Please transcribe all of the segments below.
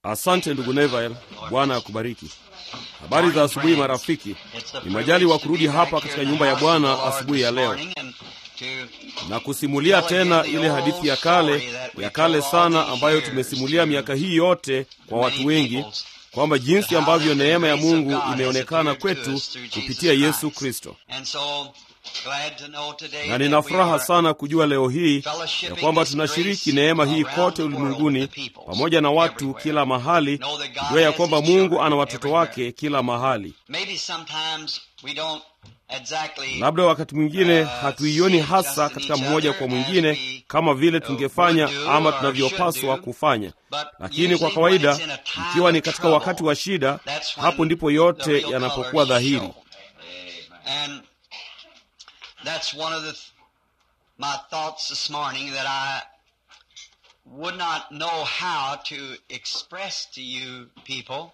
Asante ndugu Neville, Bwana akubariki. Habari za asubuhi marafiki. Ni majali wa kurudi hapa katika nyumba ya Bwana asubuhi ya leo na kusimulia tena ile hadithi ya kale sana ambayo tumesimulia miaka hii yote kwa watu wengi, kwamba jinsi ambavyo neema ya Mungu imeonekana kwetu kupitia Yesu Kristo. Na nina furaha sana kujua leo hii ya kwamba tunashiriki neema hii kote ulimwenguni pamoja na watu kila mahali, kujua ya kwamba Mungu ana watoto wake kila mahali. Labda wakati mwingine hatuioni hasa katika mmoja kwa mwingine kama vile tungefanya ama tunavyopaswa kufanya, lakini kwa kawaida, ikiwa ni katika wakati wa shida, hapo ndipo yote yanapokuwa dhahiri. That's one of my thoughts this morning, that I would not know how to express to you people.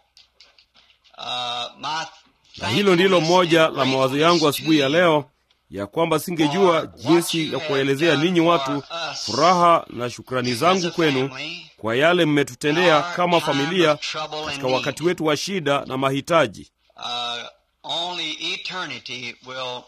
Na hilo ndilo moja la mawazo yangu asubuhi ya leo, ya kwamba singejua jinsi ya kuelezea ninyi watu furaha na shukrani zangu kwenu kwa yale mmetutendea kama familia katika wakati wetu wa shida na mahitaji. Only eternity will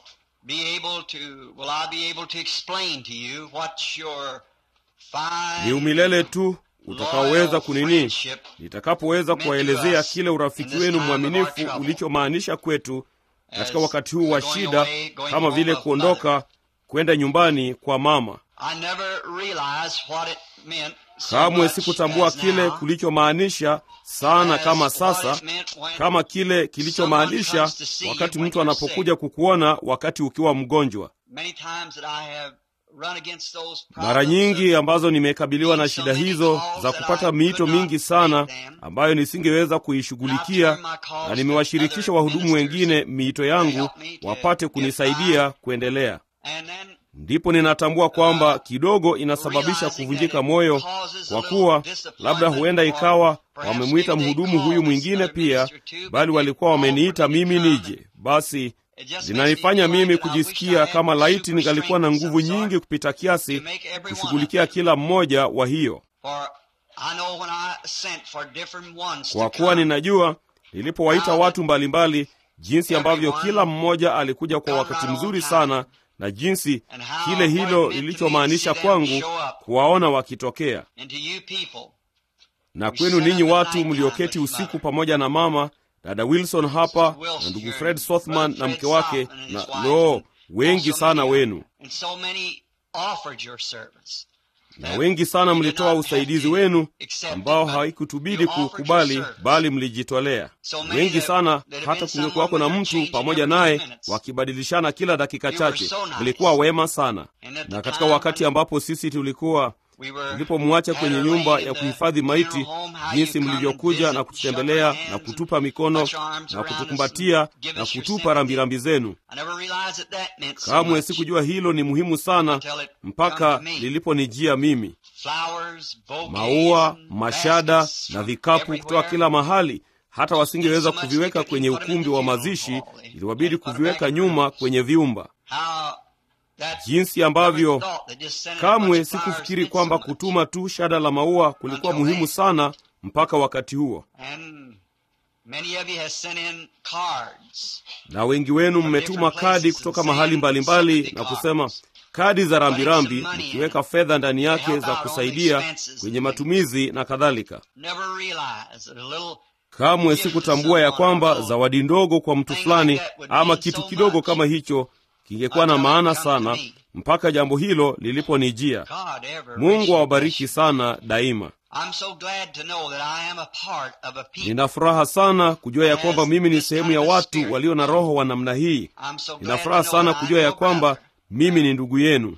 I be able to explain to you what your fine, ni umilele tu utakaoweza kunini, nitakapoweza kuwaelezea kile urafiki wenu mwaminifu ulichomaanisha kwetu katika wakati huu wa shida, kama vile kuondoka kwenda nyumbani kwa mama. Kamwe sikutambua kile kulichomaanisha sana kama sasa, kama kile kilichomaanisha wakati mtu anapokuja kukuona wakati ukiwa mgonjwa. Mara nyingi ambazo nimekabiliwa na shida hizo za kupata miito mingi sana ambayo nisingeweza kuishughulikia, na nimewashirikisha wahudumu wengine miito yangu wapate kunisaidia kuendelea. Ndipo ninatambua kwamba kidogo inasababisha kuvunjika moyo, kwa kuwa labda huenda ikawa wamemwita mhudumu huyu mwingine pia, bali walikuwa wameniita mimi nije. Basi zinanifanya mimi kujisikia kama laiti ningalikuwa na nguvu nyingi kupita kiasi kushughulikia kila mmoja wa hiyo. Kwa kuwa ninajua nilipowaita watu mbalimbali, jinsi ambavyo kila mmoja alikuja kwa wakati mzuri sana, na jinsi kile hilo lilichomaanisha kwangu kuwaona wakitokea. Na kwenu ninyi watu mlioketi usiku pamoja na mama, dada Wilson hapa na ndugu Fred Sothman na mke wake, na wengi sana wenu, na wengi sana mlitoa usaidizi wenu ambao haikutubidi kukubali, bali mlijitolea. Wengi sana hata kungekuwako na mtu pamoja naye wakibadilishana kila dakika chache. Mlikuwa wema sana. Na katika wakati ambapo sisi tulipomwacha kwenye nyumba ya kuhifadhi maiti, jinsi mlivyokuja na kututembelea na kutupa mikono na kutukumbatia na kutupa rambirambi zenu. Kamwe sikujua hilo ni muhimu sana mpaka liliponijia mimi. Maua, mashada na vikapu kutoka kila mahali, hata wasingeweza kuviweka kwenye ukumbi wa mazishi, iliwabidi kuviweka nyuma kwenye vyumba. Jinsi ambavyo kamwe sikufikiri kwamba kutuma tu shada la maua kulikuwa muhimu sana mpaka wakati huo. Na wengi wenu mmetuma kadi kutoka mahali mbalimbali na kusema kadi za rambirambi, mkiweka fedha ndani yake za kusaidia kwenye matumizi na kadhalika. Kamwe sikutambua ya kwamba zawadi ndogo kwa mtu fulani ama kitu kidogo kama hicho kingekuwa na maana sana mpaka jambo hilo liliponijia. Mungu awabariki sana daima. Nina furaha sana kujua ya kwamba mimi ni sehemu ya watu walio na roho wa namna hii. Nina furaha sana kujua ya kwamba mimi ni ndugu yenu.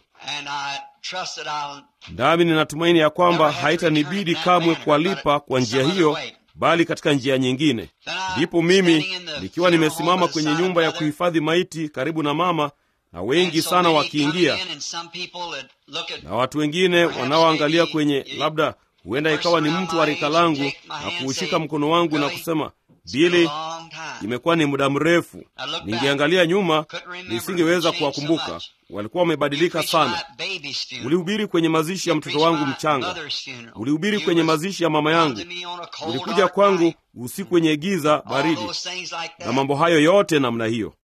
Nami ninatumaini ya kwamba haitanibidi kamwe kuwalipa kwa njia hiyo, bali katika njia nyingine. Ndipo mimi nikiwa nimesimama kwenye nyumba ya kuhifadhi maiti karibu na mama, na wengi sana wakiingia, na watu wengine wanaoangalia kwenye, labda huenda ikawa ni mtu wa rika langu, na kuushika mkono wangu na kusema, Billy, imekuwa ni muda mrefu. Ningeangalia nyuma, nisingeweza kuwakumbuka. Walikuwa wamebadilika sana. Ulihubiri kwenye mazishi ya mtoto wangu mchanga. Ulihubiri kwenye mazishi ya mama yangu. Ulikuja kwangu usiku wenye giza baridi, na mambo hayo yote namna hiyo.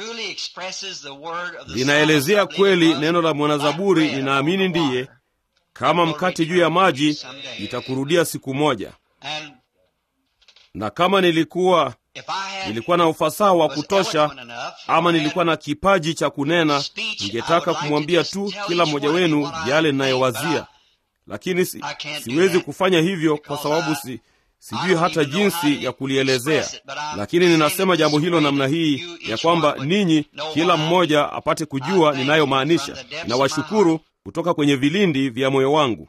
Linaelezea kweli neno la mwanazaburi, ninaamini ndiye, kama mkate juu ya maji, itakurudia siku moja. Na kama nilikuwa na ufasaha wa kutosha, ama nilikuwa na kipaji cha kunena, ningetaka kumwambia tu kila mmoja wenu yale ninayowazia. Lakini siwezi kufanya hivyo kwa sababu sijui hata jinsi ya kulielezea. Lakini ninasema jambo hilo namna hii, ya kwamba ninyi kila mmoja apate kujua ninayomaanisha. Na washukuru kutoka kwenye vilindi vya moyo wangu.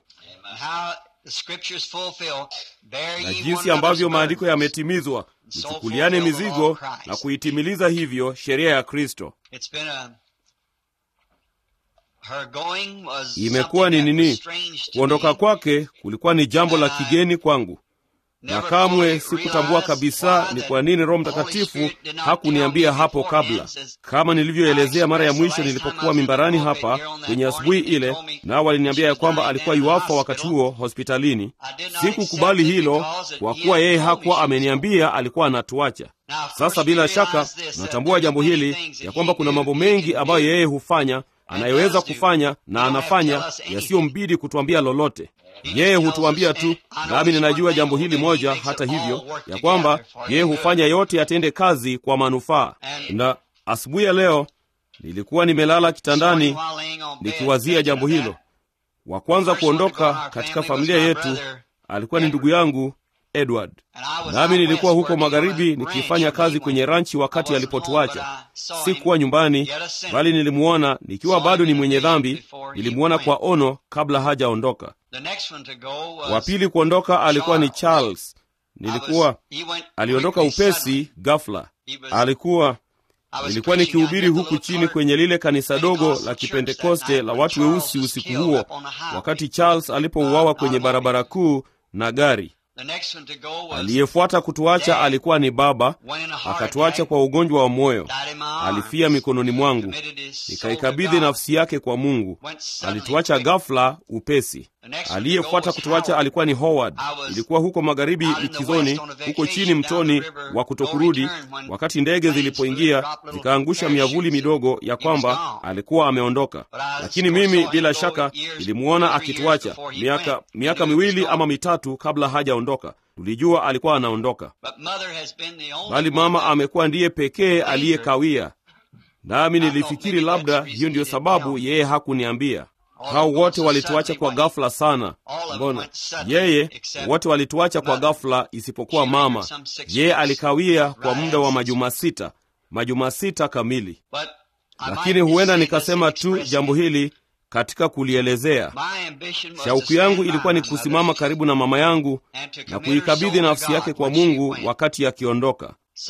Na jinsi ambavyo maandiko yametimizwa, mchukuliane mizigo na kuitimiliza hivyo sheria ya Kristo. Imekuwa ni nini? Kuondoka kwake kulikuwa ni jambo la kigeni kwangu, na kamwe sikutambua kabisa ni kwa nini Roho Mtakatifu hakuniambia hapo kabla. Kama nilivyoelezea mara ya mwisho nilipokuwa mimbarani hapa kwenye asubuhi ile, na waliniambia ya kwamba alikuwa yuafa wakati huo hospitalini. Sikukubali hilo, kwa kuwa yeye hakuwa ameniambia alikuwa anatuacha. Sasa bila shaka natambua jambo hili, ya kwamba kuna mambo mengi ambayo yeye hufanya, anayeweza kufanya na anafanya, yasiyombidi kutuambia lolote. Yeye hutuambia tu, nami ninajua jambo hili moja hata hivyo, ya kwamba yeye hufanya yote yatende kazi kwa manufaa. Na asubuhi ya leo nilikuwa nimelala kitandani nikiwazia jambo hilo. Wa kwanza kuondoka katika familia yetu alikuwa ni ndugu yangu Edward. Nami nilikuwa huko magharibi nikifanya kazi kwenye ranchi wakati alipotuacha. Sikuwa nyumbani, bali nilimuona nikiwa bado ni mwenye dhambi. Nilimuona kwa ono kabla hajaondoka. Wa pili kuondoka alikuwa ni Charles. Aliondoka upesi ghafla. Nilikuwa nikihubiri huku chini kwenye lile kanisa dogo la Kipentekoste la watu weusi usiku huo, wakati Charles alipouawa kwenye barabara kuu na gari. Aliyefuata kutuacha alikuwa ni baba, akatuacha kwa ugonjwa wa moyo. Alifia mikononi mwangu, nikaikabidhi nafsi yake kwa Mungu. Alituacha ghafla upesi. Aliyefuata kutuacha alikuwa ni Howard. Ilikuwa huko magharibi likizoni, huko chini mtoni wa kutokurudi, wakati ndege zilipoingia zikaangusha miavuli midogo ya kwamba alikuwa ameondoka. Lakini mimi bila shaka nilimuona akituacha miaka 2 ama 3 kabla hajaondoka. Tulijua alikuwa anaondoka. Bali mama amekuwa ndiye pekee aliyekawia. Nami nilifikiri labda hiyo ndiyo sababu yeye hakuniambia. Hao wote walituacha kwa ghafla sana. Mbona yeye wote walituacha kwa ghafla isipokuwa mama. Yeye alikawia kwa muda wa majuma 6 kamili. Lakini huenda nikasema tu jambo hili katika kulielezea. Shauku yangu ilikuwa ni kusimama karibu na mama yangu na kuikabidhi nafsi yake kwa Mungu wakati akiondoka.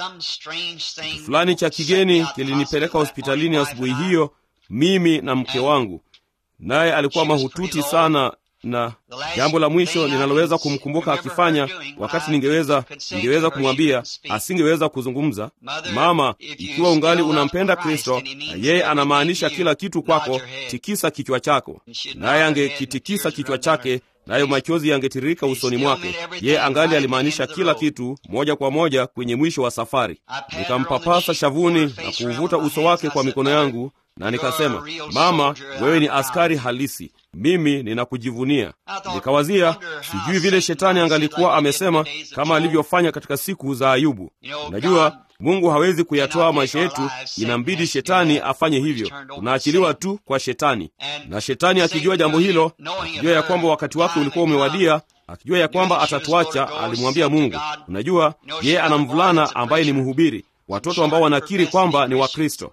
Fulani cha kigeni kilinipeleka hospitalini asubuhi hiyo, mimi na mke wangu. Naye alikuwa mahututi sana, na jambo la mwisho ninaloweza kumkumbuka akifanya wakati ningeweza kumwambia, asingeweza kuzungumza. Mama, ikiwa ungali unampenda Kristo na yeye anamaanisha kila kitu kwako, tikisa kichwa chako. Naye angekitikisa kichwa chake, nayo machozi yangetiririka usoni mwake. Yeye angali alimaanisha kila kitu moja kwa moja kwenye mwisho wa safari. Nikampapasa shavuni na kuuvuta uso wake kwa mikono yangu, na nikasema, mama, wewe ni askari halisi. Mimi ninakujivunia. Nikawazia, sijui vile shetani angalikuwa amesema kama alivyofanya katika siku za Ayubu. Unajua, Mungu hawezi kuyatoa maisha yetu, inambidi shetani afanye hivyo. Tunaachiliwa tu kwa shetani. Na shetani akijua jambo hilo, akijua ya kwamba wakati wake ulikuwa umewadia, akijua ya kwamba atatuacha, alimwambia Mungu. Unajua, yeye ana mvulana ambaye ni mhubiri, watoto ambao wanakiri kwamba ni Wakristo.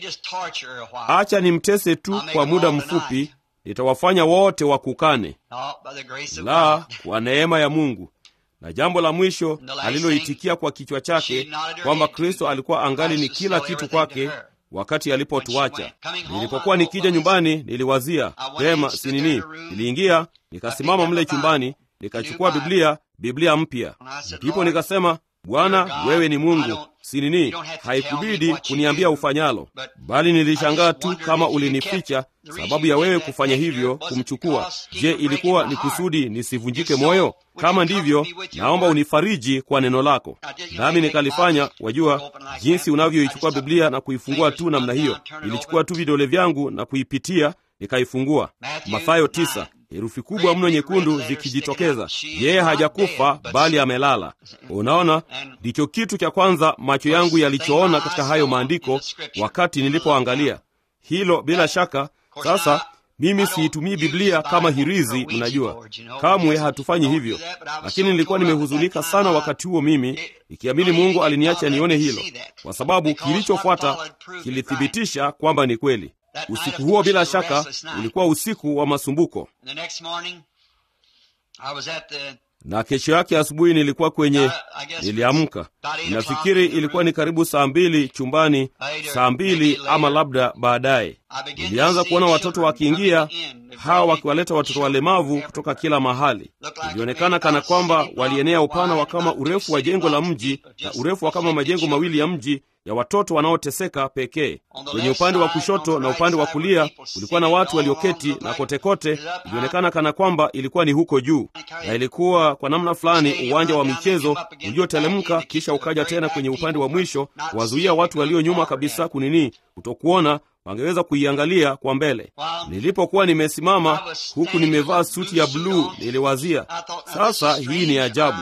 Acha nimtese tu kwa muda mfupi, nitawafanya wote wakukane. La, kwa neema ya Mungu. Na jambo la mwisho aliloitikia kwa kichwa chake, kwamba Kristo alikuwa angali ni kila kitu kwake wakati alipotuacha. Nilipokuwa nikija nyumbani, niliwazia, sema sinini, niliingia, nikasimama mle chumbani, nikachukua Biblia mpya. Ndipo nikasema, Bwana, wewe ni Mungu. si nini, haikubidi kuniambia ufanyalo, bali nilishangaa tu kama ulinificha sababu ya wewe kufanya hivyo, kumchukua. Je, ilikuwa ni kusudi nisivunjike moyo? Kama ndivyo, naomba unifariji kwa neno lako. Nami nikalifanya. Wajua jinsi unavyoichukua Biblia na kuifungua tu namna hiyo. Nilichukua tu vidole vyangu na kuipitia, nikaifungua. Mathayo 9, herufi kubwa mno nyekundu zikijitokeza. Yeye hajakufa bali amelala. Unaona, ndicho kitu cha kwanza macho yangu yalichoona katika hayo maandiko wakati nilipoangalia hilo. Bila shaka sasa mimi siitumii Biblia kama hirizi, mnajua. Kamwe hatufanyi hivyo. Lakini nilikuwa nimehuzunika sana wakati huo mimi, ikiamini Mungu aliniacha nione hilo, kwa sababu kilichofuata kilithibitisha kwamba ni kweli. Usiku huo bila shaka ulikuwa usiku wa masumbuko. Na kesho yake asubuhi nilikuwa niliamka. Nafikiri ilikuwa ni karibu saa 2 chumbani, saa 2 ama labda baadaye. Nilianza kuona watoto wakiingia, hawa wakiwaleta watoto walemavu kutoka kila mahali. Ilionekana kana kwamba walienea upana wa kama urefu wa jengo la mji na urefu wa kama majengo mawili ya mji ya watoto wanaoteseka pekee. Kwenye upande wa kushoto na upande wa kulia kulikuwa na watu walioketi, na kote kote ilionekana kana kwamba ilikuwa ni huko juu. Na ilikuwa kwa namna fulani uwanja wa michezo uliotelemka, kisha ukaja tena kwenye upande wa mwisho kuwazuia watu walio nyuma kabisa kutokuona, wangeweza kuiangalia kwa mbele. Nilipokuwa nimesimama huku nimevaa suti ya bluu, niliwazia, sasa hii ni ajabu.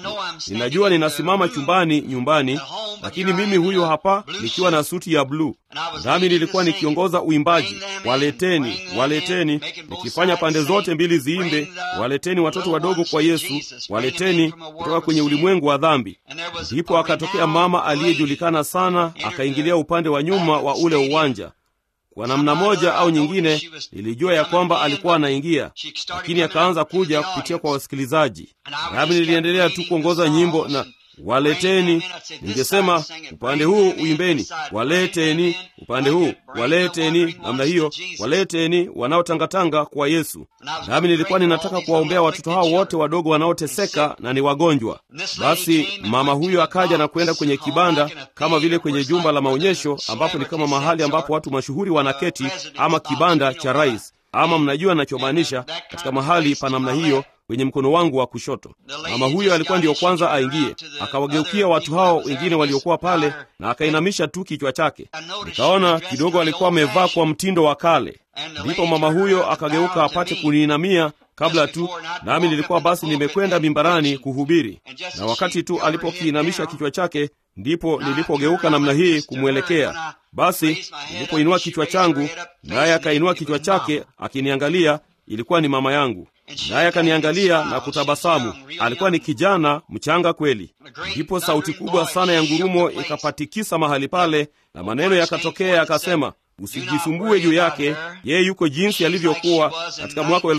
Ninajua ninasimama nyumbani, lakini mimi huyu hapa nikiwa na suti ya bluu. Nami nilikuwa nikiongoza uimbaji, waleteni, waleteni, nikifanya pande zote mbili ziimbe, waleteni watoto wadogo kwa Yesu, waleteni kutoka kwenye ulimwengu wa dhambi. Ndipo akatokea mama aliyejulikana sana, akaingilia upande wa nyuma wa ule uwanja. Kwa namna moja au nyingine nilijua ya kwamba alikuwa anaingia, lakini akaanza kuja kupitia kwa wasikilizaji. Nami niliendelea tu kuongoza nyimbo na waleteni, ningesema upande huu uimbeni, waleteni upande huu, waleteni namna hiyo, waleteni wanaotangatanga kwa Yesu. Nami nilikuwa ninataka kuwaombea watoto hao wote wadogo wanaoteseka na ni wagonjwa. Basi mama huyo akaja na kwenda kwenye kibanda, kama vile kwenye jumba la maonyesho, ambapo ni kama mahali ambapo watu mashuhuri wanaketi, ama kibanda cha rais, ama mnajua ninachomaanisha, katika mahali pa namna hiyo kwenye mkono wangu wa kushoto. Mama huyo alikuwa ndio kwanza aingie. Akawageukia watu hao wengine waliokuwa pale na akainamisha tu kichwa chake. Nikaona kidogo alikuwa amevaa kwa mtindo wa kale. Ndipo mama huyo akageuka apate kuniinamia kabla tu, nami nilikuwa basi nimekwenda mimbarani kuhubiri. Na wakati tu alipokiinamisha kichwa chake, ndipo nilipogeuka namna hii kumwelekea. Basi nilipoinua kichwa changu, naye akainua kichwa chake akiniangalia. Ilikuwa ni mama yangu, naye akaniangalia na kutabasamu. Alikuwa ni kijana mchanga kweli. Ndipo sauti kubwa sana ya ngurumo ikapatikisa mahali pale, na maneno yakatokea yakasema, usijisumbue juu yake, yeye yuko jinsi alivyokuwa katika mwaka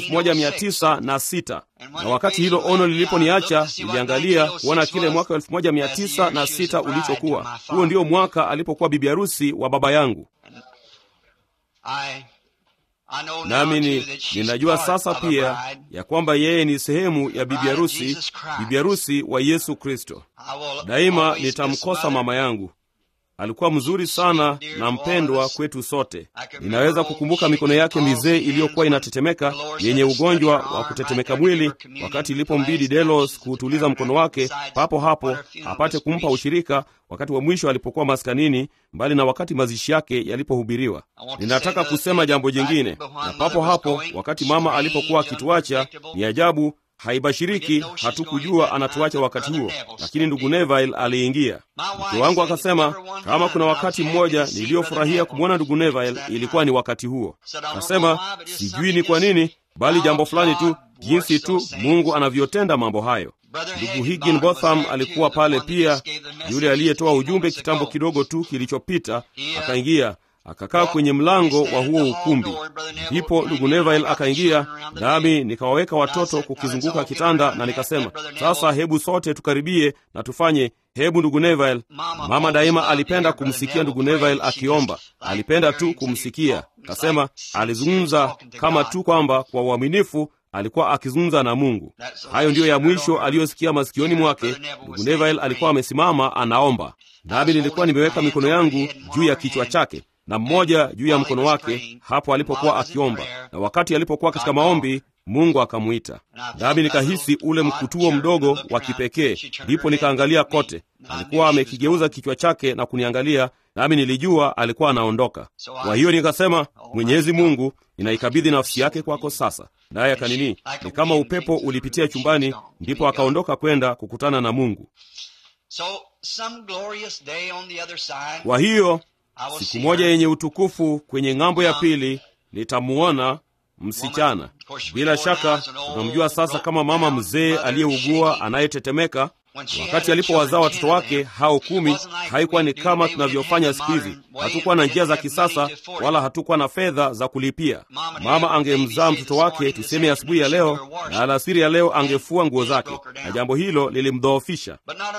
1906. Na wakati hilo ono liliponiacha, niliangalia kuona kile mwaka 1906 ulichokuwa. Huo ndio mwaka alipokuwa bibi harusi wa baba yangu. Nami ninajua sasa pia ya kwamba yeye ni sehemu ya bibi harusi wa Yesu Kristo. Daima nitamkosa mama yangu. Alikuwa mzuri sana na mpendwa kwetu sote. Ninaweza kukumbuka mikono yake mizee iliyokuwa inatetemeka, yenye ugonjwa wa kutetemeka mwili, wakati ilipombidi Delos kuutuliza mkono wake papo hapo apate kumpa ushirika wakati wa mwisho alipokuwa maskanini, mbali na wakati mazishi yake yalipohubiriwa. Ninataka kusema jambo jingine. Na papo hapo wakati mama alipokuwa akituacha, ni ajabu, haibashiriki, hatukujua anatuacha wakati huo, lakini ndugu Neville aliingia. Mke wangu akasema, kama kuna wakati mmoja niliofurahia kumwona ndugu Neville, ilikuwa ni wakati huo. Akasema, sijui ni kwa nini, bali jambo fulani tu, jinsi tu Mungu anavyotenda mambo hayo. Ndugu Higginbotham alikuwa pale pia, yule aliyetoa ujumbe kitambo kidogo tu kilichopita. Akaingia, akakaa kwenye mlango wa huo ukumbi. Ndipo ndugu Neville akaingia, nami nikawaweka watoto kukizunguka kitanda, na nikasema, sasa hebu sote tukaribie na tufanye. Hebu ndugu Neville. Mama daima alipenda kumsikia ndugu Neville akiomba. Alipenda tu kumsikia. Kasema alizungumza kama tu kwamba kwa uaminifu alikuwa akizungumza na Mungu. Hayo ndiyo ya mwisho aliyosikia masikioni mwake. Ndugu Neville alikuwa amesimama anaomba. nami nilikuwa nimeweka mikono yangu juu ya kichwa chake na mmoja juu ya mkono wake hapo alipokuwa akiomba, na wakati alipokuwa katika maombi Mungu akamuita. Nami nikahisi ule mkutuo mdogo wa kipekee, ndipo nikaangalia kote. Alikuwa amekigeuza kichwa chake na kuniangalia, nami nilijua alikuwa anaondoka. Kwa hiyo nikasema, Mwenyezi Mungu, ninaikabidhi nafsi yake kwako sasa. Naye akanini, ni kama upepo ulipitia chumbani, ndipo akaondoka kwenda kukutana na Mungu. Kwa hiyo siku moja yenye utukufu kwenye ng'ambo ya pili nitamuona msichana. Bila shaka tunamjua sasa kama mama mzee aliyeugua anayetetemeka. Wakati alipowazaa watoto wake hao 10, haikuwa ni kama tunavyofanya siku hizi. Hatukuwa na njia za kisasa wala hatukuwa na fedha za kulipia. Mama angemzaa mtoto wake tuseme asubuhi ya leo, na alasiri ya leo angefua nguo zake, na jambo hilo lilimdhoofisha.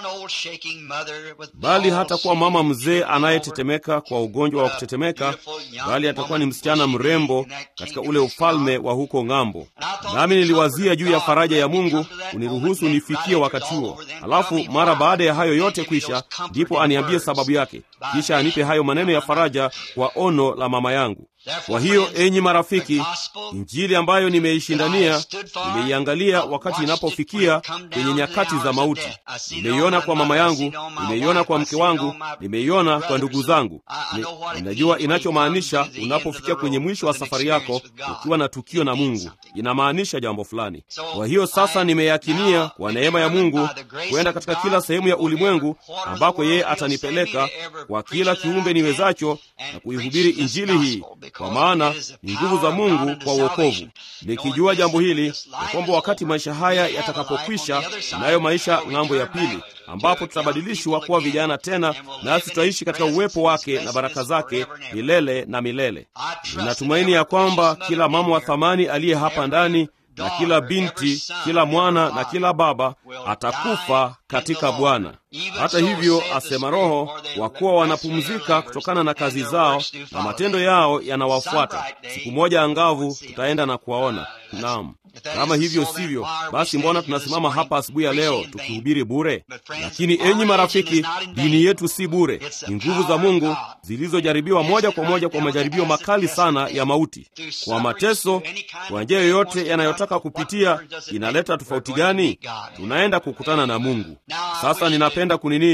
Bali hatakuwa mama mzee anayetetemeka kwa ugonjwa wa kutetemeka, bali atakuwa ni msichana mrembo katika ule ufalme wa huko ng'ambo. Nami niliwazia juu ya faraja ya Mungu uniruhusu nifikie wakati huo. Halafu mara baada ya hayo yote kwisha, ndipo aniambie sababu yake, kisha anipe hayo maneno ya faraja kwa ono la mama yangu. Kwa hiyo enyi marafiki, Injili ambayo nimeishindania, nimeiangalia wakati inapofikia kwenye nyakati za mauti. Nimeiona kwa mama yangu, nimeiona kwa mke wangu, nimeiona kwa ndugu zangu. Ninajua inachomaanisha unapofikia kwenye mwisho wa safari yako ukiwa na tukio na Mungu. Inamaanisha jambo fulani. Kwa hiyo sasa nimeyakinia kwa neema ya Mungu kwenda katika kila sehemu ya ulimwengu ambako yeye atanipeleka, kwa kila kiumbe niwezacho, na kuihubiri Injili hii, kwa maana ni nguvu za Mungu kwa wokovu. Nikijua jambo hili, ya kwamba wakati maisha haya yatakapokwisha, nayo maisha ng'ambo ya pili, ambapo tutabadilishwa kuwa vijana tena, nasi tutaishi katika uwepo wake na baraka zake milele na milele. Ninatumaini ya kwamba kila mama wa thamani aliye hapa ndani, na kila binti, kila mwana na kila baba atakufa katika Bwana. Hata hivyo, asema Roho, wakuwa wanapumzika kutokana na kazi zao na matendo yao yanawafuata. Siku moja angavu tutaenda na kuwaona. Naam. Kama hivyo sivyo, basi mbona tunasimama hapa asubuhi ya leo tukihubiri bure? Lakini enyi marafiki, dini yetu si bure. Ni nguvu za Mungu zilizojaribiwa moja kwa moja kwa majaribio makali sana ya mauti. Kwa mateso, kwa njia yoyote yanayotaka kupitia, inaleta tofauti gani? Tunaenda kukutana na Mungu. Sasa ninapenda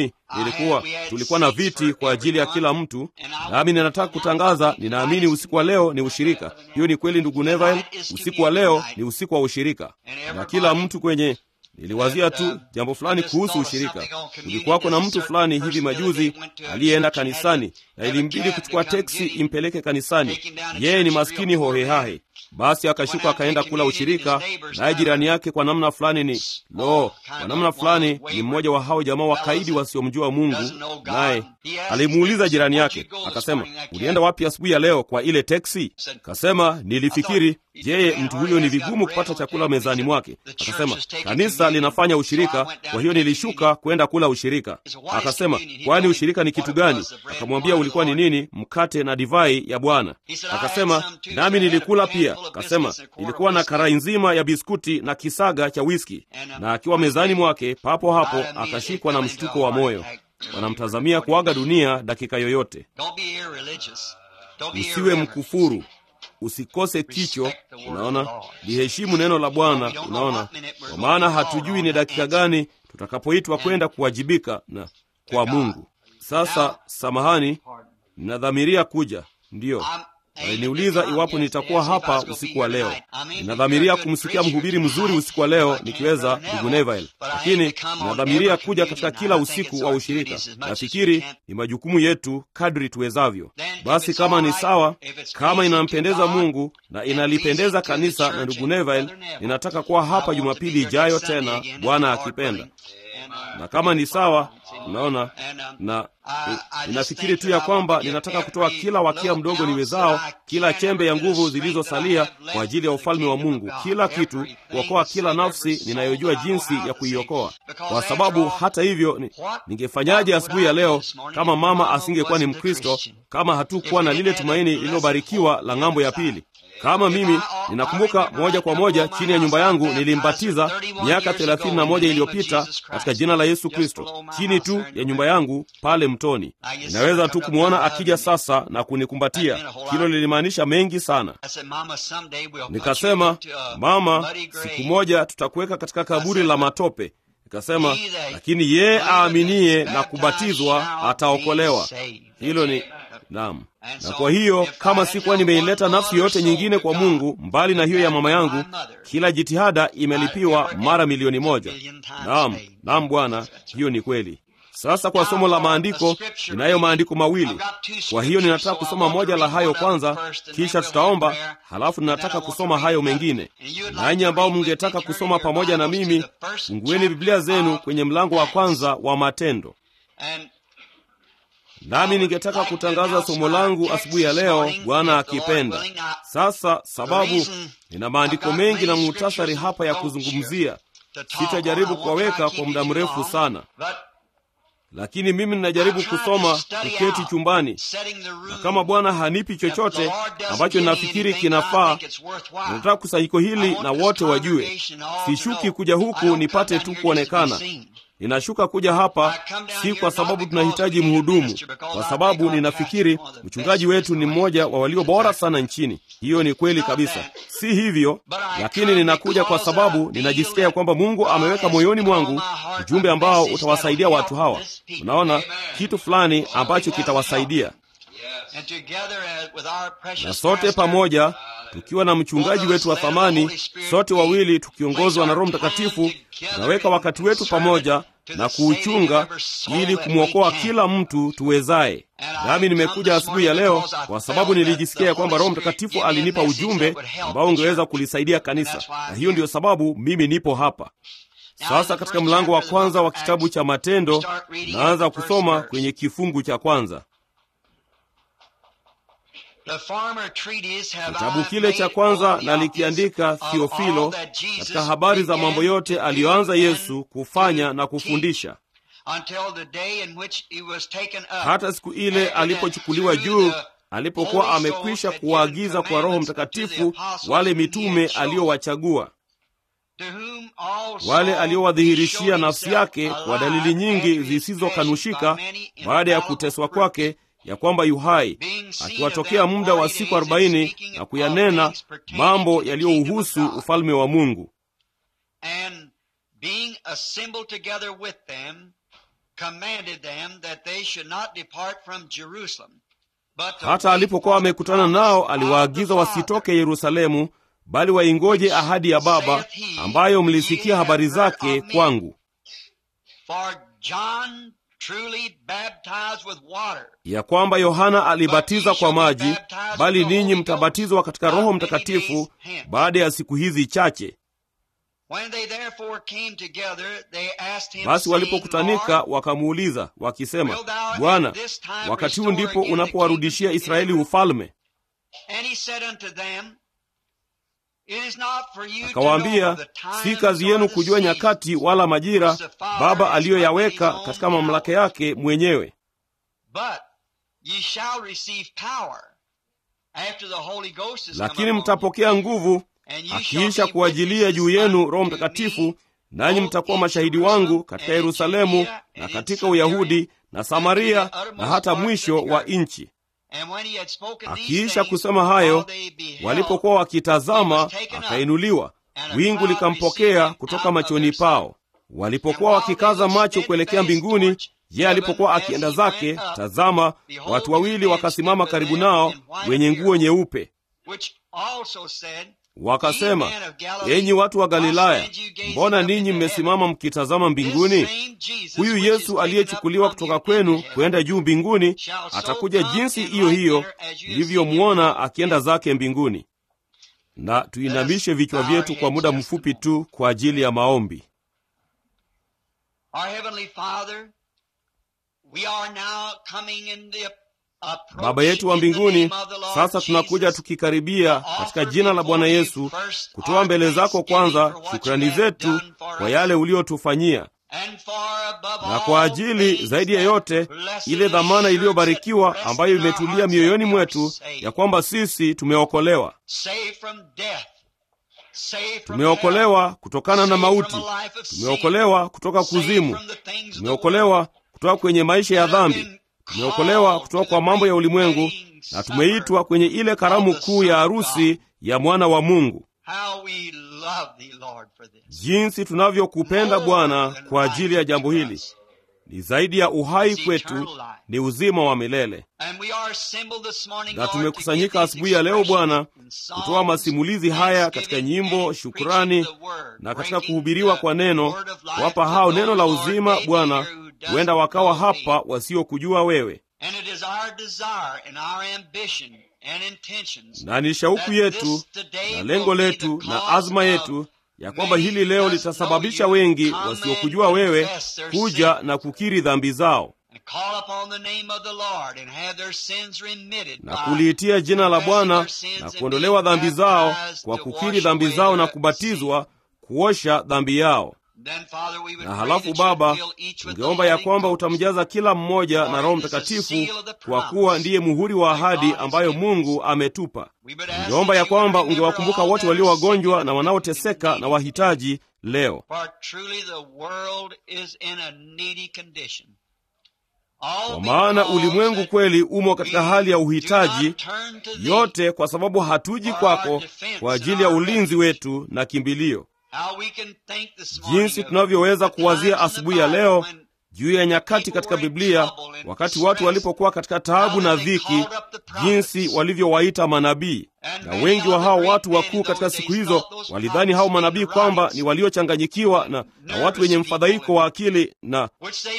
tulikuwa na viti kwa ajili ya kila mtu, nami ninataka kutangaza, ninaamini usiku wa leo ni ushirika. Hiyo ni kweli, ndugu Neville, usiku wa leo ni usiku wa ushirika. Na kila mtu niliwazia tu jambo fulani kuhusu ushirika. Kulikuwako na mtu fulani hivi majuzi aliyeenda kanisani, na ilimbidi kuchukua teksi impeleke kanisani. Yeye ni maskini hohehahe. Basi akashuka akaenda kula ushirika, naye jirani yake kwa namna fulani ni mmoja wa hao jamaa wakaidi wasiomjua Mungu. Naye alimuuliza jirani yake, akasema, ulienda wapi asubuhi ya leo kwa ile teksi? Akasema, nilifikiri, je, mtu huyo ni vigumu kupata chakula mezani mwake? Akasema, kanisa linafanya ushirika, kwa hiyo nilishuka kwenda kula ushirika. Akasema, kwani ushirika ni kitu gani? Akamwambia ulikuwa ni nini? Mkate na divai ya Bwana. Akasema, nami nilikula pia. Akasema, ilikuwa na karai nzima ya biskuti na kisaga cha whisky. Na akiwa mezani mwake, papo hapo akashikwa na mshtuko wa moyo. Wanamtazamia kuaga dunia dakika yoyote. Usiwe mkufuru, usikose kicho. Unaona, liheshimu neno la Bwana. Unaona, kwa maana hatujui ni dakika gani tutakapoitwa kwenda kuwajibika na kwa Mungu. Sasa samahani, ninadhamiria kuja. Ndiyo, waliniuliza iwapo nitakuwa hapa usiku wa leo. Ninadhamiria kumsikia mhubiri mzuri usiku wa leo nikiweza, ndugu Neville, lakini ninadhamiria kuja katika kila usiku wa ushirika. Nafikiri ni majukumu yetu kadri tuwezavyo. Basi kama ni sawa, kama inampendeza Mungu na inalipendeza kanisa na ndugu Neville, ninataka kuwa hapa Jumapili ijayo tena, Bwana akipenda. Na kama ni sawa, unaona, na ninafikiri tu ya kwamba ninataka kutoa kila wakia mdogo niwezao, kila chembe ya nguvu zilizosalia kwa ajili ya ufalme wa Mungu, kila kitu, kuokoa kila nafsi ninayojua jinsi ya kuiokoa. Kwa sababu hata hivyo, ningefanyaje asubuhi ya leo kama mama asingekuwa ni Mkristo, kama hatukuwa na lile tumaini lililobarikiwa la ng'ambo ya pili? Kama mimi ninakumbuka moja kwa moja, chini ya nyumba yangu nilimbatiza miaka 31 iliyopita katika jina la Yesu Kristo, chini tu ya nyumba yangu pale mtoni. Ninaweza tu kumwona akija sasa na kunikumbatia. Hilo lilimaanisha mengi sana. Nikasema, mama, siku moja tutakuweka katika kaburi la matope. Nikasema, lakini yeye aaminiye na kubatizwa ataokolewa. Hilo ni naam. Na kwa hiyo kama sikuwa nimeileta nafsi yote nyingine kwa Mungu mbali na hiyo ya mama yangu, kila jitihada imelipiwa mara 1,000,000. Naam Bwana, hiyo ni kweli. Sasa kwa somo la maandiko, ninayo maandiko mawili. Kwa hiyo ninataka kusoma moja la hayo kwanza, kisha tutaomba, halafu ninataka kusoma hayo mengine. Nanyi ambao mngetaka kusoma pamoja na mimi, fungueni Biblia zenu kwenye mlango wa kwanza wa Matendo. Nami ningetaka kutangaza somo langu asubuhi ya leo, Bwana akipenda. Sasa sababu nina maandiko mengi na muhtasari hapa ya kuzungumzia, sitajaribu kuwaweka kwa muda mrefu sana. Lakini mimi ninajaribu kusoma kuketi chumbani, na kama Bwana hanipi chochote ambacho ninafikiri kinafaa, nataka kusanyiko hili na wote wajue. Sishuki kuja huku nipate tu kuonekana. Ninashuka kuja hapa si kwa sababu tunahitaji mhudumu, kwa sababu ninafikiri mchungaji wetu ni mmoja wa walio bora sana nchini. Hiyo ni kweli kabisa, si hivyo. Lakini ninakuja kwa sababu ninajisikia kwamba Mungu ameweka moyoni mwangu ujumbe ambao utawasaidia watu hawa. Unaona, kitu fulani ambacho kitawasaidia. Na sote pamoja, tukiwa na mchungaji wetu wa thamani, sote wawili tukiongozwa na Roho Mtakatifu, tunaweka wakati wetu pamoja na kuuchunga ili kumwokoa kila mtu tuwezaye. Nami nimekuja asubuhi ya leo kwa sababu nilijisikia kwamba Roho Mtakatifu alinipa ujumbe ambao ungeweza kulisaidia kanisa, na hiyo ndiyo sababu mimi nipo hapa. Sasa katika mlango wa kwanza wa kitabu cha Matendo, naanza kusoma kwenye kifungu cha kwanza. Kitabu kile cha kwanza nalikiandika Theofilo, katika habari za mambo yote aliyoanza Yesu kufanya na kufundisha, hata siku ile alipochukuliwa juu, alipokuwa amekwisha kuwaagiza kwa Roho Mtakatifu wale mitume aliowachagua, wale aliowadhihirishia nafsi yake kwa dalili nyingi zisizokanushika baada ya kuteswa kwake, ya kwamba yuhai, akiwatokea muda wa siku 40 na kuyanena mambo yaliyouhusu ufalme wa Mungu. Hata alipokuwa amekutana nao, aliwaagiza wasitoke Yerusalemu, bali waingoje ahadi ya Baba, ambayo mlisikia habari zake kwangu. Ya kwamba Yohana alibatiza kwa maji, bali ninyi mtabatizwa katika Roho Mtakatifu baada ya siku hizi chache. Basi walipokutanika wakamuuliza wakisema, Bwana, wakati huu ndipo unapowarudishia Israeli ufalme? Akawaambia, si kazi yenu kujua nyakati wala majira Baba aliyoyaweka katika mamlaka yake mwenyewe, lakini mtapokea nguvu akiisha kuajilia juu yenu Roho Mtakatifu, nanyi mtakuwa mashahidi wangu katika Yerusalemu na katika Uyahudi na Samaria na hata mwisho wa nchi. Akiisha kusema hayo, walipokuwa wakitazama, akainuliwa, wingu likampokea kutoka machoni pao. Walipokuwa wakikaza macho kuelekea mbinguni, yeye alipokuwa akienda zake, tazama, watu wawili wakasimama karibu nao, wenye nguo nyeupe. Wakasema, enyi watu wa Galilaya, mbona ninyi mmesimama mkitazama mbinguni? Huyu Yesu aliyechukuliwa kutoka kwenu kwenda juu mbinguni, atakuja jinsi hiyo hiyo mlivyomuona akienda zake mbinguni. Na tuinamishe vichwa vyetu kwa muda mfupi tu kwa ajili ya maombi. Baba yetu wa mbinguni, sasa tunakuja tukikaribia katika jina la Bwana Yesu kutoa mbele zako kwanza shukrani zetu kwa yale uliyotufanyia. Na kwa ajili zaidi ya yote ile dhamana iliyobarikiwa ambayo imetulia mioyoni mwetu ya kwamba sisi tumeokolewa. Tumeokolewa kutokana na mauti. Tumeokolewa kutoka kuzimu. Tumeokolewa kutoka kwenye maisha ya dhambi. Tumeokolewa kutoka kwa mambo ya ulimwengu, na tumeitwa kwenye ile karamu kuu ya harusi ya mwana wa Mungu. Jinsi tunavyokupenda Bwana kwa ajili ya jambo hili. Ni zaidi ya uhai kwetu, ni uzima wa milele. Na tumekusanyika asubuhi ya leo Bwana kutoa masimulizi haya katika nyimbo, shukrani, na katika kuhubiriwa kwa neno, wapa hao neno la uzima Bwana, huenda wakawa hapa wasiokujua wewe. Na ni shauku yetu na lengo letu na azma yetu ya kwamba hili leo litasababisha wengi wasiokujua wewe kuja na kukiri dhambi zao na kuliitia jina la Bwana na kuondolewa dhambi zao kwa kukiri dhambi zao na kubatizwa kuosha dhambi yao. Na halafu Baba, ungeomba ya kwamba utamjaza kila mmoja na Roho Mtakatifu, kwa kuwa ndiye muhuri wa ahadi ambayo Mungu ametupa. Ungeomba ya kwamba ungewakumbuka wote walio wagonjwa na wanaoteseka na wahitaji leo. Kwa maana ulimwengu kweli umo katika hali ya uhitaji, yote kwa sababu hatuji kwako kwa ajili ya ulinzi wetu na kimbilio. Jinsi tunavyoweza kuwazia asubuhi ya leo juu ya nyakati katika Biblia, wakati watu walipokuwa katika taabu na dhiki, jinsi walivyowaita manabii. Na wengi wa hao watu wakuu katika siku hizo walidhani hao manabii kwamba ni waliochanganyikiwa na watu wenye mfadhaiko wa akili, na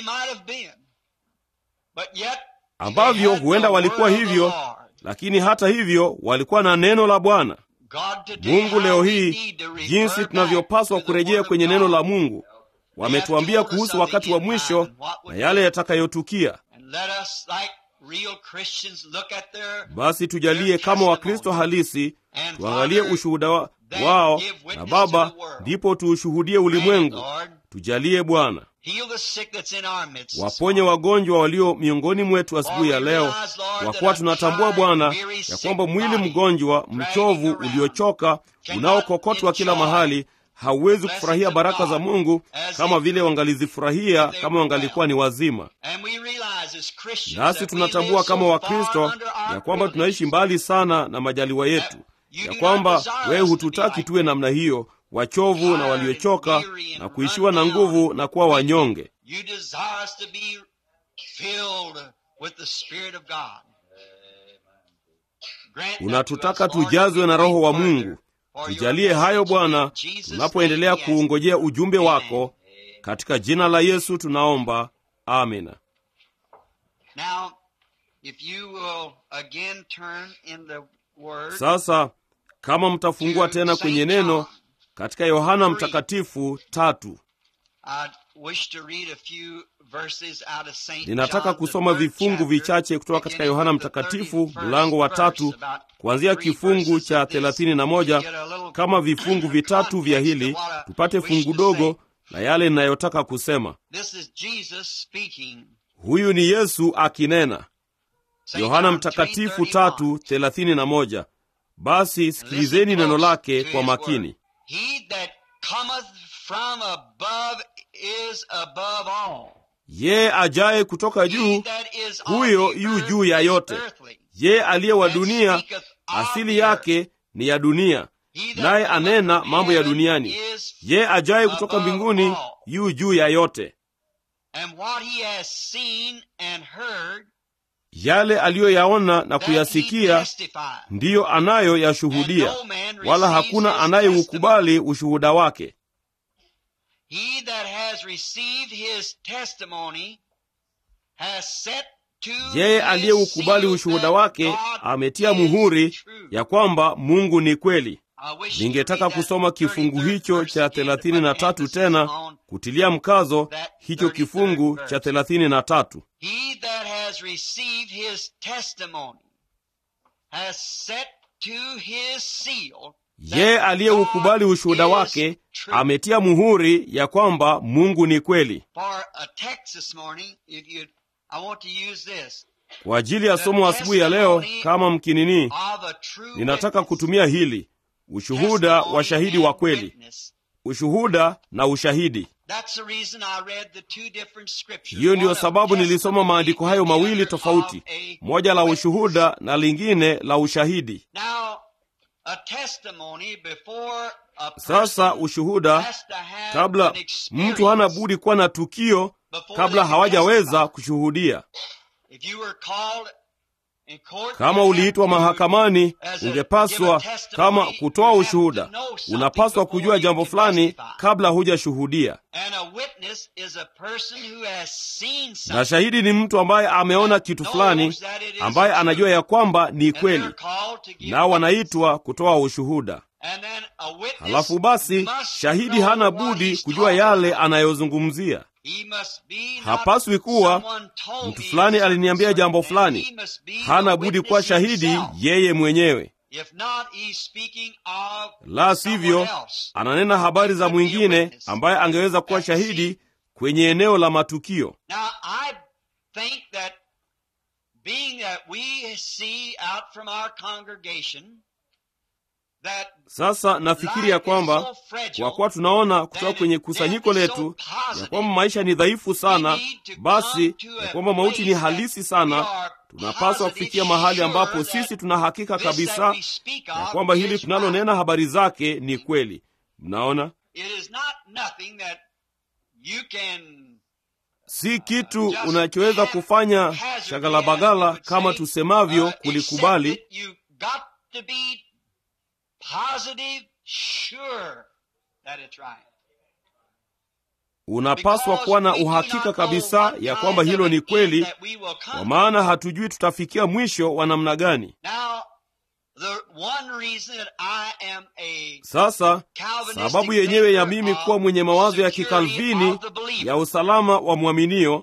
ambavyo huenda walikuwa hivyo, lakini hata hivyo walikuwa na neno la Bwana. Mungu leo hii, jinsi tunavyopaswa kurejea kwenye neno la Mungu. Wametuambia kuhusu wakati wa mwisho na yale yatakayotukia. Basi tujalie kama Wakristo halisi, tuangalie ushuhuda wao, na Baba, ndipo tuushuhudie ulimwengu. Tujalie Bwana. Waponye wagonjwa walio miongoni mwetu asubuhi ya leo, kwa kuwa tunatambua Bwana ya kwamba mwili mgonjwa, mchovu, uliochoka, unaokokotwa kila mahali, hauwezi kufurahia baraka za Mungu kama vile wangalizifurahia kama wangalikuwa ni wazima. Nasi tunatambua kama Wakristo ya kwamba tunaishi mbali sana na majaliwa yetu, ya kwamba wewe hututaki tuwe namna hiyo, wachovu na waliochoka na kuishiwa na nguvu na kuwa wanyonge. Unatutaka tujazwe na Roho wa Mungu. Tujalie hayo Bwana, tunapoendelea kuungojea ujumbe wako. Katika jina la Yesu tunaomba, amina. Sasa kama mtafungua tena kwenye neno katika Yohana Mtakatifu 3. Ninataka kusoma vifungu vichache kutoka katika Yohana Mtakatifu mlango wa 3 kuanzia kifungu cha 31, kama vifungu vitatu vya hili, tupate fungu dogo la yale ninayotaka kusema. Huyu ni Yesu akinena. Yohana Mtakatifu 3:31. Basi sikilizeni neno lake kwa makini. Ye ajaye kutoka juu, huyo yu juu ya yote. Ye aliye wa dunia, asili yake ni ya dunia, naye anena mambo ya duniani. Ye ajaye kutoka mbinguni, yu juu ya yote. Yale aliyoyaona na kuyasikia ndiyo anayo yashuhudia, wala hakuna anayeukubali ushuhuda wake. Yeye aliyeukubali ushuhuda wake ametia muhuri ya kwamba Mungu ni kweli. Ningetaka kusoma kifungu hicho cha 33 tena, kutilia mkazo hicho kifungu cha 33. He that has received his testimony has set to his seal Yeye aliyeukubali ushuhuda wake ametia muhuri ya kwamba Mungu ni kweli. Kwa ajili ya somo asubuhi ya leo, kama mkinini, ninataka kutumia hili: ushuhuda wa shahidi wa kweli. Ushuhuda na ushahidi. Hiyo ndiyo sababu nilisoma maandiko hayo mawili tofauti, moja la ushuhuda na lingine la ushahidi. Sasa ushuhuda, kabla mtu hana budi kuwa na tukio kabla hawajaweza kushuhudia. Kama uliitwa mahakamani, ungepaswa kama kutoa ushuhuda. Unapaswa kujua jambo fulani kabla hujashuhudia. Na shahidi ni mtu ambaye ameona kitu fulani, ambaye anajua ya kwamba ni kweli, nao wanaitwa kutoa ushuhuda. Halafu basi shahidi hana budi kujua yale anayozungumzia. Hapaswi kuwa mtu fulani aliniambia jambo fulani. Hana budi kuwa shahidi yeye mwenyewe. La sivyo, ananena habari za mwingine ambaye angeweza kuwa shahidi kwenye eneo la matukio. Sasa nafikiri ya kwamba kwa kuwa tunaona kutoka kwenye kusanyiko letu ya kwamba maisha ni dhaifu sana, basi ya kwamba mauti ni halisi sana, tunapaswa kufikia mahali ambapo sisi tuna hakika kabisa ya kwamba hili tunalonena habari zake ni kweli. Mnaona, si kitu unachoweza kufanya shagalabagala kama tusemavyo kulikubali. Unapaswa kuwa na uhakika kabisa ya kwamba hilo ni kweli, kwa maana hatujui tutafikia mwisho wa namna gani. Sasa sababu yenyewe ya mimi kuwa mwenye mawazo ya kikalvini ya usalama wa mwaminio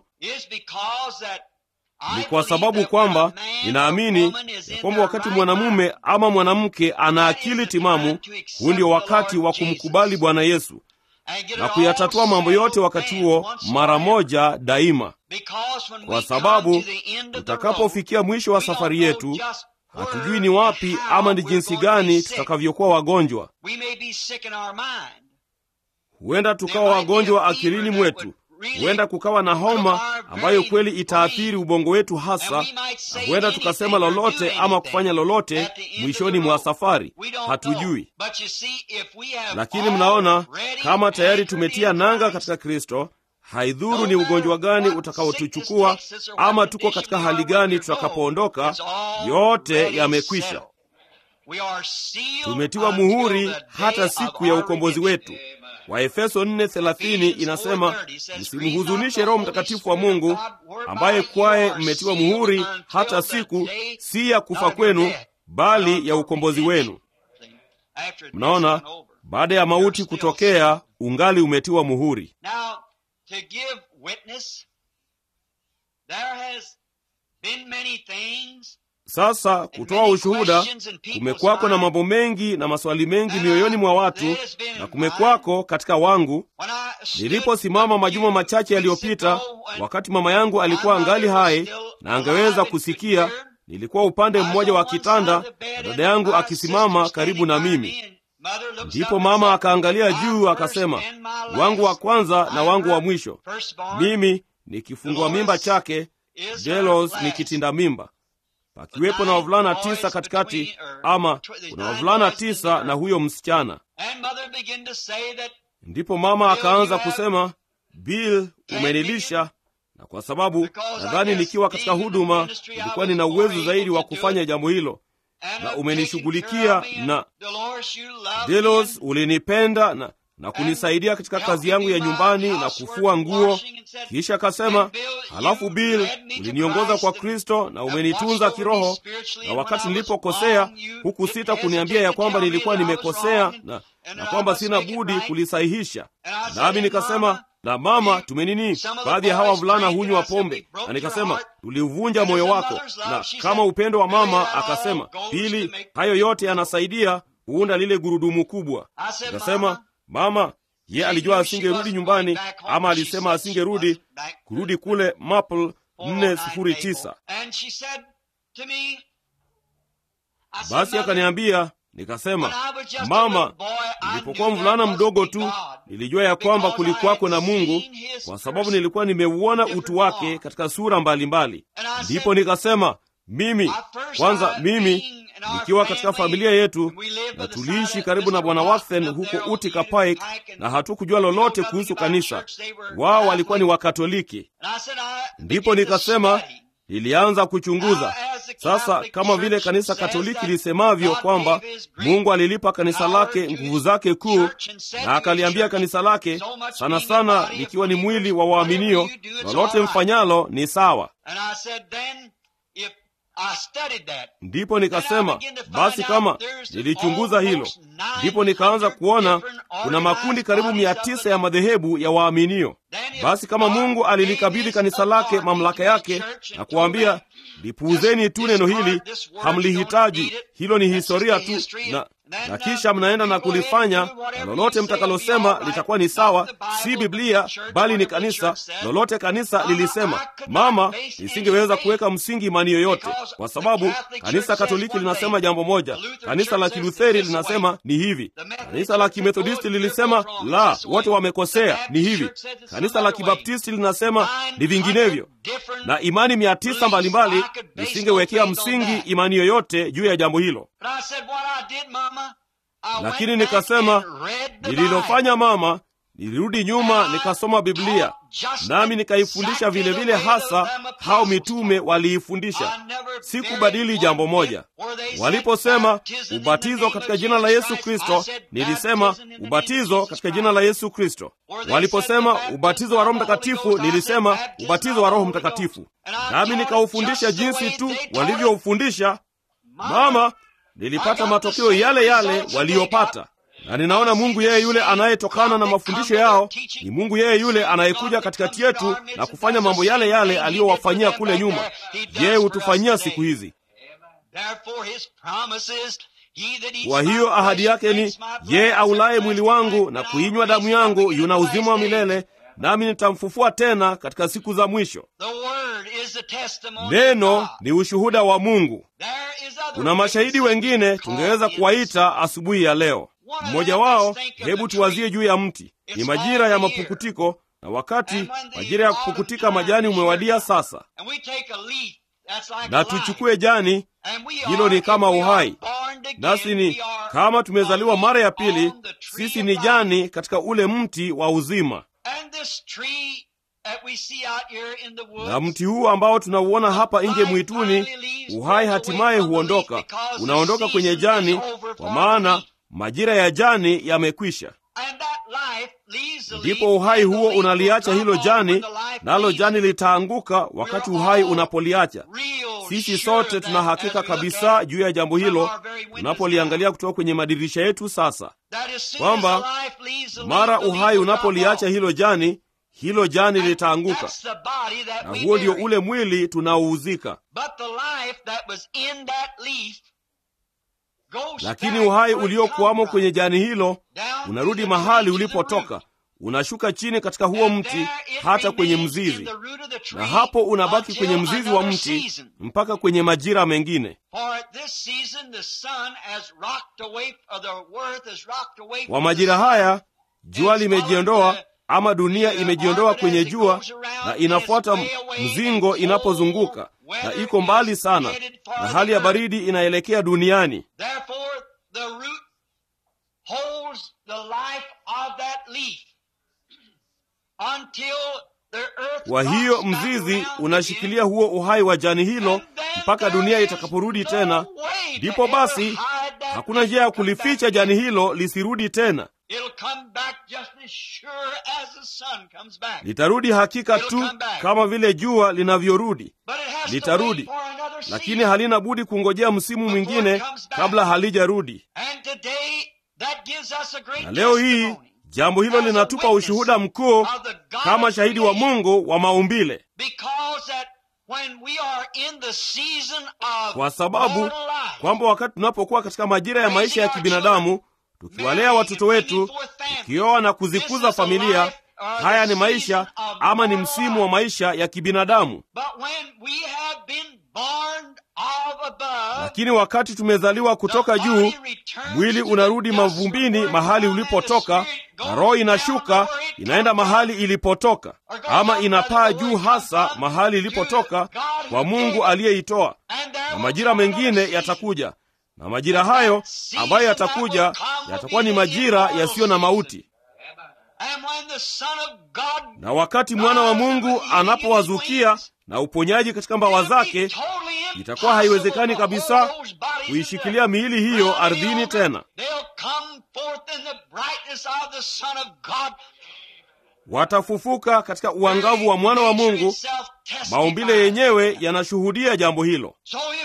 ni kwa sababu kwamba ninaamini ya kwamba wakati mwanamume ama mwanamke ana akili timamu, huu ndio wakati wa kumkubali Bwana Yesu na kuyatatua mambo yote wakati huo mara moja daima. Kwa sababu tutakapofikia mwisho wa safari yetu, hatujui ni wapi ama ni jinsi gani tutakavyokuwa wagonjwa. Huenda tukawa wagonjwa akilini mwetu. Huenda kukawa na homa ambayo kweli itaathiri ubongo wetu hasa, na huenda tukasema lolote ama kufanya lolote mwishoni mwa safari. Hatujui. Lakini mnaona, kama tayari tumetia nanga katika Kristo, haidhuru ni ugonjwa gani utakaotuchukua ama tuko katika hali gani tutakapoondoka, yote yamekwisha. Tumetiwa muhuri hata siku ya ukombozi wetu. Waefeso 4:30 inasema, msimhuzunishe Roho Mtakatifu wa Mungu, ambaye kwaye mmetiwa muhuri hata siku si ya kufa kwenu, bali ya ukombozi wenu. Mnaona, baada ya mauti kutokea, ungali umetiwa muhuri. Sasa kutoa ushuhuda, kumekwako na mambo mengi na maswali mengi mioyoni mwa watu, na kumekwako katika wangu. Niliposimama majuma machache yaliyopita, wakati mama yangu alikuwa angali hai na angeweza kusikia, nilikuwa upande mmoja wa kitanda na dada yangu akisimama karibu na mimi. Ndipo mama akaangalia juu akasema, wangu wa kwanza na wangu wa mwisho. Mimi ni kifungua mimba chake, Delos ni kitinda mimba. Pakiwepo na wavulana 9 katikati, ama kuna wavulana 9 na huyo msichana. Ndipo mama akaanza kusema, Bill, umenilisha, na kwa sababu nadhani nikiwa katika huduma nilikuwa nina uwezo zaidi wa kufanya jambo hilo, na umenishughulikia, na Delos ulinipenda na kunisaidia katika kazi yangu ya nyumbani na kufua nguo. Kisha akasema, halafu Bill, uliniongoza kwa Kristo na umenitunza kiroho, na wakati nilipokosea hukusita kuniambia ya kwamba nilikuwa nimekosea na kwamba sina budi kulisahihisha. Nami nikasema, na mama, tumenini, baadhi ya hawa wavulana hunywa pombe. Na nikasema, tuliuvunja moyo wako. Na kama upendo wa mama, akasema, Pili, hayo yote yanasaidia kuunda lile gurudumu kubwa. Nikasema, mama, ye alijua asingerudi nyumbani, ama alisema asingerudi kurudi kule Maple 409. Basi akaniambia, nikasema, mama, nilipokuwa mvulana mdogo tu nilijua ya kwamba kulikuwako na Mungu, kwa sababu nilikuwa nimeuona utu wake katika sura mbalimbali. Ndipo nikasema, mimi nikiwa katika familia yetu, na tuliishi karibu na Bwana Wathen huko Utica Pike, na hatukujua lolote kuhusu kanisa. Wao walikuwa ni Wakatoliki. Ndipo nikasema, nilianza kuchunguza. Sasa kama vile kanisa Katoliki lisemavyo kwamba Mungu alilipa kanisa lake nguvu zake kuu, na akaliambia kanisa lake, sana sana likiwa ni mwili wa waaminio, lolote mfanyalo ni sawa. Ndipo nikasema, basi kama nilichunguza hilo, ndipo nikaanza kuona kuna makundi karibu 900 ya madhehebu ya waaminio. Basi kama Mungu alilikabidhi kanisa lake mamlaka yake na kuambia, lipuuzeni tu neno hili, hamlihitaji, hilo ni historia tu, na kisha mnaenda na kulifanya, na lolote mtakalosema litakuwa ni sawa, si Biblia bali ni kanisa, lolote kanisa lilisema. Mama, nisingeweza kuweka msingi imani yoyote, kwa sababu kanisa Katoliki linasema jambo moja, kanisa la Kilutheri linasema ni hivi, kanisa la Kimethodisti lilisema la, wote wamekosea, ni hivi, kanisa la Kibaptisti linasema ni vinginevyo, na imani 900 mbalimbali. Nisingewekea msingi imani yoyote juu ya jambo hilo. Lakini nikasema, nililofanya mama, nilirudi nyuma nikasoma Biblia, nami nikaifundisha vile vile hasa hao mitume waliifundisha. Sikubadili jambo moja. Waliposema ubatizo katika jina la Yesu Kristo, nilisema ubatizo katika jina la Yesu Kristo. Waliposema ubatizo wa Roho Mtakatifu, nilisema ubatizo wa Roho Mtakatifu. Nami nikaufundisha jinsi tu walivyoufundisha. Mama, nilipata matokeo yale yale waliyopata. Na ninaona Mungu yeye yule anayetokana na mafundisho yao ni Mungu yeye yule anayekuja katikati yetu na kufanya mambo yale yale aliyowafanyia kule nyuma. Yeye hutufanyia siku hizi. Kwa hiyo ahadi yake ni, yeye aulaye mwili wangu na kuinywa damu yangu yuna uzima wa milele, nami nitamfufua tena katika siku za mwisho. Neno ni ushuhuda wa Mungu. Kuna mashahidi wengine tungeweza kuwaita asubuhi ya leo. Mmoja wao, hebu tuwazie juu ya mti. Ni majira ya mapukutiko, na wakati majira ya kupukutika majani umewadia sasa. Na tuchukue jani, hilo ni kama uhai. Nasi ni kama tumezaliwa mara ya pili, sisi ni jani katika ule mti wa uzima. Na mti huu ambao tunauona hapa nje mwituni, uhai hatimaye huondoka. Unaondoka kwenye jani, kwa maana majira ya jani yamekwisha. Ndipo uhai huo unaliacha hilo jani, nalo jani litaanguka wakati uhai unapoliacha. Sisi sote tuna hakika kabisa juu ya jambo hilo tunapoliangalia kutoka kwenye madirisha yetu sasa, kwamba mara uhai unapoliacha hilo jani litaanguka, na huo ndio ule mwili tunaouzika. Lakini uhai uliokuwamo kwenye jani hilo unarudi mahali ulipotoka, unashuka chini katika huo mti hata kwenye mzizi, na hapo unabaki kwenye mzizi wa mti mpaka kwenye majira mengine. Kwa majira haya jua limejiondoa, ama dunia imejiondoa kwenye jua, na inafuata mzingo inapozunguka, na iko mbali sana, na hali ya baridi inaelekea duniani. Kwa hiyo mzizi unashikilia huo uhai wa jani hilo mpaka dunia itakaporudi tena. Ndipo basi hakuna njia ya kulificha jani hilo lisirudi tena. Litarudi hakika tu kama vile jua linavyorudi. Litarudi, lakini halina budi kungojea msimu mwingine kabla halijarudi. Na leo hii jambo hilo linatupa ushuhuda mkuu kama shahidi wa Mungu wa maumbile, Kwa sababu kwamba wakati tunapokuwa katika majira ya maisha ya kibinadamu, tukiwalea watoto wetu, tukioa na kuzikuza familia, haya ni maisha ama ni msimu wa maisha ya kibinadamu. Lakini wakati tumezaliwa kutoka juu, mwili unarudi mavumbini mahali ulipotoka, na roho inashuka inaenda mahali ilipotoka, ama inapaa juu hasa mahali ilipotoka kwa Mungu aliyeitoa. Na majira mengine yatakuja, na majira hayo ambayo yatakuja yatakuwa ni majira yasiyo na mauti. Na wakati mwana wa Mungu anapowazukia na uponyaji katika mbawa zake, itakuwa haiwezekani kabisa kuishikilia miili hiyo ardhini tena. Watafufuka katika uangavu wa mwana wa Mungu. Maumbile yenyewe yanashuhudia jambo hilo.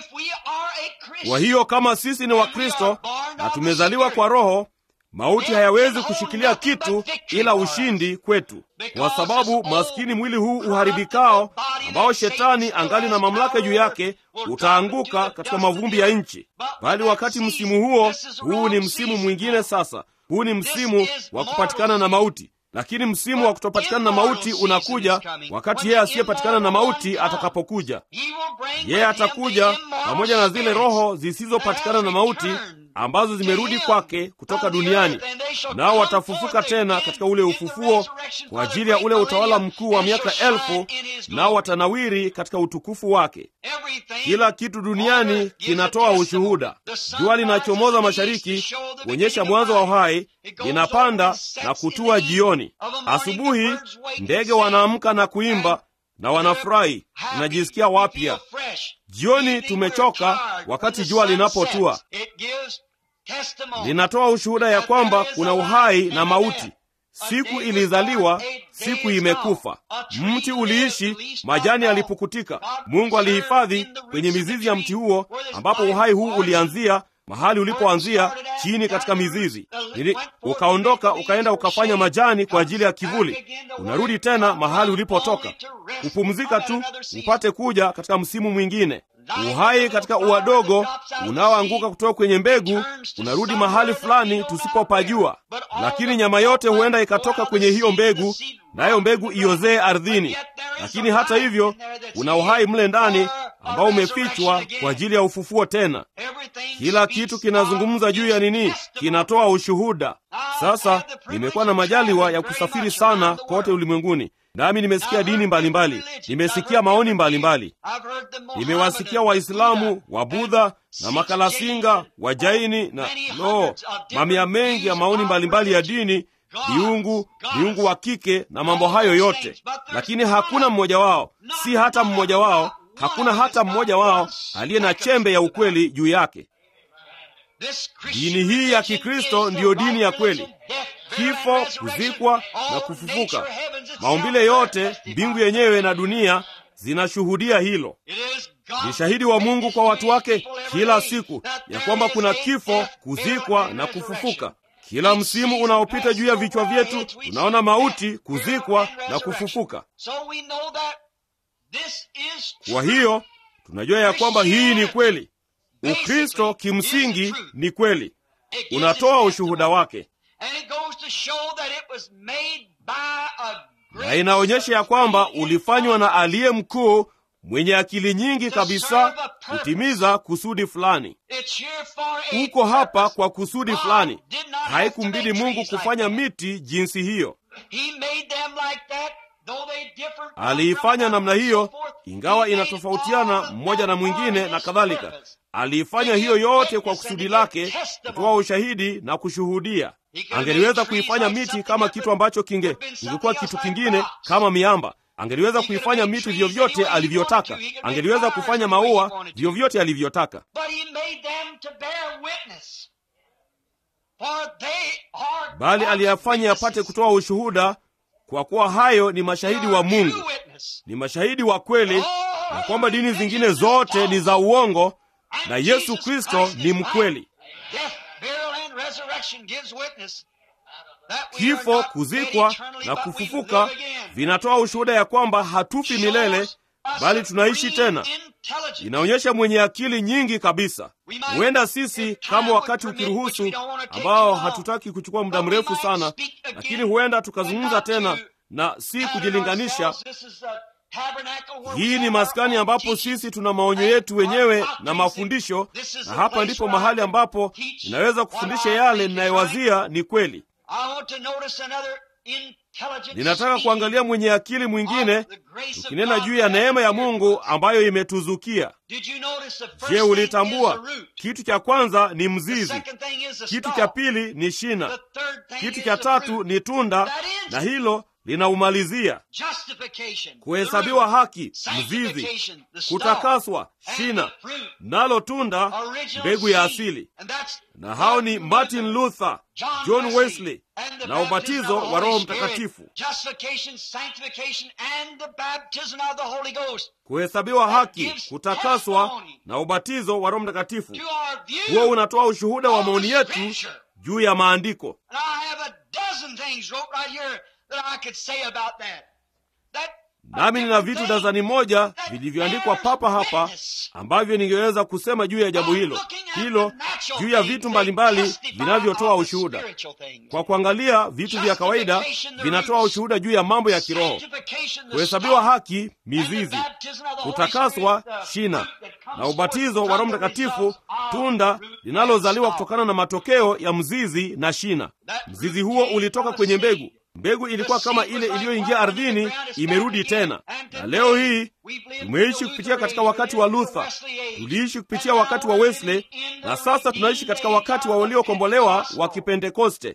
Kwa hiyo kama sisi ni Wakristo na tumezaliwa kwa Roho, mauti hayawezi kushikilia kitu ila ushindi kwetu, kwa sababu maskini mwili huu uharibikao, ambao shetani angali na mamlaka juu yake, utaanguka katika mavumbi ya nchi. Bali wakati msimu huu ni msimu mwingine sasa. Huu ni msimu wa kupatikana na mauti. Lakini msimu wa kutopatikana na mauti unakuja wakati yeye asiyepatikana na mauti atakapokuja. Yeye atakuja pamoja na zile roho zisizopatikana na mauti ambazo zimerudi kwake kutoka duniani, nao watafufuka tena katika ule ufufuo kwa ajili ya ule utawala mkuu wa miaka 1000, nao watanawiri katika utukufu wake. Kila kitu duniani kinatoa ushuhuda. Jua linachomoza mashariki kuonyesha mwanzo wa uhai, linapanda na kutua jioni. Asubuhi ndege wanaamka na kuimba na wanafurahi, tunajisikia wapya. Jioni tumechoka wakati jua linapotua. Linatoa ushuhuda ya kwamba kuna uhai na mauti. Siku ilizaliwa, siku imekufa. Mti uliishi, majani yalipukutika. Mungu alihifadhi kwenye mizizi ya mti huo ambapo uhai huu ulianzia, mahali ulipoanzia chini katika mizizi. Ukaondoka ukaenda ukafanya majani kwa ajili ya kivuli. Unarudi tena mahali ulipotoka, kupumzika tu upate kuja katika msimu mwingine. Uhai katika uwadogo unaoanguka kutoka kwenye mbegu unarudi mahali fulani tusipopajua. Lakini nyama yote huenda ikatoka kwenye hiyo mbegu, nayo mbegu iozee ardhini. Lakini hata hivyo una uhai mle ndani ambao umefichwa kwa ajili ya ufufuo tena. Kila kitu kinazungumza juu ya nini? Kinatoa ushuhuda. Sasa nimekuwa na majaliwa ya kusafiri sana kote ulimwenguni, nami nimesikia dini mbalimbali, nimesikia maoni mbalimbali. Nimewasikia Waislamu, Wabudha na Makalasinga, Wajaini na mamia mengi ya maoni mbalimbali ya dini, miungu wa kike na mambo hayo yote. Lakini hakuna mmoja wao, si hata mmoja wao, hakuna hata mmoja wao aliye na chembe ya ukweli juu yake. Dini hii ya Kikristo ndiyo dini ya kweli. Kifo, kuzikwa na kufufuka, maumbile yote, mbingu yenyewe na dunia zinashuhudia hilo. Ni shahidi wa Mungu kwa watu wake kila siku ya kwamba kuna kifo, kuzikwa na kufufuka. Kila msimu unaopita juu ya vichwa vyetu tunaona mauti, kuzikwa na kufufuka. Kwa hiyo tunajua ya kwamba hii ni kweli. Ukristo kimsingi ni kweli, unatoa ushuhuda wake, na inaonyesha ya kwamba ulifanywa na aliye mkuu mwenye akili nyingi kabisa kutimiza kusudi fulani. Uko hapa kwa kusudi fulani. Haikumbidi Mungu kufanya miti jinsi hiyo. Aliifanya namna hiyo, ingawa inatofautiana mmoja na mwingine na kadhalika. Aliifanya hiyo yote kwa kusudi lake, kutoa ushahidi na kushuhudia. Angeliweza kuifanya miti kama kitu ambacho kingekuwa kitu kingine kama miamba. Angeliweza kuifanya miti vyovyote alivyotaka. Angeliweza kufanya maua vyovyote alivyotaka. Bali aliyafanya yapate kutoa ushuhuda, kwa kuwa hayo ni mashahidi wa Mungu, ni mashahidi wa kweli, na kwamba dini zingine zote ni za uongo na Yesu Kristo ni mkweli. Kifo, kuzikwa na kufufuka vinatoa ushuhuda ya kwamba hatufi milele, bali tunaishi tena. Inaonyesha mwenye akili nyingi kabisa. Huenda sisi kama wakati ukiruhusu, ambao hatutaki kuchukua muda mrefu sana, lakini huenda tukazungumza tena, na si kujilinganisha. Hii ni maskani ambapo sisi tuna maonyo yetu wenyewe na mafundisho, na hapa ndipo mahali ambapo ninaweza kufundisha yale ninayowazia ni kweli. Ninataka kuangalia mwenye akili mwingine tukinena juu ya neema ya Mungu ambayo imetuzukia. Je, ulitambua kitu cha kwanza ni mzizi, kitu cha pili ni shina, kitu cha tatu ni tunda, na hilo linaumalizia. Kuhesabiwa haki, mzizi; kutakaswa, shina; nalo tunda, mbegu ya asili. Na hao ni Martin Luther, John Wesley, na ubatizo wa Roho Mtakatifu. Kuhesabiwa haki, kutakaswa, na ubatizo wa Roho Mtakatifu. Huo unatoa ushuhuda wa maoni yetu juu ya maandiko. Nami nina vitu dazani moja vilivyoandikwa papa hapa ambavyo ningeweza kusema juu ya jambo hilo juu ya vitu mbalimbali vinavyotoa ushuhuda. Kwa kuangalia vitu vya kawaida, vinatoa ushuhuda juu ya mambo ya kiroho. Kuhesabiwa haki, mizizi; kutakaswa, shina; na ubatizo wa Roho Mtakatifu, tunda linalozaliwa kutokana na matokeo ya mzizi na shina. Mzizi huo ulitoka kwenye mbegu. Mbegu ilikuwa kama ile iliyoingia ardhini, imerudi tena. Na leo hii tumeishi kupitia katika wakati wa Luther, tuliishi kupitia wakati wa Wesley, na sasa tunaishi katika wakati wa waliokombolewa wa Kipentekoste.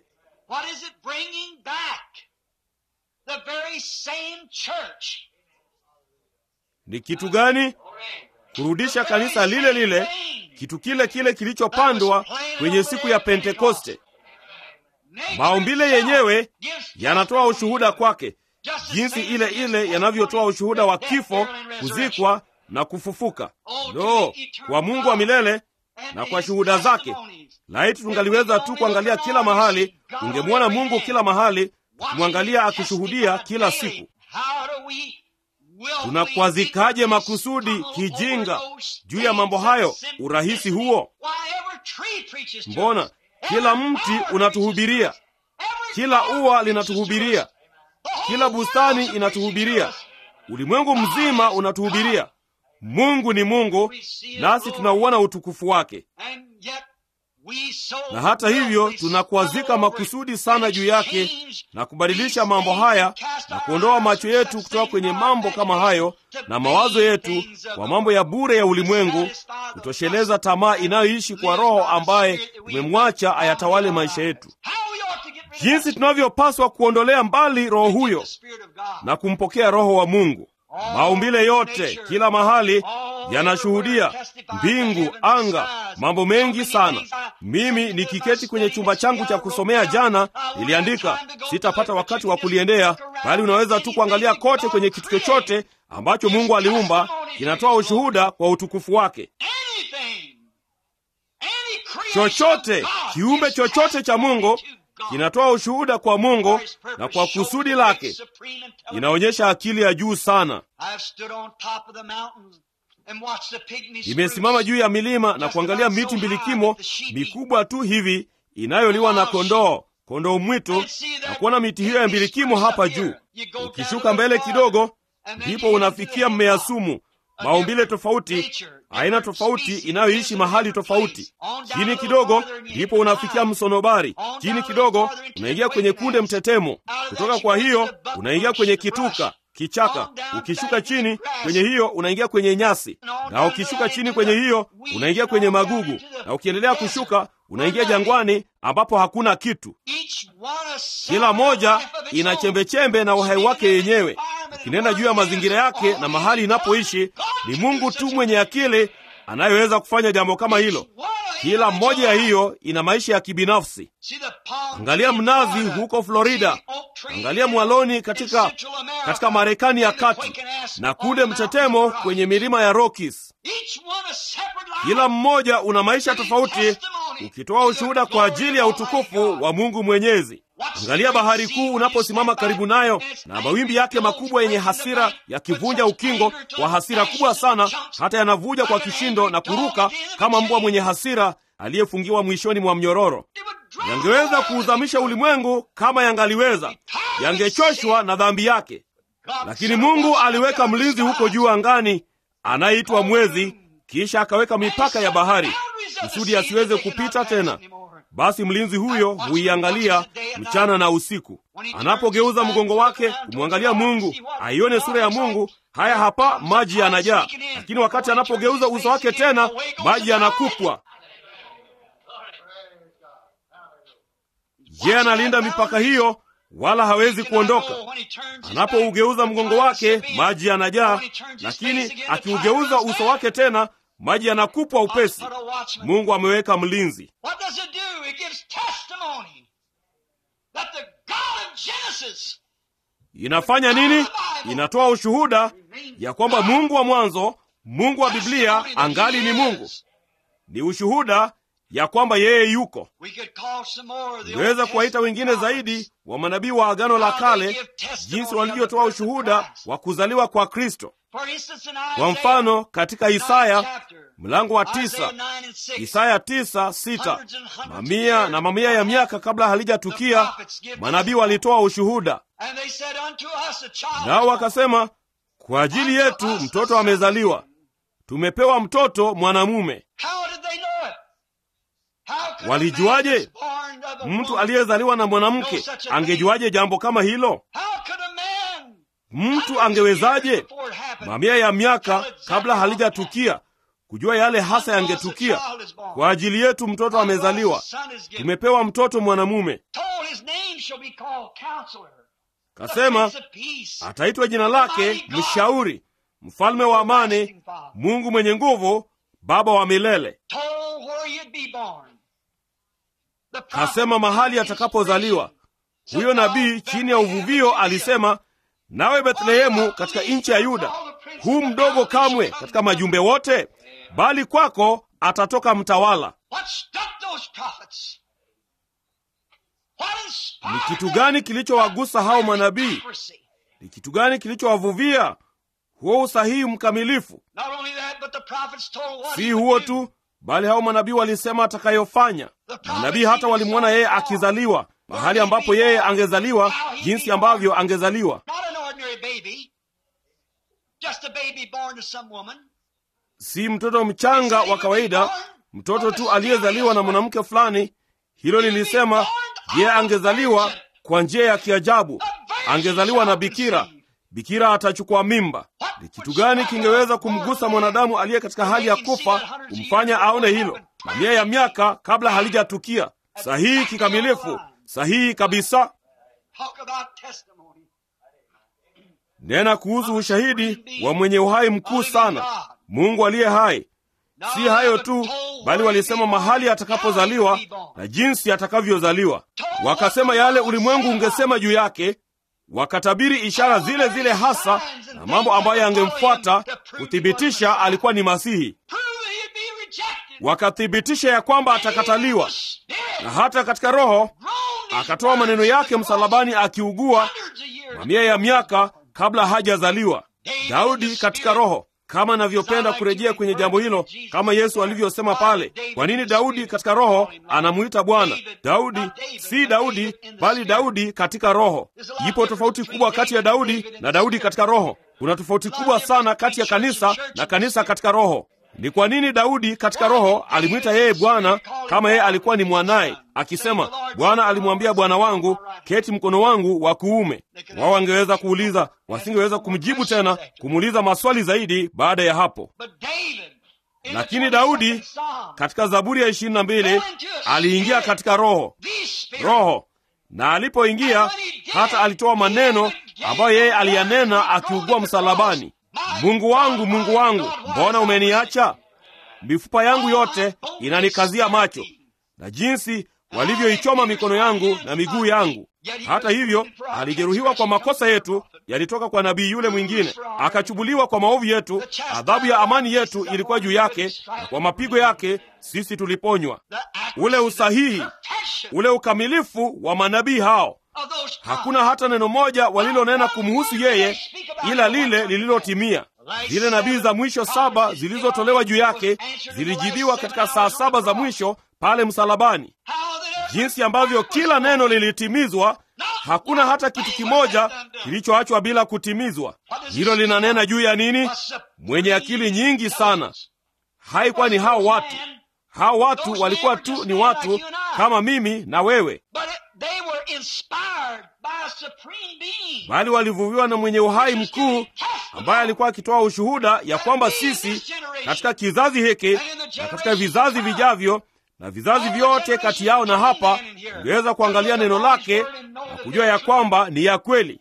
Ni kitu gani? Kurudisha kanisa lile lile, kitu kile kile kilichopandwa kwenye siku ya Pentekoste. Maumbile yenyewe yanatoa ushuhuda kwake, jinsi ile ile yanavyotoa ushuhuda wa kifo, kuzikwa na kufufuka. Kwa Mungu wa milele na kwa shuhuda zake. Laiti tungaliweza tu kuangalia kila mahali, tungemwona Mungu kila mahali, kumwangalia akishuhudia kila siku. Tunakwazikaje makusudi kijinga juu ya mambo hayo, urahisi huo? Mbona kila mti unatuhubiria, kila ua linatuhubiria, kila bustani inatuhubiria, ulimwengu mzima unatuhubiria. Mungu ni Mungu, nasi tunauona utukufu wake. Na hata hivyo tunakwazika makusudi sana juu yake na kubadilisha mambo haya na kuondoa macho yetu kutoka kwenye mambo kama hayo na mawazo yetu kwa mambo ya bure ya ulimwengu, kutosheleza tamaa inayoishi kwa Roho ambaye tumemwacha ayatawale maisha yetu. Jinsi tunavyopaswa kuondolea mbali roho huyo na kumpokea Roho wa Mungu. Maumbile yote kila mahali yanashuhudia, mbingu, anga, mambo mengi sana. Mimi nikiketi kwenye chumba changu cha kusomea jana, niliandika, sitapata wakati wa kuliendea, bali unaweza tu kuangalia kote kwenye kitu chochote ambacho Mungu aliumba, kinatoa ushuhuda kwa utukufu wake. Chochote, kiumbe chochote cha Mungu kinatoa ushuhuda kwa Mungu na kwa kusudi lake. Inaonyesha akili ya juu sana. Nimesimama juu ya milima na kuangalia miti mbilikimo mikubwa tu hivi inayoliwa na kondoo mwitu, na kuona miti hiyo ya mbilikimo hapa juu. Ukishuka mbele kidogo, ndipo unafikia mmea sumu, maumbile tofauti, aina tofauti inayoishi mahali tofauti. Chini kidogo ndipo unafikia msonobari. Chini kidogo unaingia kwenye kunde mtetemo. Kutoka kwa hiyo unaingia kwenye kituka, kichaka. Ukishuka chini kwenye hiyo unaingia kwenye nyasi, na ukishuka chini kwenye hiyo unaingia kwenye magugu, na ukiendelea kushuka unaingia jangwani ambapo hakuna kitu. Kila moja ina chembechembe na uhai wake yenyewe. Ukinena juu ya mazingira yake na mahali inapoishi, ni Mungu tu mwenye akili anayeweza kufanya jambo kama hilo. Kila moja ya hiyo ina maisha ya kibinafsi. Angalia mnazi huko Florida, angalia mwaloni katika Marekani ya kati, na kunde mtetemo kwenye milima ya Rockies. Kila mmoja una maisha tofauti ukitoa ushuhuda kwa ajili ya utukufu wa Mungu Mwenyezi. Angalia bahari kuu unaposimama karibu nayo na mawimbi yake makubwa yenye hasira yakivunja ukingo kwa hasira kubwa sana, hata yanavuja kwa kishindo na kuruka kama mbwa mwenye hasira aliyefungiwa mwishoni mwa mnyororo. Yangeweza kuuzamisha ulimwengu kama yangaliweza, yangechoshwa na dhambi yake. Lakini Mungu aliweka mlinzi huko juu angani anayeitwa Mwezi, kisha akaweka mipaka ya bahari kusudi asiweze kupita tena. Basi mlinzi huyo huiangalia mchana na usiku. Anapogeuza mgongo wake kumwangalia Mungu, aione sura ya Mungu, haya hapa maji yanajaa. Lakini wakati anapogeuza uso wake tena, maji yanakupwa. Je, analinda mipaka hiyo wala hawezi kuondoka. Anapougeuza mgongo wake, maji yanajaa, lakini akiugeuza uso wake tena, maji yanakupwa upesi. Mungu ameweka mlinzi. Inafanya nini? Inatoa ushuhuda ya kwamba Mungu wa mwanzo, Mungu wa Biblia, angali ni Mungu. Ni ushuhuda ya kwamba yeye yuko. Tunaweza kuwaita wengine zaidi wa manabii wa Agano la Kale, jinsi walivyotoa ushuhuda wa kuzaliwa kwa Kristo. Kwa mfano, katika Isaya mlango wa 9, Isaya 9:6, mamia na mamia ya miaka kabla halijatukia, manabii walitoa ushuhuda. Nao wakasema, kwa ajili yetu mtoto amezaliwa, tumepewa mtoto mwanamume. Walijuaje? Mtu aliyezaliwa na mwanamke angejuaje jambo kama hilo? Mtu angewezaje mamia ya miaka kabla halijatukia kujua yale hasa yangetukia? Kwa ajili yetu mtoto amezaliwa, tumepewa mtoto mwanamume. Kasema ataitwa jina lake Mshauri, Mfalme wa Amani, Mungu mwenye nguvu, Baba wa milele. Kasema mahali atakapozaliwa. Huyo nabii chini ya uvuvio alisema, nawe Bethlehemu katika nchi ya Yuda, huu mdogo kamwe katika majumbe wote, bali kwako atatoka mtawala. Ni kitu gani kilichowagusa hao manabii? Ni kitu gani kilichowavuvia? Huo usahihi mkamilifu. Si huo tu, bali hao manabii walisema atakayofanya. Manabii hata walimwona yeye akizaliwa, mahali ambapo yeye angezaliwa, jinsi ambavyo angezaliwa. Si mtoto mchanga wa kawaida, mtoto tu aliyezaliwa na mwanamke fulani. Hilo lilisema yeye angezaliwa kwa njia ya kiajabu, angezaliwa na bikira. Bikira atachukua mimba. Ni kitu gani kingeweza kumgusa mwanadamu aliye katika hali ya kufa kumfanya aone hilo? Mamia ya miaka kabla halijatukia. Sahihi kikamilifu, sahihi kabisa. Nena kuhusu ushahidi wa mwenye uhai mkuu sana, Mungu aliye hai. Si hayo tu, bali walisema mahali atakapozaliwa na jinsi atakavyozaliwa. Wakasema yale ulimwengu ungesema juu yake. Wakatabiri ishara zile zile hasa na mambo ambayo yangemfuata kuthibitisha alikuwa ni Masihi. Wakathibitisha ya kwamba atakataliwa, na hata katika roho akatoa maneno yake msalabani akiugua mamia ya miaka kabla hajazaliwa. Daudi katika roho, kama anavyopenda kurejea kwenye jambo hilo, kama Yesu alivyosema pale. Kwa nini Daudi katika roho anamuita Bwana? Daudi si Daudi, bali Daudi katika roho. Ipo tofauti kubwa kati ya Daudi na Daudi katika roho. Kuna tofauti kubwa sana kati ya kanisa na kanisa katika roho. Ni kwa nini Daudi katika roho alimwita yeye Bwana kama yeye alikuwa ni mwanaye, akisema, Bwana alimwambia Bwana wangu, keti mkono wangu wa kuume. Wao wangeweza kuuliza, wasingeweza kumjibu tena, kumuuliza maswali zaidi baada ya hapo. Lakini Daudi katika Zaburi ya 22 aliingia katika roho, na alipoingia hata alitoa maneno ambayo yeye aliyanena akiugua msalabani. Mungu wangu, Mungu wangu, mbona umeniacha? Mifupa yangu yote inanikazia macho, na jinsi walivyoichoma mikono yangu na miguu yangu. Hata hivyo, alijeruhiwa kwa makosa yetu, yalitoka kwa nabii yule mwingine. Akachubuliwa kwa maovu yetu, adhabu ya amani yetu ilikuwa juu yake, na kwa mapigo yake sisi tuliponywa. Ule usahihi, ule ukamilifu wa manabii hao. Hakuna hata neno moja walilonena kumhusu yeye ila lile lililotimia. Zile nabii za mwisho 7 zilizotolewa juu yake zilijibiwa katika saa 7 za mwisho pale msalabani. Jinsi ambavyo kila neno lilitimizwa, hakuna hata kitu kimoja kilichoachwa bila kutimizwa. Hilo linanena juu ya nini? Mwenye akili nyingi sana. Haikuwa ni hao watu. Hao watu walikuwa tu ni watu kama mimi na wewe, bali walivuviwa na mwenye uhai mkuu, ambaye alikuwa akitoa ushuhuda ya kwamba sisi katika kizazi hiki na katika vizazi vijavyo na vizazi vyote kati yao na hapa ungeweza kuangalia neno lake na kujua ya kwamba ni ya kweli.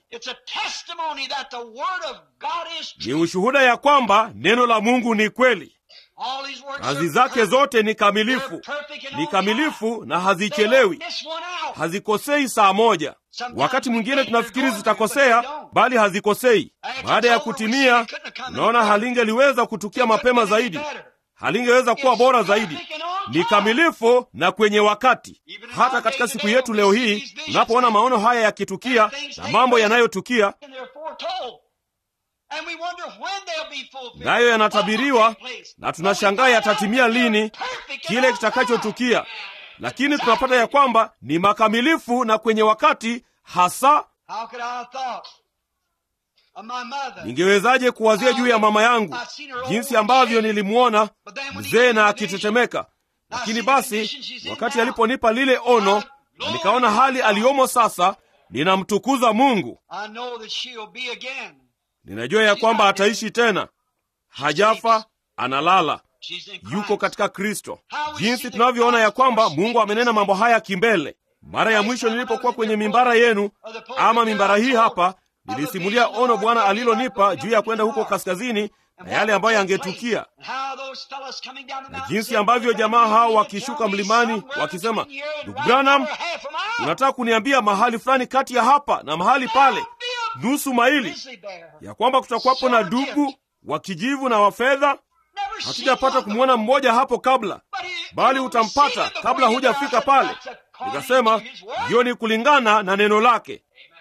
Ni ushuhuda ya kwamba neno la Mungu ni kweli. Kazi zake zote ni kamilifu, ni kamilifu na hazichelewi, hazikosei saa moja. Wakati mwingine tunafikiri zitakosea, bali hazikosei. Baada ya kutimia, unaona halingeliweza kutukia mapema zaidi, halingeweza kuwa bora zaidi. Ni kamilifu na kwenye wakati. Hata katika siku yetu leo hii, tunapoona maono haya yakitukia na mambo yanayotukia, nayo yanatabiriwa, na tunashangaa yatatimia lini, kile kitakachotukia. Lakini tunapata ya kwamba ni makamilifu na kwenye wakati hasa. Ningewezaje kuwazia juu ya mama yangu, jinsi ambavyo nilimuona mzee na akitetemeka? Lakini basi, wakati aliponipa lile ono na nikaona hali aliyomo sasa, ninamtukuza Mungu. Ninajua ya kwamba ataishi tena. Hajafa, analala, yuko katika Kristo. Jinsi tunavyoona ya kwamba Mungu amenena mambo haya kimbele. Mara ya mwisho nilipokuwa kwenye mimbara yenu, ama mimbara hii hapa, nilisimulia ono Bwana alilonipa juu ya kwenda huko kaskazini na yale ambayo yangetukia, na jinsi ambavyo jamaa hao wakishuka mlimani wakisema, ndugu Branham, unataka kuniambia mahali fulani kati ya hapa na mahali pale, nusu maili, ya kwamba kutakuwapo na dubu wa kijivu na wa fedha? Hatujapata kumwona mmoja hapo kabla, bali utampata kabla hujafika pale. Nikasema, hiyo ni kulingana na neno lake.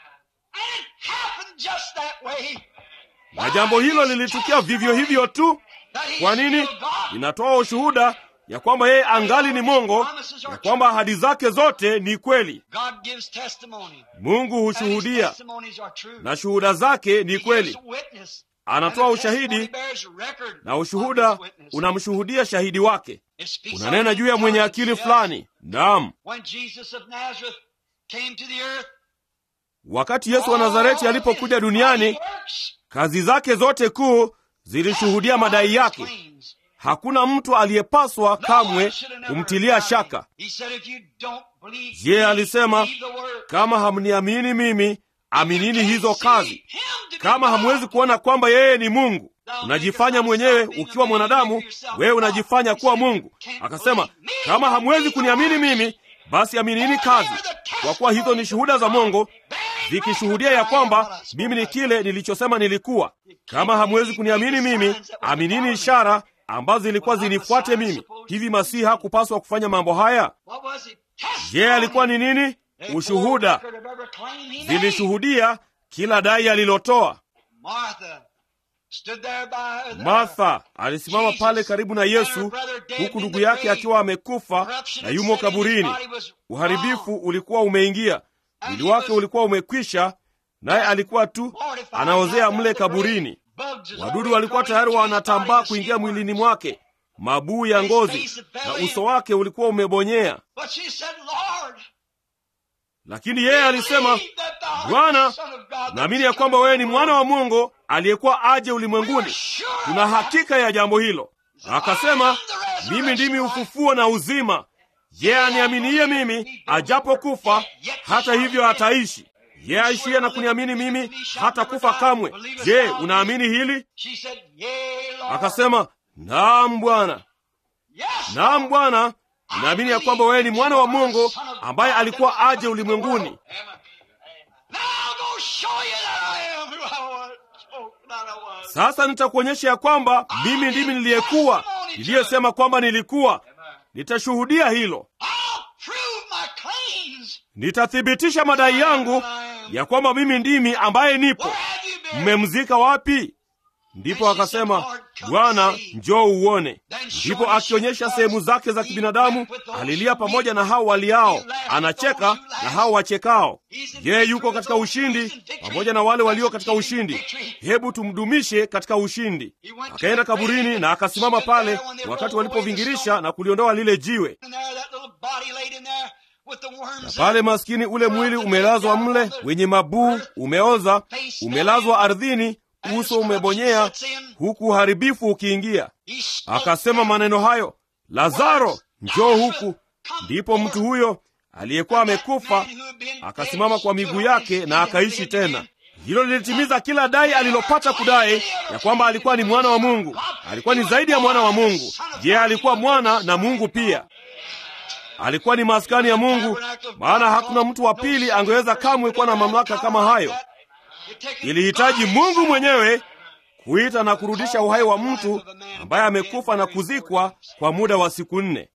Na jambo hilo lilitukia vivyo hivyo tu. Kwa nini? Inatoa ushuhuda ya kwamba yeye angali ni Mungu, ya kwamba ahadi zake zote ni kweli. Mungu hushuhudia na shuhuda zake ni kweli. Anatoa ushahidi na ushuhuda unamshuhudia shahidi wake. Unanena juu ya mwenye akili fulani. Naam. Wakati Yesu wa Nazareti alipokuja duniani, kazi zake zote kuu zilishuhudia madai yake. Hakuna mtu aliyepaswa kamwe kumtilia shaka. Je, alisema, kama hamniamini mimi, aminini hizo kazi. Kama hamwezi kuona kwamba yeye ni Mungu, unajifanya mwenyewe ukiwa mwanadamu, wewe unajifanya kuwa Mungu. Akasema, kama hamwezi kuniamini mimi, basi aminini kazi, kwa kuwa hizo ni shuhuda za Mungu zikishuhudia ya kwamba mimi ni kile nilichosema nilikuwa. Kama hamwezi kuniamini mimi, aminini ishara ambazo zilikuwa zinifuate mimi. Hivi Masihi hakupaswa kufanya mambo haya? Je, alikuwa ni nini? Ushuhuda. Zilishuhudia kila dai alilotoa. Martha alisimama pale karibu na Yesu, huku ndugu yake akiwa amekufa na yumo kaburini. Uharibifu ulikuwa umeingia, mwili wake ulikuwa umekwisha, naye alikuwa tu anaozea mle kaburini. Wadudu walikuwa tayari wanatambaa kuingia mwilini mwake, mabuu ya ngozi, na uso wake ulikuwa umebonyea. Lakini yeye alisema, Bwana, naamini ya kwamba wewe ni mwana wa Mungu aliyekuwa aje ulimwenguni. Tuna hakika ya jambo hilo. Akasema, mimi ndimi ufufuo na uzima. Yeye aniaminiye mimi, ajapokufa, hata hivyo ataishi. Yeye aishiye na kuniamini mimi, hata kufa kamwe. Je, unaamini hili? Akasema, naam Bwana. Naam Bwana, naamini ya kwamba wewe ni mwana wa Mungu ambaye alikuwa aje ulimwenguni. Sasa nitakuonyesha ya kwamba mimi ndimi niliyekuwa, niliyesema kwamba nilikuwa. Nitashuhudia hilo. Nitathibitisha madai yangu ya kwamba mimi ndimi ambaye nipo. Mmemzika wapi? Ndipo akasema, Bwana, njoo uone. Ndipo akionyesha sehemu zake za kibinadamu, alilia pamoja na hao waliao, anacheka na hao wachekao. Yeye yuko katika ushindi pamoja na wale walio katika ushindi. Hebu tumdumishe katika ushindi. Akaenda kaburini na akasimama pale wakati walipovingirisha na kuliondoa lile jiwe. Na pale maskini ule mwili umelazwa mle, wenye mabuu, umeoza, umelazwa ardhini, uso umebonyea, huku uharibifu ukiingia. Akasema maneno hayo, Lazaro, njoo huku. Ndipo mtu huyo aliyekuwa amekufa akasimama kwa miguu yake na akaishi tena. Hilo lilitimiza kila dai alilopata kudai, ya kwamba alikuwa ni mwana wa Mungu. Alikuwa ni zaidi ya mwana wa Mungu. Je, alikuwa mwana na Mungu pia. Alikuwa ni maskani ya Mungu, maana hakuna mtu wa pili angeweza kamwe kuwa na mamlaka kama hayo. Ilihitaji Mungu mwenyewe kuita na kurudisha uhai wa mtu ambaye amekufa na kuzikwa kwa muda wa siku 4.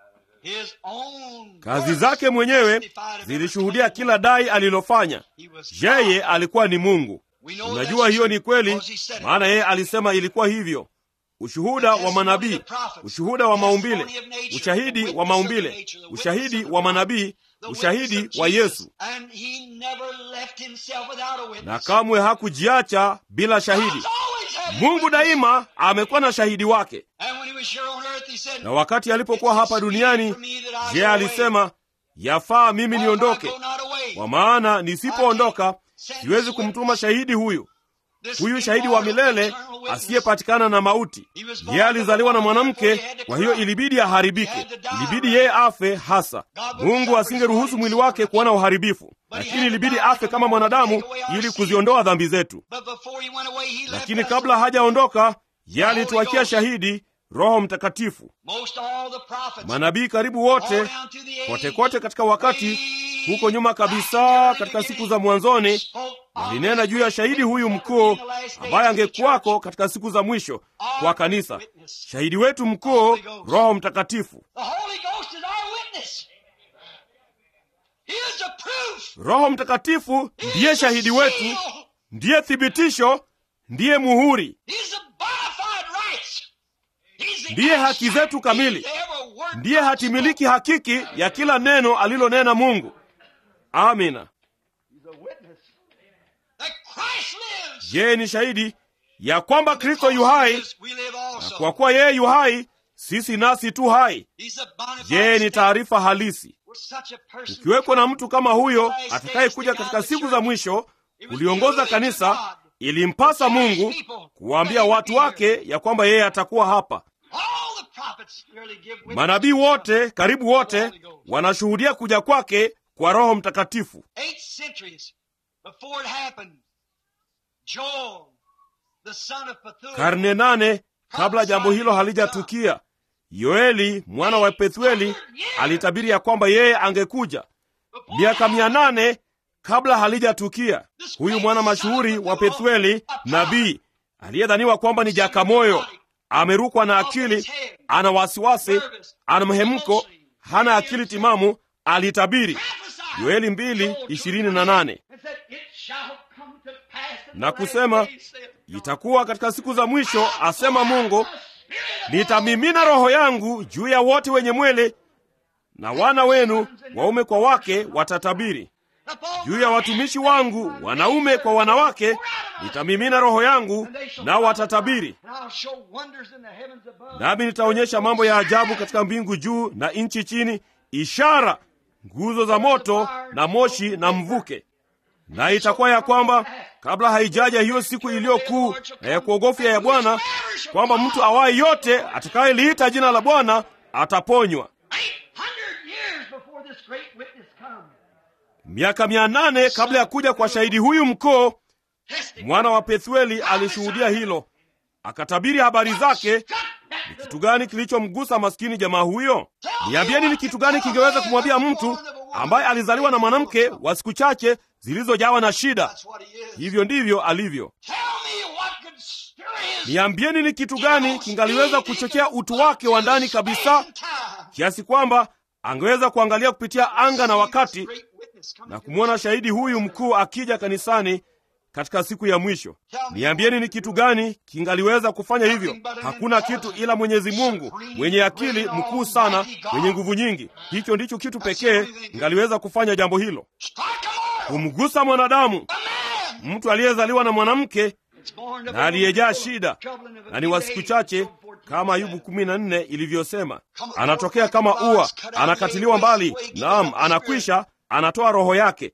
Kazi zake mwenyewe zilishuhudia kila dai alilofanya. Yeye alikuwa ni Mungu. Unajua hiyo ni kweli, maana yeye alisema ilikuwa hivyo. Ushuhuda wa manabii, ushuhuda wa maumbile, ushahidi wa maumbile, ushahidi wa manabii, ushahidi wa Yesu. Na kamwe hakujiacha bila shahidi. Mungu daima amekuwa na shahidi wake. Na wakati alipokuwa hapa duniani, je, alisema, yafaa mimi niondoke, kwa maana nisipoondoka siwezi kumtuma shahidi huyu shahidi wa milele asiyepatikana na mauti. Yeye alizaliwa na mwanamke, kwa hiyo ilibidi aharibike. Ilibidi yeye afe hasa. Mungu asingeruhusu mwili wake kuwa na uharibifu, lakini ilibidi afe kama mwanadamu ili kuziondoa dhambi zetu. Lakini kabla hajaondoka, yeye alituachia shahidi, Roho Mtakatifu. Manabii karibu wote, kote kote katika wakati huko nyuma kabisa, katika siku za mwanzoni, walinena juu ya shahidi huyu mkuu ambaye angekuwako katika siku za mwisho kwa kanisa. Shahidi wetu mkuu, Roho Mtakatifu. Roho Mtakatifu ndiye shahidi wetu, ndiye thibitisho, ndiye muhuri, ndiye haki zetu kamili, ndiye hatimiliki hakiki ya kila neno alilonena Mungu. Amina. Yeye ni shahidi ya kwamba Kristo yu hai, na kwa kuwa yeye yu hai, sisi nasi tu hai. Yeye ni taarifa halisi. Ukiweko na mtu kama huyo atakayekuja katika siku za mwisho kuliongoza kanisa, ilimpasa Mungu kuwaambia watu wake ya kwamba yeye atakuwa hapa. Manabii wote, karibu wote, wanashuhudia kuja kwake kwa Roho Mtakatifu. Karne 8 kabla jambo hilo halijatukia, Yoeli mwana wa Pethueli alitabiri ya kwamba yeye angekuja. Miaka 800 kabla halijatukia, huyu mwana mashuhuri wa Pethueli, nabii aliyedhaniwa kwamba ni jakamoyo, amerukwa na akili, ana wasiwasi, ana mhemko, hana akili timamu, alitabiri. Yoeli 2:28 na kusema, itakuwa katika siku za mwisho, asema Mungu, nitamimina roho yangu juu ya wote wenye mwili, na wana wenu waume kwa wake watatabiri. Juu ya watumishi wangu wanaume kwa wanawake nitamimina roho yangu, nao watatabiri. Nami nitaonyesha mambo ya ajabu katika mbingu juu na nchi chini, ishara, nguzo za moto na moshi na mvuke. Na itakuwa ya kwamba kabla haijaja hiyo siku iliyokuu na ya kuogofya ya Bwana, kwamba mtu awaye yote atakayeliita jina la Bwana ataponywa. Miaka 800 kabla ya kuja kwa shahidi huyu mkuu, mwana wa Pethueli alishuhudia hilo, akatabiri habari zake. Ni kitu gani kilichomgusa maskini jamaa huyo? Niambieni, ni kitu gani kingeweza kumwambia mtu ambaye alizaliwa na mwanamke wa siku chache zilizojawa na shida. Hivyo ndivyo alivyo. Niambieni, ni kitu gani kingaliweza kuchochea utu wake wa ndani kabisa kiasi kwamba angeweza kuangalia kupitia anga na wakati na kumwona shahidi huyu mkuu akija kanisani katika siku ya mwisho? Niambieni, ni kitu gani kingaliweza kufanya hivyo? Hakuna kitu ila Mwenyezi Mungu mwenye akili mkuu sana, mwenye nguvu nyingi. Hicho ndicho kitu pekee kingaliweza kufanya jambo hilo, kumgusa mwanadamu, mtu aliyezaliwa na mwanamke na aliyejaa shida na ni wa siku chache, kama Ayubu 14 ilivyosema. Anatokea kama ua, anakatiliwa mbali, naam, anakwisha, anatoa roho yake.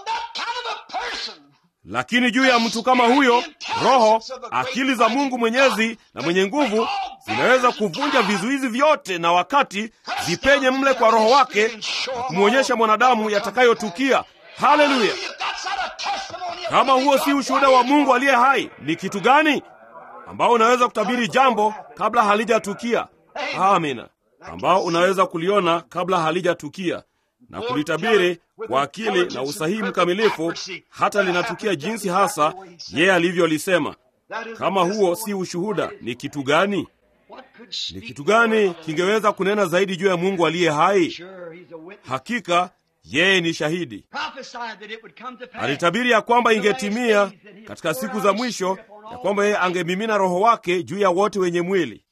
Lakini juu ya mtu kama huyo, roho, akili za Mungu Mwenyezi na mwenye nguvu zinaweza kuvunja vizuizi vyote na wakati zipenye mle kwa roho wake na kumwonyesha mwanadamu yatakayotukia. Haleluya! Kama huo si ushuhuda wa Mungu aliye hai, ni kitu gani ambao unaweza kutabiri jambo kabla halijatukia? Amina. Ambao unaweza kuliona kabla halijatukia na kulitabiri kwa akili na usahihi mkamilifu hata linatukia jinsi hasa yeye alivyolisema. Kama huo si ushuhuda, ni kitu gani? Ni kitu gani kingeweza kunena zaidi juu ya Mungu aliye hai? Hakika yeye ni shahidi. Alitabiri ya kwamba ingetimia katika siku za mwisho, ya kwamba yeye angemimina roho wake juu ya wote wenye mwili.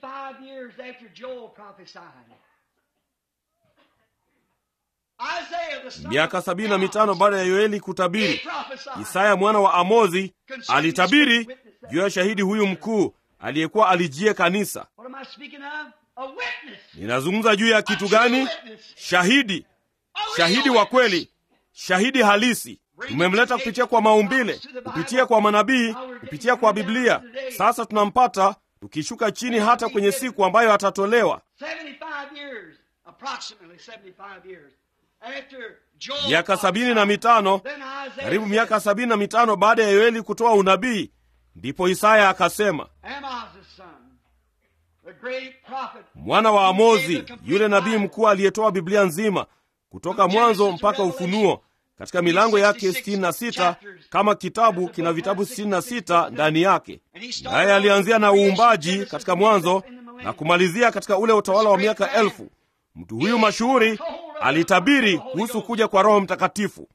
Miaka 75 baada ya Yoeli kutabiri, Isaya mwana wa Amozi alitabiri juu ya shahidi huyu mkuu aliyekuwa alijie kanisa. Ninazungumza juu ya kitu gani? Shahidi. Shahidi wa kweli, shahidi halisi. Tumemleta kupitia kwa maumbile, kupitia kwa manabii, kupitia kwa Biblia. Sasa tunampata tukishuka chini hata kwenye siku ambayo atatolewa. Miaka 75, karibu miaka 75 baada ya Yoeli kutoa unabii, ndipo Isaya akasema, mwana wa Amozi, yule nabii mkuu aliyetoa Biblia nzima kutoka Mwanzo mpaka Ufunuo katika milango yake 66, kama kitabu kina vitabu 66 ndani yake. Naye alianzia na uumbaji katika Mwanzo na kumalizia katika ule utawala wa miaka 1000. Mtu huyu mashuhuri alitabiri kuhusu kuja kwa Roho Mtakatifu.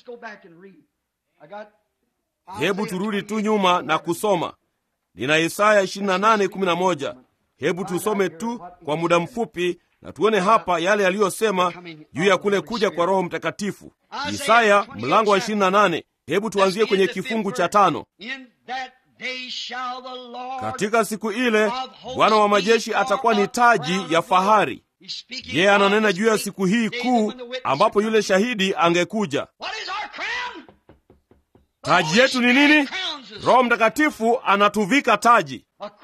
Hebu turudi tu nyuma na kusoma. Nina Isaya 28:11. Hebu tusome tu kwa muda mfupi na tuone hapa yale yaliyosema juu ya kule kuja kwa Roho Mtakatifu. Isaya mlango wa 28. Hebu tuanzie kwenye kifungu cha 5. Katika siku ile Bwana wa majeshi atakuwa ni taji ya fahari. Yeye ananena juu ya siku hii kuu ambapo yule shahidi angekuja. Taji yetu ni nini? Roho Mtakatifu anatuvika taji.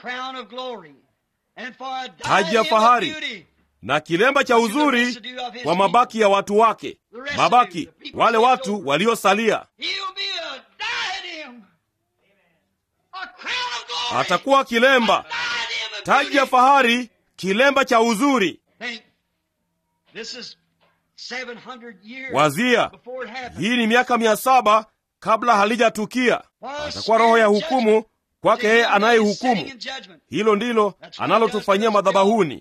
Taji ya fahari na kilemba cha uzuri kwa mabaki ya watu wake. Mabaki, wale watu waliosalia. Atakuwa kilemba, taji ya fahari, kilemba cha uzuri. Wazia, hii ni miaka 700 kabla halijatukia. Atakuwa roho ya hukumu kwake yeye anayehukumu. Hilo ndilo analotufanyia madhabahuni.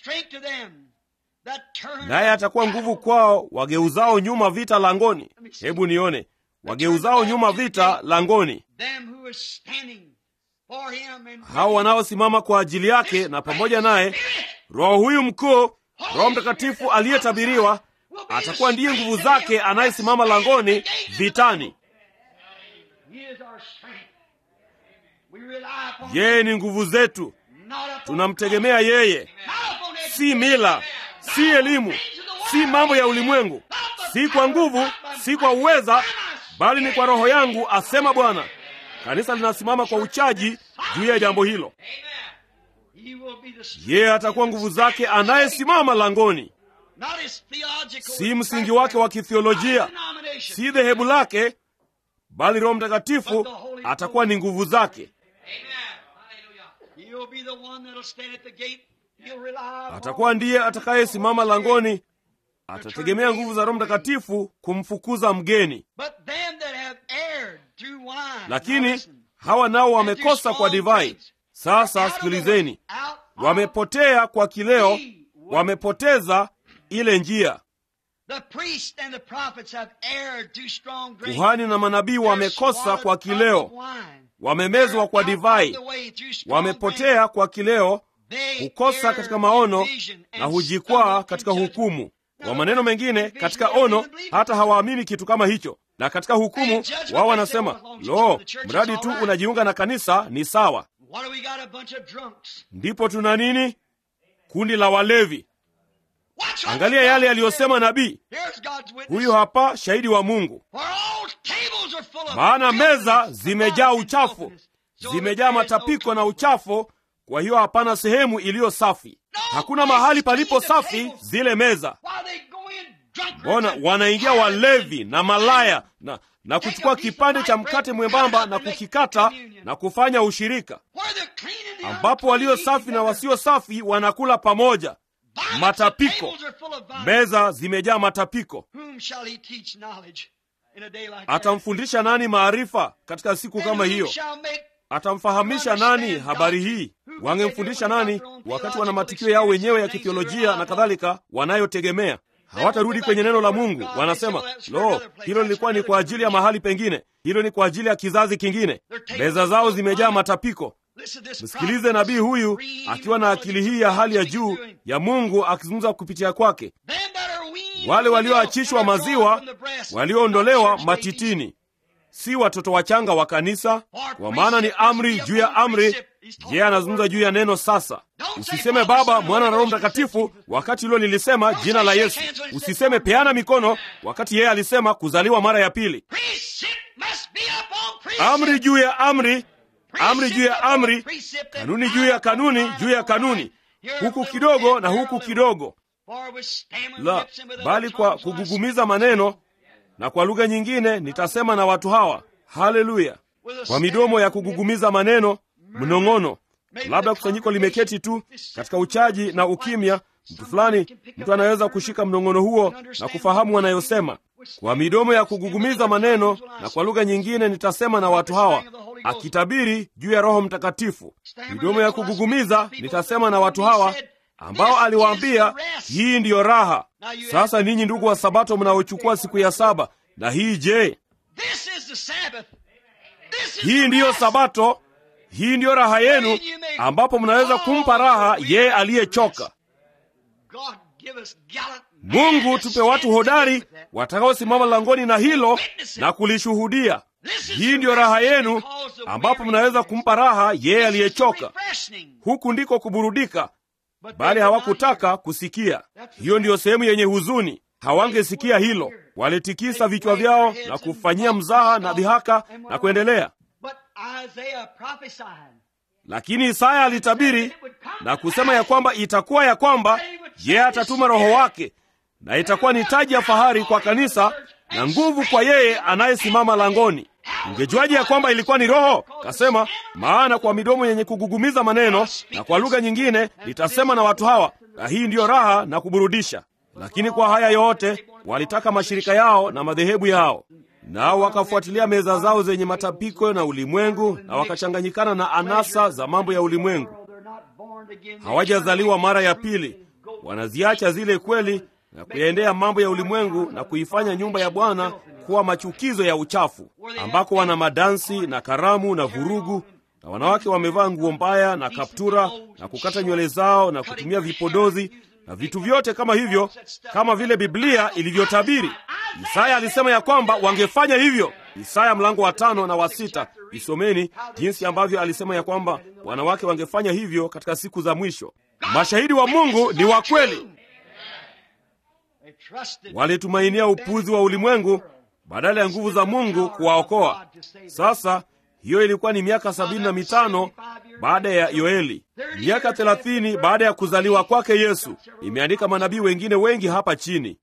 Naye atakuwa nguvu kwao wageuzao nyuma vita langoni. Hebu nione, wageuzao nyuma vita langoni. Hao wanaosimama kwa ajili yake na pamoja naye. Roho huyu mkuu, Roho Mtakatifu aliyetabiriwa, atakuwa ndiye nguvu zake anayesimama langoni vitani. Yeye ni nguvu zetu. Tunamtegemea yeye. Si mila, si elimu, si mambo ya ulimwengu, si kwa nguvu, si kwa uweza, bali ni kwa Roho yangu, asema Bwana. Kanisa linasimama kwa uchaji juu ya jambo hilo. Yeye atakuwa nguvu zake anayesimama langoni. Si msingi wake wa kithiolojia, si dhehebu lake, bali Roho Mtakatifu atakuwa ni nguvu zake. Atakuwa ndiye atakayesimama langoni atategemea nguvu za Roho Mtakatifu kumfukuza mgeni. Lakini hawa nao wamekosa kwa divai. Sasa sikilizeni, wamepotea kwa kileo, wamepoteza ile njia. Kuhani na manabii wamekosa kwa kileo, wamemezwa kwa divai, wamepotea kwa kileo, hukosa katika maono na hujikwaa katika hukumu. Kwa maneno mengine, katika ono hata hawaamini kitu kama hicho, na katika hukumu wao wanasema, lo, mradi tu unajiunga na kanisa ni sawa. Ndipo tuna nini? Kundi la walevi. Angalia yale aliyosema nabii. Huyu hapa shahidi wa Mungu. Maana meza zimejaa uchafu, zimejaa matapiko na uchafu, kwa hiyo hapana sehemu iliyo safi. Hakuna mahali palipo safi zile meza. Mbona wanaingia walevi na malaya na kuchukua kipande cha mkate mwembamba na kukikata na kufanya ushirika, ambapo walio safi na wasio safi wanakula pamoja. Matapiko. Meza zimejaa matapiko. Atamfundisha nani maarifa katika siku kama hiyo? Atamfahamisha nani habari hii? Wangemfundisha nani wakati wana matukio yao wenyewe ya kithiolojia na kadhalika wanayotegemea? Hawatarudi kwenye neno la Mungu. Wanasema, lo, hilo lilikuwa ni kwa ajili ya mahali pengine, hilo ni kwa ajili ya kizazi kingine. Meza zao zimejaa matapiko. Msikilize nabii huyu akiwa na akili hii ya hali ya juu ya Mungu akizungumza kupitia kwake. Wale walioachishwa maziwa, walioondolewa matitini, si watoto wachanga wa kanisa, kwa maana ni amri juu ya amri. Je, anazungumza juu ya neno sasa. Usiseme Baba, Mwana na Roho Mtakatifu wakati hilo lilisema jina la Yesu. Usiseme peana mikono wakati yeye alisema kuzaliwa mara ya pili. Amri juu ya amri, amri juu ya amri, kanuni juu ya kanuni juu ya kanuni, huku kidogo na huku kidogo. La, bali kwa kugugumiza maneno na kwa lugha nyingine nitasema na watu hawa. Haleluya! Kwa midomo ya kugugumiza maneno, mnong'ono. Labda kusanyiko limeketi tu katika uchaji na ukimya, mtu anaweza kushika mnong'ono huo na kufahamu wanayosema. Kwa midomo ya kugugumiza maneno na kwa lugha nyingine nitasema na watu hawa, akitabiri juu ya Roho Mtakatifu. Midomo ya kugugumiza nitasema na watu hawa, ambao aliwaambia hii ndiyo raha. Sasa ninyi ndugu wa Sabato mnaochukua siku ya saba, na hii je? Hii ndiyo Sabato, hii ndiyo raha yenu, ambapo mnaweza kumpa raha yeye aliyechoka. Mungu tupe watu hodari watakaosimama langoni na hilo na kulishuhudia. Hii ndiyo raha yenu, ambapo mnaweza kumpa raha yeye aliyechoka. Huku ndiko kuburudika, bali hawakutaka kusikia. Hiyo ndiyo sehemu yenye huzuni. Hawangesikia hilo. Walitikisa vichwa vyao na kufanyia mzaha na dhihaka na kuendelea. Lakini Isaya alitabiri na kusema ya kwamba itakuwa ya kwamba yeye atatuma Roho wake, na itakuwa ni taji ya fahari kwa kanisa na nguvu kwa yeye anayesimama langoni. Ungejuaje ya kwamba ilikuwa ni Roho? Kasema, maana kwa midomo yenye kugugumiza maneno na kwa lugha nyingine nitasema na watu hawa, na hii ndiyo raha na kuburudisha. Lakini kwa haya yote walitaka mashirika yao na madhehebu yao, nao wakafuatilia meza zao zenye matapiko na ulimwengu, na wakachanganyikana na anasa za mambo ya ulimwengu. Hawajazaliwa mara ya pili. Wanaziacha zile kweli na kuyaendea mambo ya ulimwengu na kuifanya nyumba ya Bwana kuwa machukizo ya uchafu, ambako wana madansi na karamu na vurugu, na wanawake wamevaa nguo mbaya na kaptura na kukata nywele zao na kutumia vipodozi na vitu vyote kama hivyo, kama vile Biblia ilivyotabiri. Isaya alisema ya kwamba wangefanya hivyo. Isaya mlango wa 5 na wa 6. Isomeni jinsi ambavyo alisema ya kwamba wanawake wangefanya hivyo katika siku za mwisho. Mashahidi wa Mungu ni wa kweli. Walitumainia upuzi wa ulimwengu badala ya nguvu za Mungu kuwaokoa. Sasa hiyo ilikuwa ni miaka 75 baada ya Yoeli, miaka 30 baada ya kuzaliwa kwake Yesu. Imeandika manabii wengine wengi hapa chini.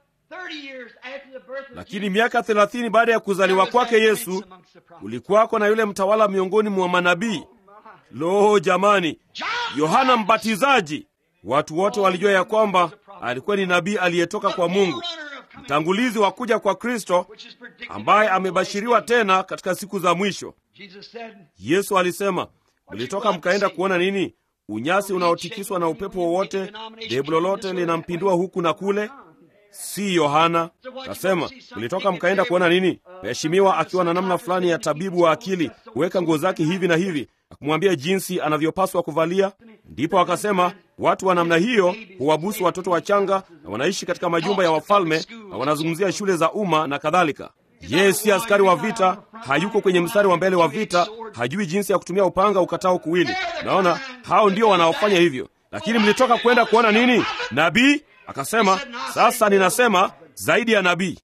Lakini miaka 30 baada ya kuzaliwa kwake Yesu, kulikuwako na yule mtawala miongoni mwa manabii. Lo jamani, Yohana Mbatizaji. Watu wote walijua ya kwamba alikuwa ni nabii aliyetoka kwa Mungu, mtangulizi wa kuja kwa Kristo, ambaye amebashiriwa tena katika siku za mwisho. Yesu alisema, mlitoka mkaenda kuona nini? Unyasi unaotikiswa na upepo wowote, dhehebu lolote linampindua huku na kule? Si Yohana. Kasema, mlitoka mkaenda kuona nini? Mheshimiwa akiwa na namna fulani ya tabibu wa akili, huweka nguo zake hivi na hivi, akumwambia jinsi anavyopaswa kuvalia. Ndipo akasema, watu wa namna hiyo huwabusu watoto wachanga na wanaishi katika majumba ya wafalme na wanazungumzia shule za umma na kadhalika. Yeye si askari wa vita, hayuko kwenye mstari wa mbele wa vita, hajui jinsi ya kutumia upanga ukatao kuwili. Naona hao ndio wanaofanya hivyo. Lakini mlitoka kwenda kuona nini? Nabii? Akasema, sasa ninasema zaidi ya nabii.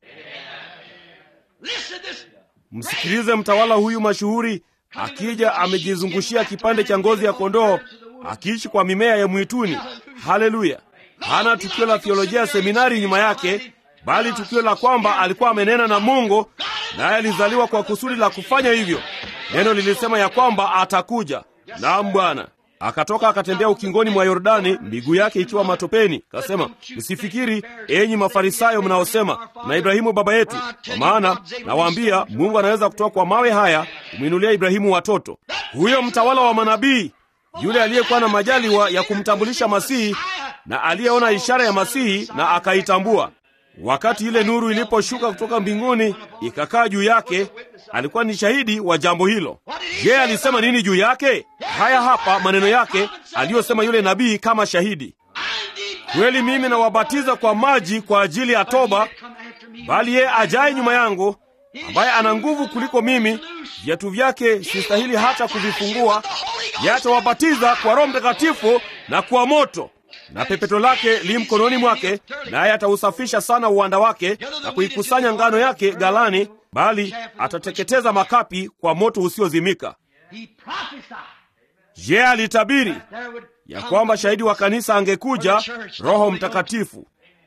Msikilize mtawala huyu mashuhuri akija amejizungushia kipande cha ngozi ya kondoo, akiishi kwa mimea ya mwituni. Haleluya! Hana tukio la theolojia seminari nyuma yake, bali tukio la kwamba alikuwa amenena na Mungu, naye alizaliwa kwa kusudi la kufanya hivyo. Neno lilisema ya kwamba atakuja. Naam Bwana. Akatoka akatembea ukingoni mwa Yordani, miguu yake ikiwa matopeni. Kasema, msifikiri enyi Mafarisayo mnaosema na Ibrahimu baba yetu, kwa maana nawaambia Mungu anaweza kutoa kwa mawe haya kumwinulia Ibrahimu watoto. Huyo mtawala wa manabii, yule aliyekuwa na majaliwa ya kumtambulisha Masihi na aliyeona ishara ya Masihi na akaitambua. Wakati ile nuru iliposhuka kutoka mbinguni ikakaa juu yake, alikuwa ni shahidi wa jambo hilo. Je, alisema nini juu yake? Haya hapa maneno yake aliyosema yule nabii kama shahidi. Kweli mimi nawabatiza kwa maji kwa ajili ya toba, bali yeye ajaye nyuma yangu, ambaye ana nguvu kuliko mimi, viatu vyake sistahili hata kuvifungua, yeye atawabatiza kwa Roho Mtakatifu na kwa moto, na pepeto lake li mkononi mwake, naye atausafisha sana uwanda wake na kuikusanya ngano yake ghalani, bali atateketeza makapi kwa moto usiozimika. Je, alitabiri ya kwamba shahidi wa kanisa angekuja, Roho Mtakatifu?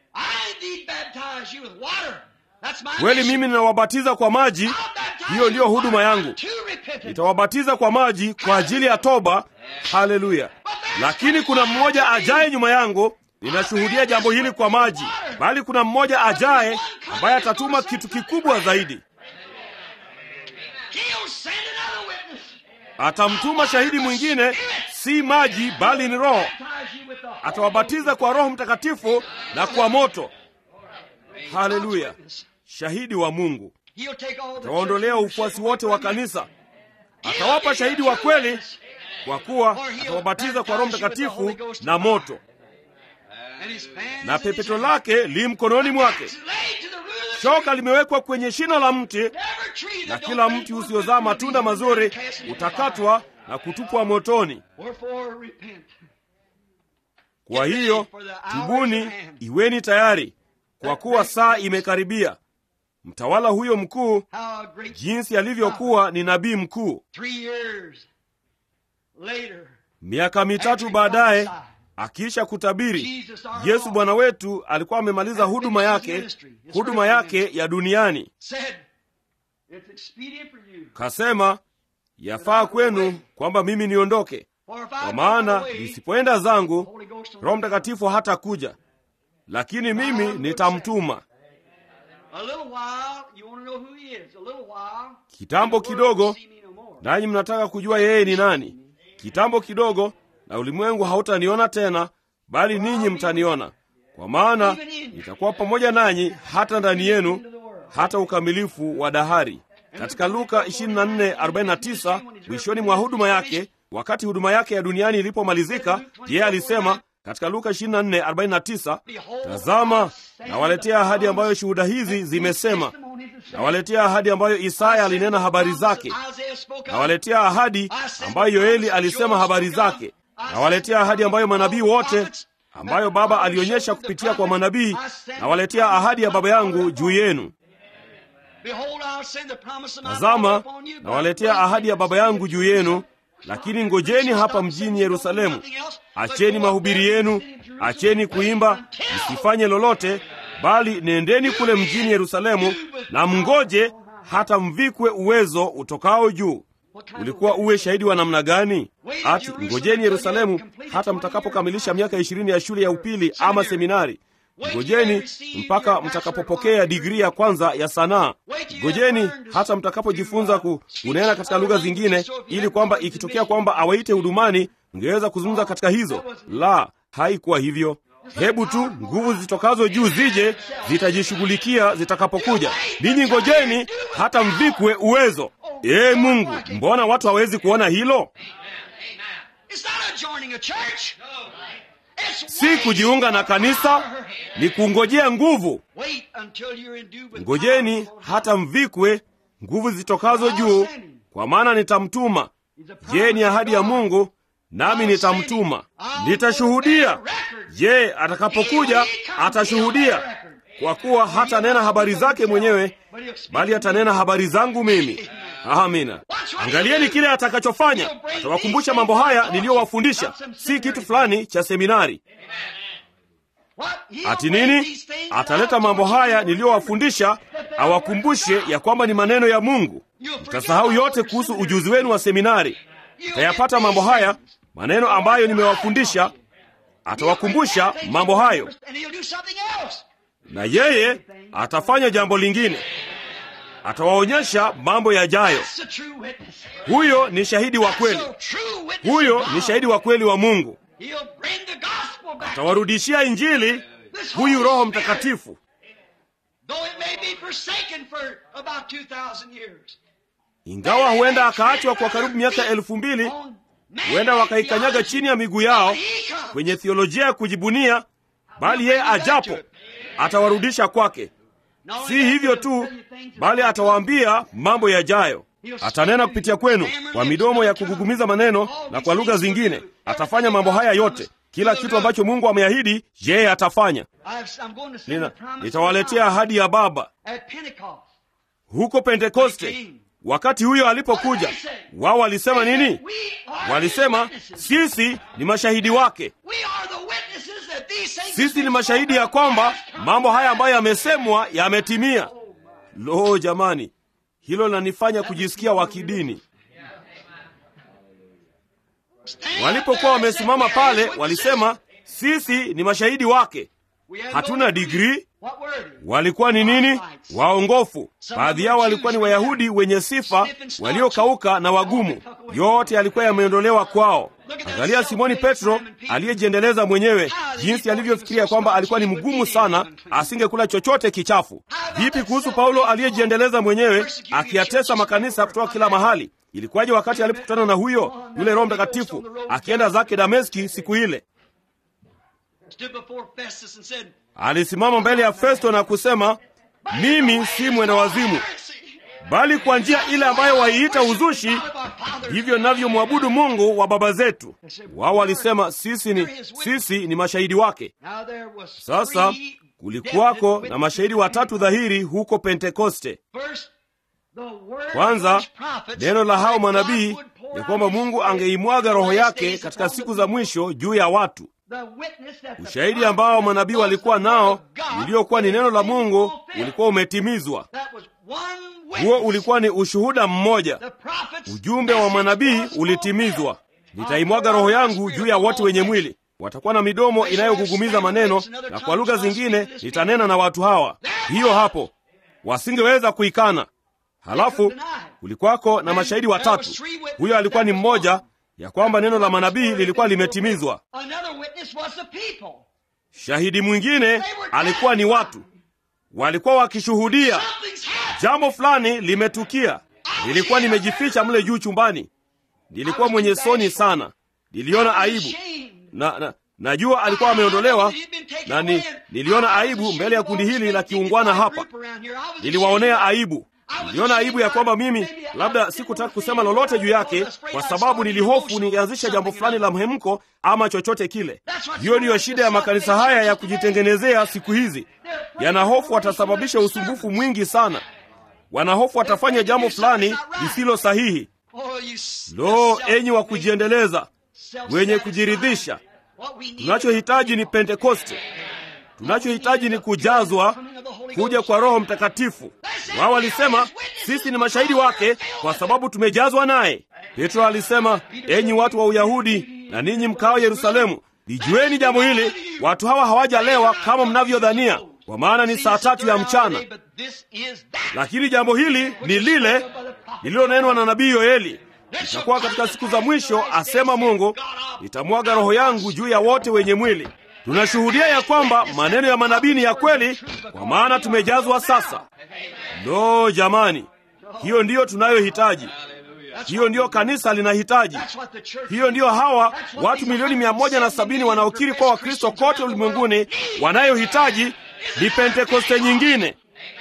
Kweli mimi ninawabatiza kwa maji, hiyo ndiyo huduma yangu. Nitawabatiza kwa maji kwa ajili ya toba. Haleluya! Lakini kuna mmoja ajaye nyuma yangu, ninashuhudia jambo hili kwa maji, bali kuna mmoja ajaye ambaye atatuma kitu kikubwa zaidi. Atamtuma shahidi mwingine, si maji bali ni Roho. Atawabatiza kwa Roho Mtakatifu na kwa moto. Haleluya! Shahidi wa Mungu. Atawaondolea ufuasi wote wa kanisa. Atawapa shahidi wa kweli, kwa kuwa atawabatiza kwa Roho Mtakatifu na moto, na pepeto lake li mkononi mwake. Shoka limewekwa kwenye shina la mti, na kila mti usiozaa matunda mazuri utakatwa na kutupwa motoni. Kwa hiyo tubuni, iweni tayari, kwa kuwa saa imekaribia. Mtawala huyo mkuu, jinsi alivyokuwa ni nabii mkuu, miaka 3 baadaye, akiisha kutabiri, Yesu Bwana wetu alikuwa amemaliza huduma yake ya duniani. Kasema, yafaa kwenu kwamba mimi niondoke, kwa maana nisipoenda zangu, Roho Mtakatifu hatakuja, lakini mimi nitamtuma. Kitambo kidogo, nanyi mnataka kujua yeye ni nani. Kitambo kidogo, na ulimwengu hautaniona tena, bali ninyi mtaniona, kwa maana nitakuwa pamoja nanyi hata ndani yenu, hata ukamilifu wa dahari. Katika Luka 24:49, mwishoni mwa huduma yake, wakati huduma yake ya duniani ilipomalizika, yeye alisema katika Luka 24:49, tazama, nawaletea ahadi ambayo shuhuda hizi zimesema, nawaletea ahadi ambayo Isaya alinena habari zake, nawaletea ahadi ambayo Yoeli alisema habari zake, nawaletea ahadi ambayo manabii wote, ambayo Baba alionyesha kupitia kwa manabii, nawaletea ahadi ya Baba yangu juu yenu. Tazama, nawaletea ahadi ya Baba yangu juu yenu, lakini ngojeni hapa mjini Yerusalemu. Acheni mahubiri yenu, acheni kuimba, msifanye lolote, bali nendeni kule mjini Yerusalemu na mngoje hata mvikwe uwezo utokao juu. Ulikuwa uwe shahidi wa namna gani? Ati ngojeni Yerusalemu hata mtakapokamilisha miaka 20 ya shule ya upili ama seminari. Ngojeni mpaka mtakapopokea digrii ya kwanza ya sanaa. Ngojeni hata mtakapojifunza kunena katika lugha zingine, ili kwamba ikitokea kwamba awaite hudumani, mngeweza kuzungumza katika hizo. La, haikuwa hivyo. Hebu tu nguvu zitokazo juu zije, zitajishughulikia zitakapokuja. Ninyi ngojeni hata mvikwe uwezo. Mungu, mbona watu hawezi kuona hilo? Si kujiunga na kanisa, ni kungojea nguvu. Ngojeni hata mvikwe nguvu zitokazo juu, kwa maana nitamtuma. Je, ni ahadi ya Mungu, nami nitamtuma. Nitashuhudia. Je, atakapokuja atashuhudia, kwa kuwa hata nena habari zake mwenyewe, bali atanena habari zangu mimi. Amina. Angalieni kile atakachofanya. Atawakumbusha mambo haya niliyowafundisha, si kitu fulani cha seminari. Ati nini? Ataleta mambo haya niliyowafundisha, awakumbushe ya kwamba ni maneno ya Mungu. Mtasahau yote kuhusu ujuzi wenu wa seminari. Mtayapata mambo haya, maneno ambayo nimewafundisha. Atawakumbusha mambo hayo, na yeye atafanya jambo lingine. Atawaonyesha mambo yajayo. Huyo ni shahidi wa kweli. Huyo ni shahidi wa kweli wa Mungu. Atawarudishia Injili, huyu Roho Mtakatifu. Ingawa huenda akaachwa kwa karibu miaka 2000, huenda wakaikanyaga chini ya miguu yao kwenye theolojia ya kujibunia, bali yeye ajapo atawarudisha kwake. Si hivyo tu, bali atawaambia mambo yajayo. Atanena kupitia kwenu kwa midomo ya kugugumiza maneno na kwa lugha zingine. Atafanya mambo haya yote. Kila kitu ambacho Mungu ameahidi, yeye atafanya. Nitawaletea ahadi ya Baba huko Pentekoste. Wakati huyo alipokuja, wao walisema nini? Walisema, sisi ni mashahidi wake. Sisi ni mashahidi ya kwamba mambo haya ambayo yamesemwa yametimia. Lo, jamani, hilo linanifanya kujisikia wa kidini. Walipokuwa wamesimama pale, walisema, sisi ni mashahidi wake. Hatuna digrii. Walikuwa ni nini? Waongofu. Baadhi yao walikuwa ni Wayahudi wenye sifa, waliokauka na wagumu. Yote yalikuwa yameondolewa kwao. Angalia Simoni Petro aliyejiendeleza mwenyewe, jinsi alivyofikiria kwamba alikuwa ni mgumu sana, asingekula chochote kichafu. Vipi kuhusu Paulo aliyejiendeleza mwenyewe, akiyatesa makanisa kutoka kila mahali? Ilikuwaje wakati alipokutana na huyo yule Roho Mtakatifu akienda zake Dameski siku ile? Alisimama mbele ya Festo na kusema, mimi si mwenda wazimu, bali kwa njia ile ambayo waiita uzushi, hivyo navyomwabudu Mungu wa baba zetu. Wao walisema, sisi ni mashahidi wake. Sasa kulikuwako na mashahidi watatu dhahiri huko Pentekoste. Kwanza, neno la hao manabii ni kwamba Mungu angeimwaga roho yake katika siku za mwisho juu ya watu. Ushahidi ambao manabii walikuwa nao, uliokuwa ni neno la Mungu, ulikuwa umetimizwa. Huo ulikuwa ni ushuhuda mmoja. Ujumbe wa manabii ulitimizwa. Nitaimwaga roho yangu juu ya wote wenye mwili. Watakuwa na midomo inayogugumiza maneno, na kwa lugha zingine nitanena na watu hawa. Hiyo hapo, wasingeweza kuikana. Halafu kulikuwako na mashahidi watatu. Huyo alikuwa ni mmoja, ya kwamba neno la manabii lilikuwa limetimizwa. Shahidi mwingine alikuwa ni watu. Walikuwa wakishuhudia jambo fulani limetukia. Nilikuwa nimejificha mle juu chumbani. Nilikuwa mwenye soni sana. Niliona aibu. Najua alikuwa ameondolewa, na niliona aibu mbele ya kundi hili la kiungwana hapa. Niliwaonea aibu. Niliona aibu ya kwamba mimi labda sikutaka kusema lolote juu yake, kwa sababu nilihofu ningeanzisha jambo fulani la mhemko ama chochote kile. Hiyo ndiyo shida ya makanisa haya ya kujitengenezea siku hizi. Yanahofu watasababisha usumbufu mwingi sana. Wanahofu watafanya jambo fulani lisilo sahihi. Lo, enyi wa kujiendeleza, wenye kujiridhisha, tunachohitaji ni Pentekoste. Tunachohitaji ni kujazwa, kuja kwa Roho Mtakatifu. Wao walisema, sisi ni mashahidi wake kwa sababu tumejazwa naye. Petro alisema, enyi watu wa Uyahudi na ninyi mkao Yerusalemu, Lijueni jambo hili, watu hawa hawajalewa kama mnavyodhania, kwa maana ni saa 3 ya mchana. Lakini jambo hili ni lile lililonenwa na nabii Yoeli. Itakuwa katika siku za mwisho, asema Mungu, nitamwaga roho yangu juu ya wote wenye mwili. Tunashuhudia ya kwamba maneno ya manabii ni ya kweli, kwa maana tumejazwa sasa. Lo, jamani, hiyo ndiyo tunayohitaji. Hiyo ndiyo kanisa linahitaji. Hiyo ndiyo hawa watu milioni 170 wanaokiri kwa Wakristo kote ulimwenguni wanayohitaji. Ni Pentekoste nyingine.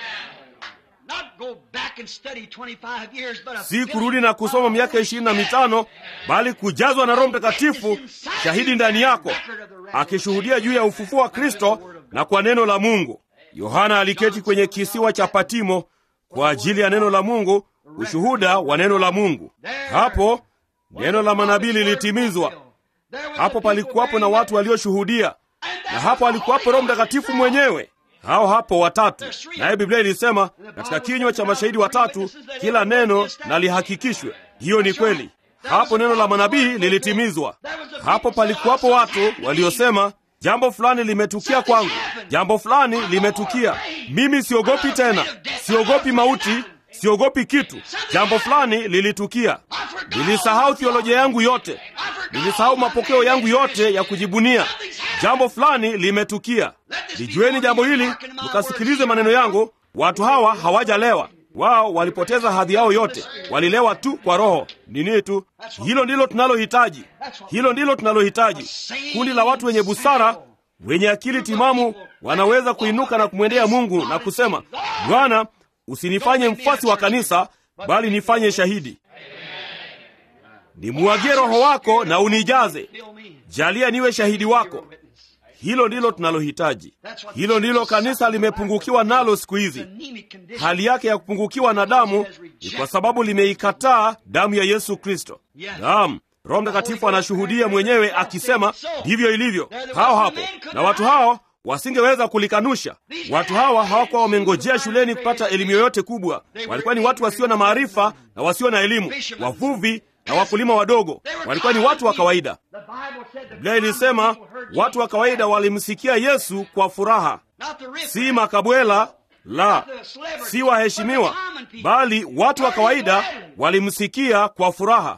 Si kurudi na kusoma miaka 25, bali kujazwa na Roho Mtakatifu, shahidi ndani yako, akishuhudia juu ya ufufuo wa Kristo na kwa neno la Mungu. Yohana aliketi kwenye kisiwa cha Patimo kwa ajili ya neno la Mungu, ushuhuda wa neno la Mungu. Hapo neno la manabii lilitimizwa. Hapo palikuwapo na watu walioshuhudia, na hapo alikuwapo Roho Mtakatifu mwenyewe. Hao hapo watatu. Naye Biblia ilisema katika kinywa cha mashahidi watatu kila neno na lihakikishwe. Hiyo ni kweli. Hapo neno la manabii lilitimizwa. Hapo palikuwapo watu waliosema, jambo fulani limetukia kwangu, jambo fulani limetukia. Mimi siogopi tena, siogopi mauti, siogopi kitu. Jambo fulani lilitukia. Nilisahau theolojia yangu yote, nilisahau mapokeo yangu yote ya kujibunia. Jambo fulani limetukia. Lijueni jambo hili, mkasikilize maneno yangu. Watu hawa hawajalewa. Wao walipoteza hadhi yao yote, walilewa tu kwa roho. Nini tu? Hilo ndilo tunalohitaji. Hilo ndilo tunalohitaji. Kundi la watu wenye busara, wenye akili timamu, wanaweza kuinuka na kumwendea Mungu na kusema, Bwana, usinifanye mfuasi wa kanisa, bali nifanye shahidi. Nimwagie roho wako na unijaze. Jalia niwe shahidi wako. Hilo ndilo tunalohitaji. Hilo ndilo kanisa limepungukiwa nalo siku hizi. Hali yake ya kupungukiwa na damu ni kwa sababu limeikataa damu ya Yesu Kristo. Naam, Roho Mtakatifu anashuhudia mwenyewe akisema, ndivyo ilivyo. Hao hapo. Na watu hao wasingeweza kulikanusha. Watu hawa hawakuwa wamengojea shuleni kupata elimu yoyote kubwa. Walikuwa ni watu wasio na maarifa na wasio na elimu, wavuvi na wakulima wadogo. Walikuwa ni watu wa kawaida. Biblia ilisema watu wa kawaida walimsikia Yesu kwa furaha. Si makabwela, la, si waheshimiwa, bali watu wa kawaida walimsikia kwa furaha.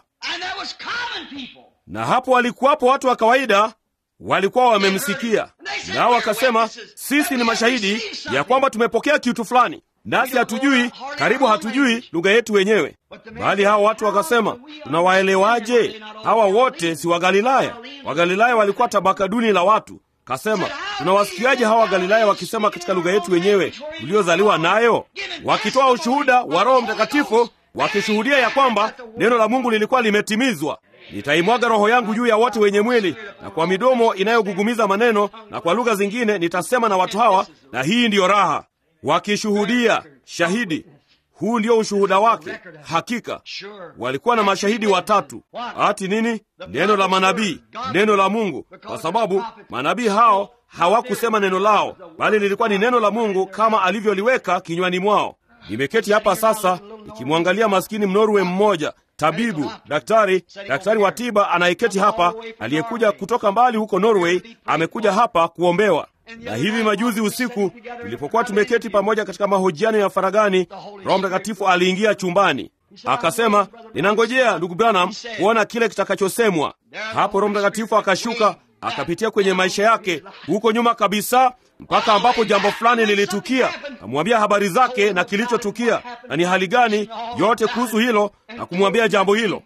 Na hapo walikuwapo watu wa kawaida walikuwa wamemsikia. Nao wakasema, sisi ni mashahidi ya kwamba tumepokea kitu fulani, nasi hatujui, karibu hatujui lugha yetu wenyewe. Bali hao watu wakasema, tunawaelewaje? Hawa wote si Wagalilaya? Wagalilaya walikuwa tabaka duni la watu. Kasema, tunawasikiaje hawa Wagalilaya wakisema katika lugha yetu wenyewe tuliozaliwa nayo? Wakitoa ushuhuda wa Roho Mtakatifu, wakishuhudia ya kwamba neno la Mungu lilikuwa limetimizwa. Nitaimwaga roho yangu juu ya wote wenye mwili, na kwa midomo inayogugumiza maneno na kwa lugha zingine nitasema na watu hawa, na hii ndiyo raha. Wakishuhudia, shahidi. Huu ndio ushuhuda wake. Hakika walikuwa na mashahidi watatu. Ati nini? Neno la manabii, neno la Mungu. Kwa sababu manabii hao hawakusema neno lao, bali lilikuwa ni neno la Mungu kama alivyoliweka kinywani mwao. Nimeketi hapa sasa nikimwangalia maskini Mnorwe mmoja, tabibu, daktari wa tiba anayeketi hapa, aliyekuja kutoka mbali huko Norway, amekuja hapa kuombewa. Na hivi majuzi usiku tulipokuwa tumeketi pamoja katika mahojiano ya faragani, Roho Mtakatifu aliingia chumbani. Akasema, ninangojea ndugu Branham kuona kile kitakachosemwa. Hapo Roho Mtakatifu akashuka, akapitia kwenye maisha yake huko nyuma kabisa, mpaka ambapo jambo fulani lilitukia. Amwambia habari zake na kilichotukia na ni hali gani, yote kuhusu hilo, na kumwambia jambo hilo.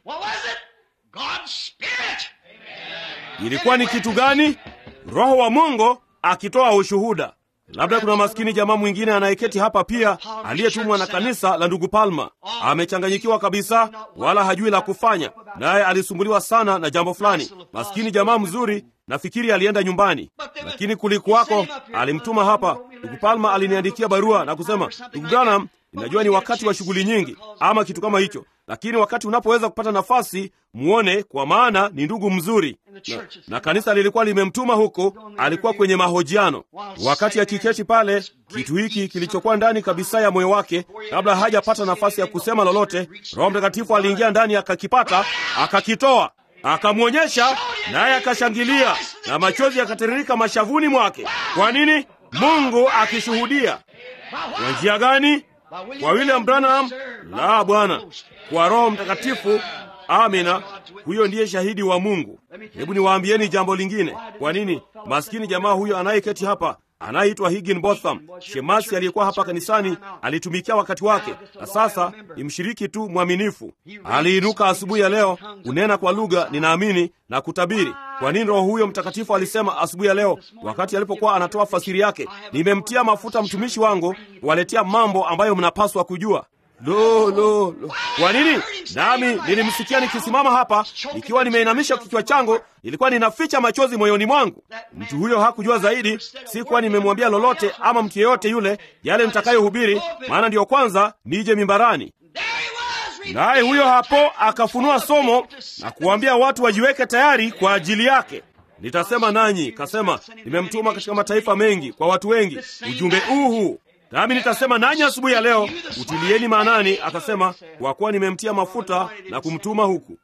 Ilikuwa ni kitu gani? Roho wa Mungu akitoa ushuhuda. Labda kuna maskini jamaa mwingine anayeketi hapa pia, aliyetumwa na kanisa la ndugu Palma. Amechanganyikiwa kabisa, wala hajui la kufanya, naye alisumbuliwa sana na jambo fulani. Maskini jamaa mzuri, nafikiri alienda nyumbani. Lakini kulikuwako, alimtuma hapa. Ndugu Palma aliniandikia barua na kusema, ndugu Branham, ninajua ni wakati wa shughuli nyingi ama kitu kama hicho, lakini wakati unapoweza kupata nafasi, muone, kwa maana ni ndugu mzuri. Na kanisa lilikuwa limemtuma huko. Alikuwa kwenye mahojiano. Wakati akiketi pale, kitu hiki kilichokuwa ndani kabisa ya moyo wake, kabla hajapata nafasi ya kusema lolote, Roho Mtakatifu aliingia ndani, akakipata, akakitoa. Akamwonyesha, naye akashangilia na machozi yakatiririka mashavuni mwake. Kwa nini? Mungu akishuhudia. Kwa njia gani? Kwa William Branham? La, Bwana, kwa Roho Mtakatifu. Amina. Huyo ndiye shahidi wa Mungu. Hebu niwaambieni jambo lingine. Kwa nini maskini jamaa huyo anayeketi hapa anayeitwa Higginbotham, shemasi aliyekuwa hapa kanisani, alitumikia wakati wake, na sasa ni mshiriki tu mwaminifu. Aliinuka asubuhi ya leo kunena kwa lugha, ninaamini, na kutabiri. Kwa nini Roho huyo Mtakatifu alisema asubuhi ya leo wakati alipokuwa anatoa fasiri yake, nimemtia mafuta mtumishi wangu kuwaletea mambo ambayo mnapaswa kujua? Lo. Kwa nini? Nami nilimsikia nikisimama hapa nikiwa nimeinamisha kichwa changu, nilikuwa ninaficha machozi moyoni mwangu. Mtu huyo hakujua zaidi, sikuwa nimemwambia lolote ama mtu yeyote yule yale nitakayohubiri, maana ndiyo kwanza nije mimbarani. Naye huyo hapo akafunua somo na kuambia watu wajiweke tayari kwa ajili yake. Nitasema nanyi, kasema, nimemtuma katika mataifa mengi, kwa watu wengi, ujumbe huu. Nami nitasema nanyi asubuhi ya leo, utilieni maanani, akasema, kwa kuwa nimemtia mafuta na kumtuma huku.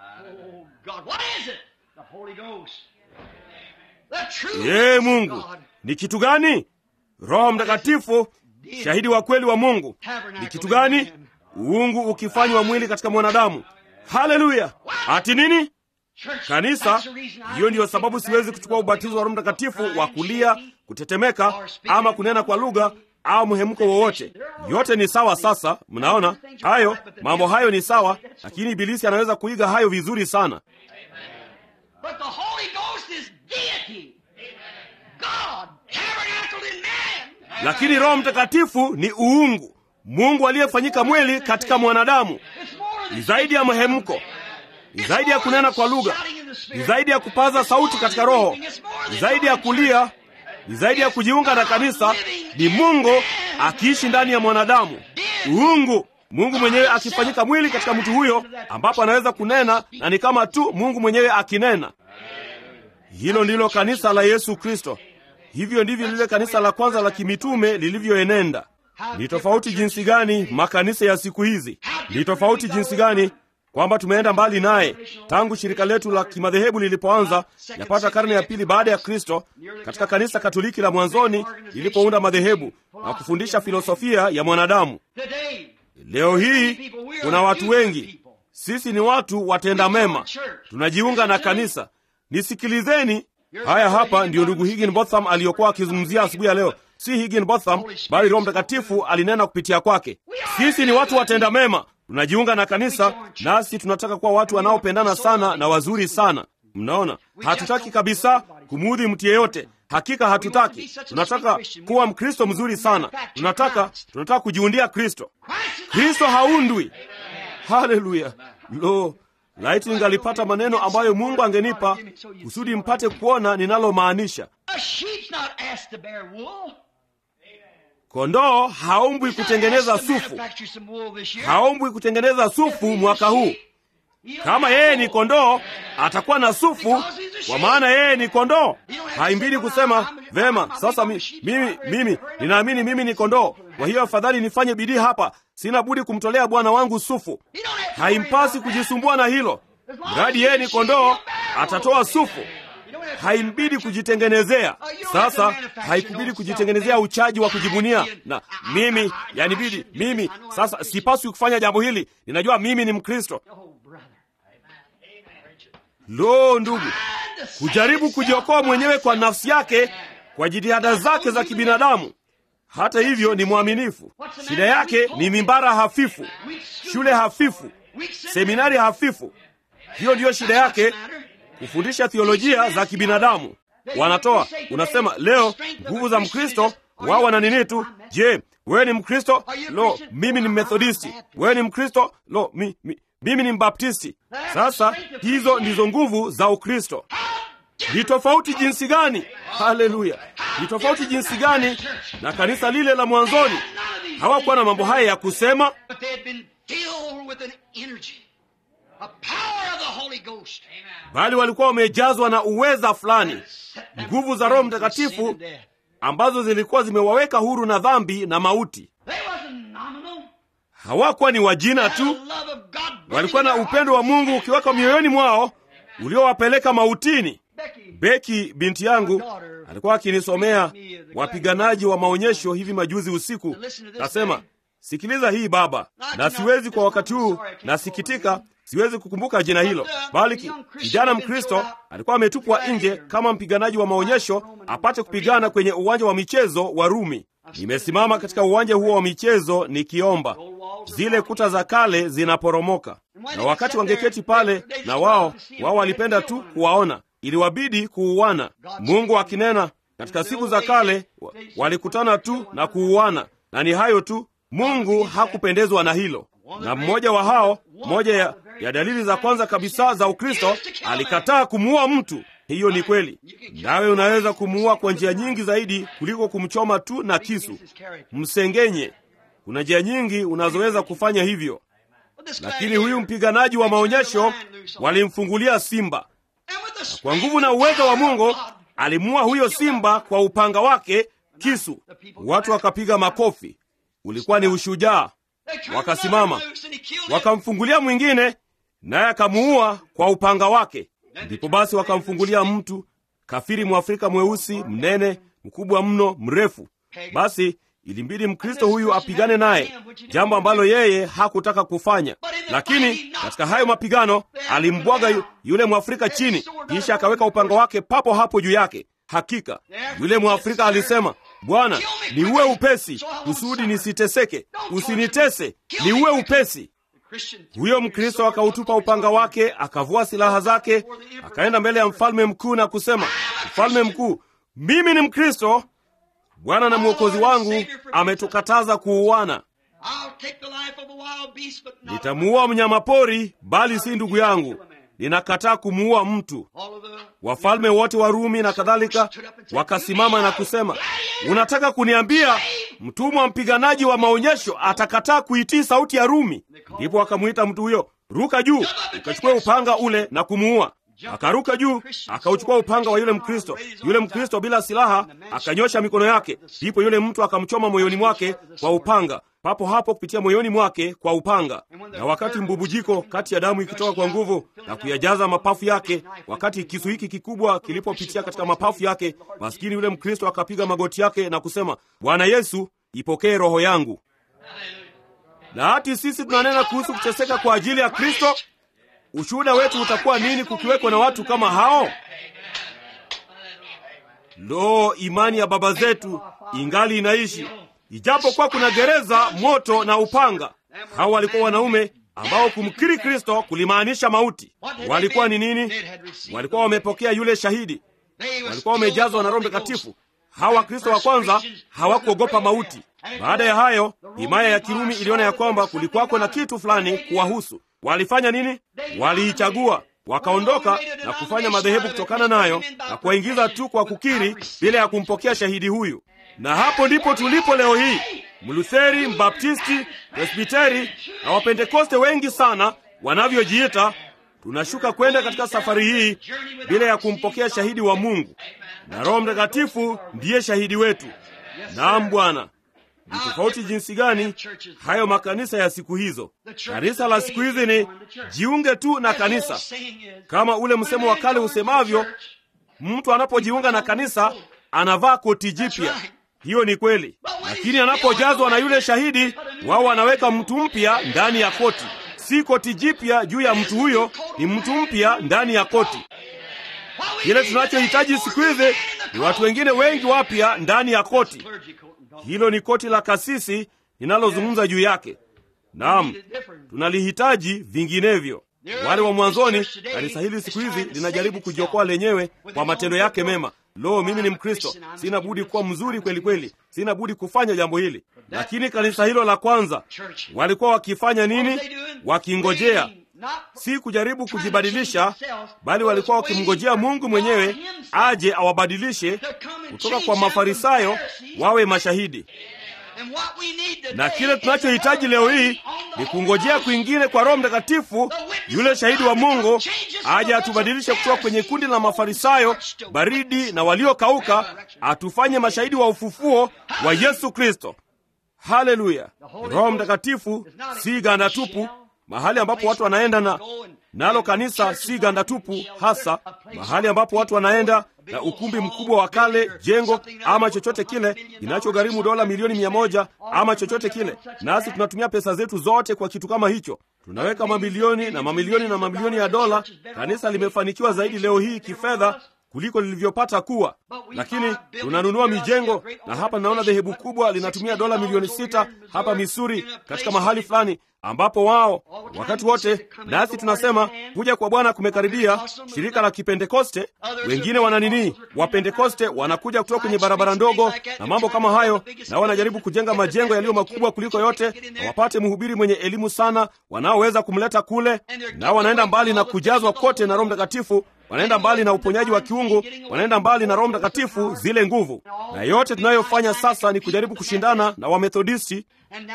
Mungu ni kitu gani? Roho Mtakatifu, shahidi wa kweli wa Mungu. Ni kitu gani? Uungu ukifanywa mwili katika mwanadamu. Haleluya! Ati nini? Kanisa. Hiyo ndiyo sababu siwezi kuchukua ubatizo wa Roho Mtakatifu wa kulia, kutetemeka, ama kunena kwa lugha au mhemko wowote. Yote ni sawa. Sasa mnaona hayo mambo, hayo ni sawa, lakini ibilisi anaweza kuiga hayo vizuri sana. Lakini Roho Mtakatifu ni uungu, Mungu aliyefanyika mwili katika mwanadamu. Ni zaidi ya mhemko, ni zaidi ya kunena kwa lugha, ni zaidi ya kupaza sauti katika roho, ni zaidi ya kulia, ni zaidi ya kujiunga na kanisa. Ni Mungu akiishi ndani ya mwanadamu. Uungu, Mungu mwenyewe akifanyika mwili katika mtu huyo, ambapo anaweza kunena, na ni kama tu Mungu mwenyewe akinena. Hilo ndilo kanisa la Yesu Kristo. Hivyo ndivyo lile kanisa la kwanza la kimitume lilivyoenenda. Ni tofauti jinsi gani makanisa ya siku hizi! Ni tofauti jinsi gani kwamba tumeenda mbali naye tangu shirika letu la kimadhehebu lilipoanza yapata karne ya pili baada ya Kristo, katika kanisa Katoliki la mwanzoni lilipounda madhehebu na kufundisha filosofia ya mwanadamu. Leo hii kuna watu wengi, sisi ni watu watenda mema, tunajiunga na kanisa. Nisikilizeni haya hapa, ndiyo ndugu Higginbotham aliyokuwa akizungumzia asubuhi ya leo. Si Higginbotham, bali Roho Mtakatifu alinena kupitia kwake. Sisi ni watu watenda mema, tunajiunga na kanisa, nasi tunataka kuwa watu wanaopendana sana na wazuri sana. Mnaona, hatutaki kabisa kumuudhi mtu yeyote. Hakika hatutaki. Tunataka kuwa Mkristo mzuri sana. Tunataka kujiundia Kristo. Kristo haundwi. Haleluya! Lo, laiti ningalipata maneno ambayo Mungu angenipa kusudi mpate kuona ninalomaanisha. Kondoo haumbwi kutengeneza sufu. Haumbwi kutengeneza sufu mwaka huu. Kama yeye ni kondoo, atakuwa na sufu, kwa maana yeye ni kondoo. Haimbidi kusema, vema, sasa mimi ninaamini mimi ni kondoo, kwa hiyo afadhali nifanye bidii hapa, sina budi kumtolea Bwana wangu sufu. Haimpasi kujisumbua na hilo. Mradi yeye ni kondoo, atatoa sufu. Haimbidi kujitengenezea. Sasa haikubidi kujitengenezea uchaji wa kujibunia na mimi sasa sipaswi kufanya jambo hili, ninajua mimi ni Mkristo. Lo, ndugu, kujaribu kujiokoa mwenyewe kwa nafsi yake kwa jitihada zake za kibinadamu. Hata hivyo ni mwaminifu. Shida yake ni mimbara hafifu, shule hafifu, seminari hafifu. Hiyo ndiyo shida yake, kufundisha theolojia za kibinadamu. Wanatoa, unasema leo nguvu za Mkristo, wao wana nini tu. Je, wewe ni Mkristo? Lo, mimi ni Methodisti. Wewe ni Mkristo? Lo, mimi ni Mbaptisti. Sasa hizo ndizo nguvu za Ukristo. Ni tofauti jinsi gani! Haleluya! Ni tofauti jinsi gani na kanisa lile la mwanzoni. Hawakuwa na mambo haya ya kusema, bali walikuwa wamejazwa na uweza fulani, nguvu za Roho Mtakatifu ambazo zilikuwa zimewaweka huru na dhambi na mauti. Hawakuwa ni wajina tu, walikuwa na upendo wa Mungu ukiwaka mioyoni mwao, uliowapeleka mautini. Beki binti yangu alikuwa akinisomea wapiganaji wa maonyesho hivi majuzi usiku. Nasema, sikiliza hii baba, na siwezi kwa wakati huu, nasikitika, siwezi kukumbuka jina hilo, bali kijana Mkristo alikuwa ametupwa nje kama mpiganaji wa maonyesho apate kupigana kwenye uwanja wa michezo wa Rumi. Nimesimama katika uwanja huo wa michezo nikiomba, zile kuta za kale zinaporomoka, na wakati wangeketi pale, na wao walipenda tu kuwaona, iliwabidi kuuana. Mungu akinena, katika siku za kale walikutana tu na kuuana, na ni hayo tu. Mungu hakupendezwa na hilo. Na mmoja wa hao, moja ya dalili za kwanza kabisa za Ukristo, alikataa kumuua mtu. Hiyo ni kweli. Nawe unaweza kumuua kwa njia nyingi zaidi kuliko kumchoma tu na kisu. Msengenye. Kuna njia nyingi unazoweza kufanya hivyo. Lakini huyu mpiganaji wa maonyesho walimfungulia simba. Na kwa nguvu na uwezo wa Mungu alimuua huyo simba kwa upanga wake, kisu. Watu wakapiga makofi. Ulikuwa ni ushujaa. Wakasimama, wakamfungulia mwingine, naye akamuua kwa upanga wake. Ndipo basi wakamfungulia mtu kafiri, Mwafrika mweusi, mnene, mkubwa mno, mrefu. Basi ilimbidi Mkristo huyu apigane naye, jambo ambalo yeye hakutaka kufanya. Lakini katika hayo mapigano alimbwaga yule Mwafrika chini, kisha akaweka upanga wake papo hapo juu yake. Hakika yule Mwafrika alisema, Bwana, niue upesi kusudi nisiteseke. Usinitese, niue upesi. Huyo Mkristo akautupa upanga wake, akavua silaha zake, akaenda mbele ya mfalme mkuu na kusema, Mfalme mkuu, mimi ni Mkristo. Bwana na Mwokozi wangu ametukataza kuuana. Nitamuua mnyamapori, bali si ndugu yangu. Ninakataa kumuua mtu. Wafalme wote wa Rumi na kadhalika wakasimama na kusema, unataka kuniambia mtumwa mpiganaji wa maonyesho atakataa kuitii sauti ya Rumi? Ndipo akamwita mtu huyo, ruka juu, ukachukua upanga ule na kumuua. Akaruka juu, akauchukua upanga wa yule Mkristo. Yule Mkristo bila silaha akanyosha mikono yake. Ndipo yule mtu akamchoma moyoni mwake kwa upanga, papo hapo kupitia moyoni mwake kwa upanga. Na wakati mbubujiko kati ya damu ikitoka kwa nguvu na kuyajaza mapafu yake, wakati kisu hiki kikubwa kilipopitia katika mapafu yake, maskini yule Mkristo akapiga magoti yake na kusema, Bwana Yesu, ipokee roho yangu. Na hati sisi tunanena kuhusu kuteseka kwa ajili ya Kristo. Ushuhuda wetu utakuwa nini kukiwekwa na watu kama hao? Lo, imani ya baba zetu ingali inaishi, ijapokuwa kuna gereza, moto na upanga. Hao walikuwa wanaume ambao kumkiri Kristo kulimaanisha mauti. Walikuwa ni nini? Walikuwa wamepokea yule shahidi. Walikuwa wamejazwa na Roho Mtakatifu. Hawa Kristo wa kwanza hawakuogopa mauti. Baada ya hayo, himaya ya Kirumi iliona ya kwamba kulikuwako na kitu fulani kuwahusu. Walifanya nini? Waliichagua, wakaondoka na kufanya madhehebu kutokana nayo na kuwaingiza tu kwa kukiri bila ya kumpokea shahidi huyu. Na hapo ndipo tulipo leo hii. Mlutheri, Mbaptisti, Presbiteri na Wapentekoste wengi sana wanavyojiita, tunashuka kwenda katika safari hii bila ya kumpokea shahidi wa Mungu. Na Roho Mtakatifu ndiye shahidi wetu. Naam Bwana. Ni tofauti jinsi gani hayo makanisa ya siku hizo. Kanisa la siku hizi ni jiunge tu na kanisa. Kama ule msemo wa kale usemavyo, mtu anapojiunga na kanisa anavaa koti jipya. Hiyo ni kweli. Lakini anapojazwa na yule shahidi, wao wanaweka mtu mpya ndani ya koti. Si koti jipya juu ya mtu huyo, ni mtu mpya ndani ya koti. Kile tunachohitaji siku hizi ni watu wengine wengi wapya ndani ya koti. Hilo ni koti la kasisi ninalozungumza juu yake. Naam, tunalihitaji vinginevyo. Wale wa mwanzoni, kanisa hili siku hizi linajaribu kujiokoa lenyewe kwa matendo yake mema. Lo, mimi ni Mkristo, sina budi kuwa mzuri kweli kweli, sina budi kufanya jambo hili. Lakini kanisa hilo la kwanza walikuwa wakifanya nini? Wakingojea, si kujaribu kujibadilisha, bali walikuwa wakimngojea Mungu mwenyewe aje awabadilishe kutoka kwa Mafarisayo wawe mashahidi. Na kile tunachohitaji leo hii ni kungojea kwingine kwa Roho Mtakatifu, yule shahidi wa Mungu, aje atubadilishe kutoka kwenye kundi la Mafarisayo baridi na waliokauka, atufanye mashahidi wa ufufuo wa Yesu Kristo. Haleluya! Roho Mtakatifu si ganda tupu, mahali ambapo watu wanaenda nalo kanisa si ganda tupu hasa, mahali ambapo watu wanaenda na ukumbi mkubwa wa kale, jengo ama chochote kile kinachogharimu dola milioni 100 ama chochote kile. Nasi tunatumia pesa zetu zote kwa kitu kama hicho. Tunaweka mamilioni na mamilioni na mamilioni ya dola. Kanisa limefanikiwa zaidi leo hii kifedha kuliko lilivyopata kuwa, lakini tunanunua mijengo, na hapa naona dhehebu kubwa linatumia dola milioni 6 hapa Missouri, katika mahali fulani ambapo wao wakati wote, nasi tunasema kuja kwa Bwana kumekaribia. Shirika la Kipentekoste, wengine wana nini, Wapentekoste wanakuja kutoka kwenye barabara ndogo na mambo kama hayo, na wanajaribu kujenga majengo yaliyo makubwa kuliko yote, na wapate mhubiri mwenye elimu sana wanaoweza kumleta kule, na wanaenda mbali na kujazwa kote na Roho Mtakatifu, wanaenda mbali na uponyaji wa kiungu, wanaenda mbali na Roho Mtakatifu, zile nguvu. Na yote tunayofanya sasa ni kujaribu kushindana na Wamethodisti,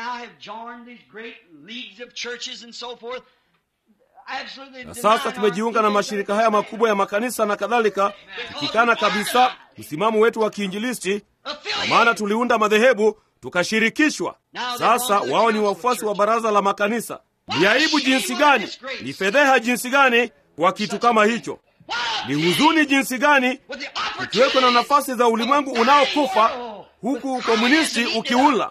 na sasa tumejiunga na mashirika haya makubwa ya makanisa na kadhalika, tukikana kabisa msimamo wetu wa kiinjilisti, kwa maana tuliunda madhehebu tukashirikishwa. Sasa wao ni wafuasi wa baraza la makanisa. Ni aibu jinsi gani, ni fedheha jinsi gani kwa kitu kama hicho. Ni huzuni jinsi gani ukiwekwa na nafasi za ulimwengu unaokufa, huku ukomunisti ukiula.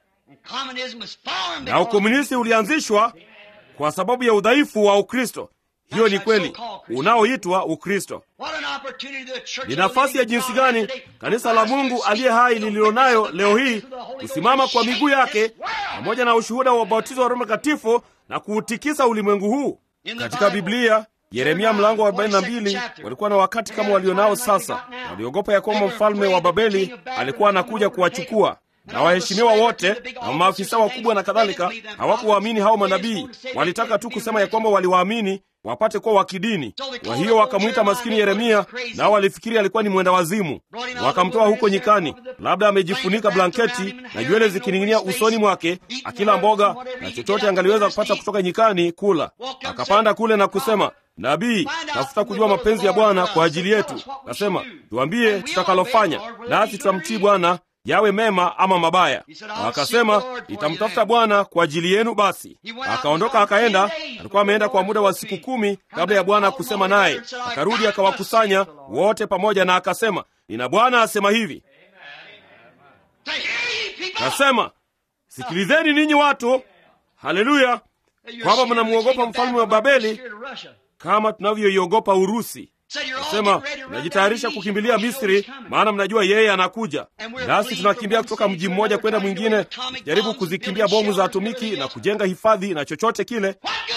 Na ukomunisti ulianzishwa kwa sababu ya udhaifu wa Ukristo. Hiyo ni kweli, unaoitwa Ukristo. Ni nafasi ya jinsi gani kanisa la Mungu aliye hai lililonayo leo hii kusimama kwa miguu yake pamoja na ushuhuda wa ubatizo wa Roho Mtakatifu na kuutikisa ulimwengu huu. Katika Biblia, Yeremia mlango wa 42, walikuwa na wakati kama walionao sasa. Waliogopa ya kwamba mfalme wa Babeli alikuwa anakuja kuwachukua, na waheshimiwa wote na maafisa wakubwa na kadhalika hawakuwaamini hao manabii. Walitaka tu kusema ya kwamba waliwaamini wapate kuwa wakidini. Kwa hiyo wakamwita maskini Yeremia, nao walifikiri alikuwa ni mwenda wazimu. Wakamtoa huko nyikani, labda amejifunika blanketi na nywele zikining'inia usoni mwake, akila mboga na chochote angaliweza kupata kutoka nyikani kula. Akapanda kule na kusema, nabii, tafuta kujua mapenzi ya Bwana kwa ajili yetu. Nasema, tuambie tutakalofanya, nasi tutamtii Bwana, yawe mema ama mabaya. Akasema, nitamtafuta Bwana kwa ajili yenu. Basi akaondoka akaenda. Alikuwa ameenda kwa muda wa siku 10 kabla ya Bwana kusema naye. Akarudi akawakusanya wote pamoja na akasema, nina Bwana asema hivi. Nasema, sikilizeni ninyi watu, haleluya, kwamba mnamuogopa mfalme wa Babeli kama tunavyoiogopa Urusi. Nasema, mnajitayarisha kukimbilia Misri, maana mnajua yeye anakuja. Nasi tunakimbia kutoka mji mmoja kwenda mwingine, jaribu kuzikimbia bomu za atomiki na kujenga hifadhi na chochote kile.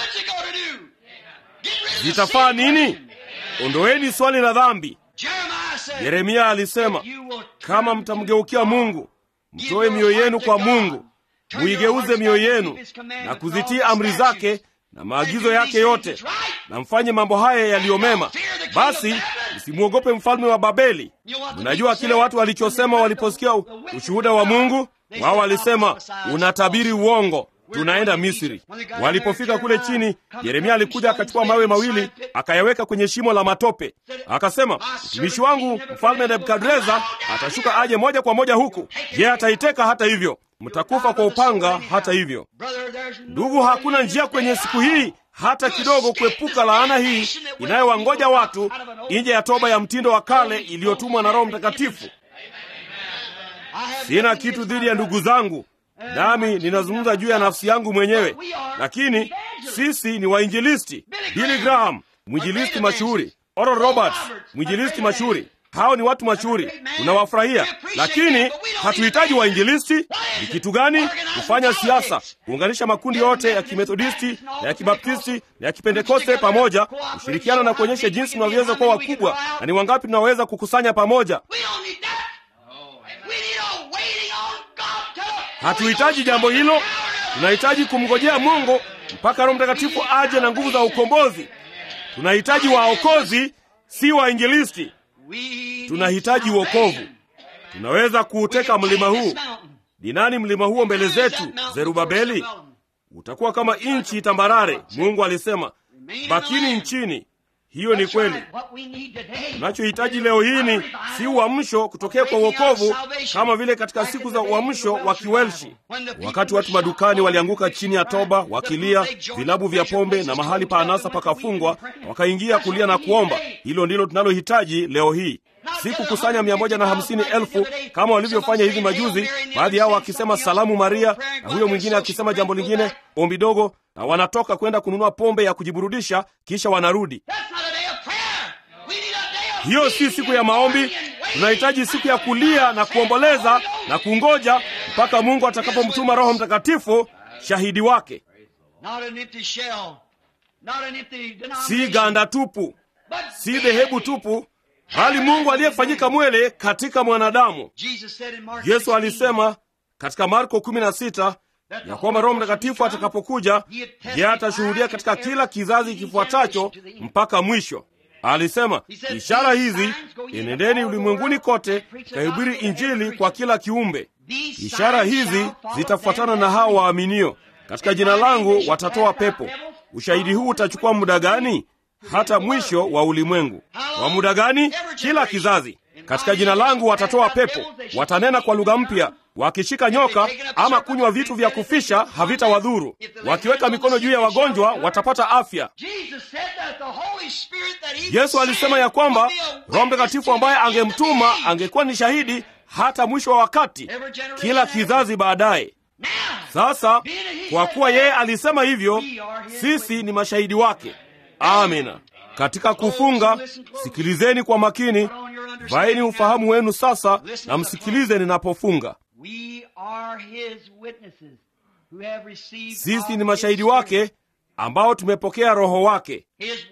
Zitafaa nini? Ondoeni swali la dhambi. Yeremia alisema, kama mtamgeukia Mungu, mtoe mioyo yenu kwa Mungu, muigeuze mioyo yenu na kuzitii amri zake na maagizo yake yote, na mfanye mambo haya yaliyomema, basi msimuogope mfalme wa Babeli. Mnajua kile watu walichosema waliposikia ushuhuda wa Mungu? Wao walisema, unatabiri uongo, tunaenda Misri. Walipofika kule chini, Yeremia alikuja akachukua mawe mawili akayaweka kwenye shimo la matope. Akasema, mtumishi wangu mfalme Nebukadreza atashuka aje moja kwa moja huku. Yeye ataiteka, hata hivyo mtakufa kwa upanga. Hata hivyo, ndugu, hakuna njia kwenye siku hii hata kidogo kuepuka laana hii inayowangoja watu nje ya toba ya mtindo wa kale iliyotumwa na Roho Mtakatifu. Sina kitu dhidi ya ndugu zangu, nami ninazungumza juu ya nafsi yangu mwenyewe, lakini sisi ni wainjilisti. Billy Graham, mwinjilisti mashuhuri. Oral Roberts, mwinjilisti mashuhuri. Hao ni watu mashuhuri, tunawafurahia, lakini hatuhitaji wainjilisti. Ni kitu gani? Kufanya siasa, kuunganisha makundi yote ya Kimethodisti na ya Kibaptisti na ya Kipentekoste pamoja, kushirikiana na kuonyesha jinsi tunavyoweza kuwa wakubwa, na ni wangapi tunaweza kukusanya pamoja. Hatuhitaji jambo hilo. Tunahitaji kumngojea Mungu mpaka Roho Mtakatifu aje na nguvu za ukombozi. Tunahitaji waokozi, si wainjilisti. Tunahitaji wokovu. Tunaweza kuuteka mlima huu. Ni nani mlima huo mbele zetu? Zerubabeli. Utakuwa kama inchi tambarare. Mungu alisema, bakini nchini. Hiyo ni kweli. Tunachohitaji leo hii ni si uamsho kutokea kwa wokovu kama vile katika siku za uamsho wa Kiwelshi, wakati watu madukani walianguka chini ya toba wakilia, vilabu vya pombe na mahali pa anasa pakafungwa, wakaingia kulia na kuomba. Hilo ndilo tunalohitaji leo hii. Si kukusanya 150,000 kama walivyofanya hivi majuzi, baadhi yao wakisema salamu Maria na huyo mwingine akisema jambo lingine, ombi dogo, na wanatoka kwenda kununua pombe ya kujiburudisha kisha wanarudi. Hiyo si siku ya maombi. Tunahitaji siku ya kulia na kuomboleza na kungoja mpaka Mungu atakapomtuma Roho Mtakatifu, shahidi wake. Si ganda tupu, si dhehebu tupu, bali Mungu aliyefanyika mwele katika mwanadamu. Yesu alisema katika Marko 16 ya kwamba Roho Mtakatifu atakapokuja, yeye atashuhudia katika kila kizazi kifuatacho mpaka mwisho. Alisema, ishara hizi, enendeni ulimwenguni kote, kahubiri Injili kwa kila kiumbe. Ishara hizi zitafuatana na hao waaminio. Katika jina langu watatoa pepo. Ushahidi huu utachukua muda gani? Hata mwisho wa ulimwengu. Wa muda gani? Kila kizazi. Katika jina langu watatoa pepo, watanena kwa lugha mpya, wakishika nyoka ama kunywa vitu vya kufisha havitawadhuru, wakiweka mikono juu ya wagonjwa watapata afya. Yesu alisema ya kwamba Roho Mtakatifu ambaye angemtuma angekuwa ni shahidi hata mwisho wa wakati, kila kizazi baadaye. Sasa kwa kuwa yeye alisema hivyo, sisi ni mashahidi wake. Amina. Katika kufunga, sikilizeni kwa makini, vaeni ufahamu wenu sasa na msikilize ninapofunga. Sisi ni mashahidi wake ambao tumepokea Roho wake.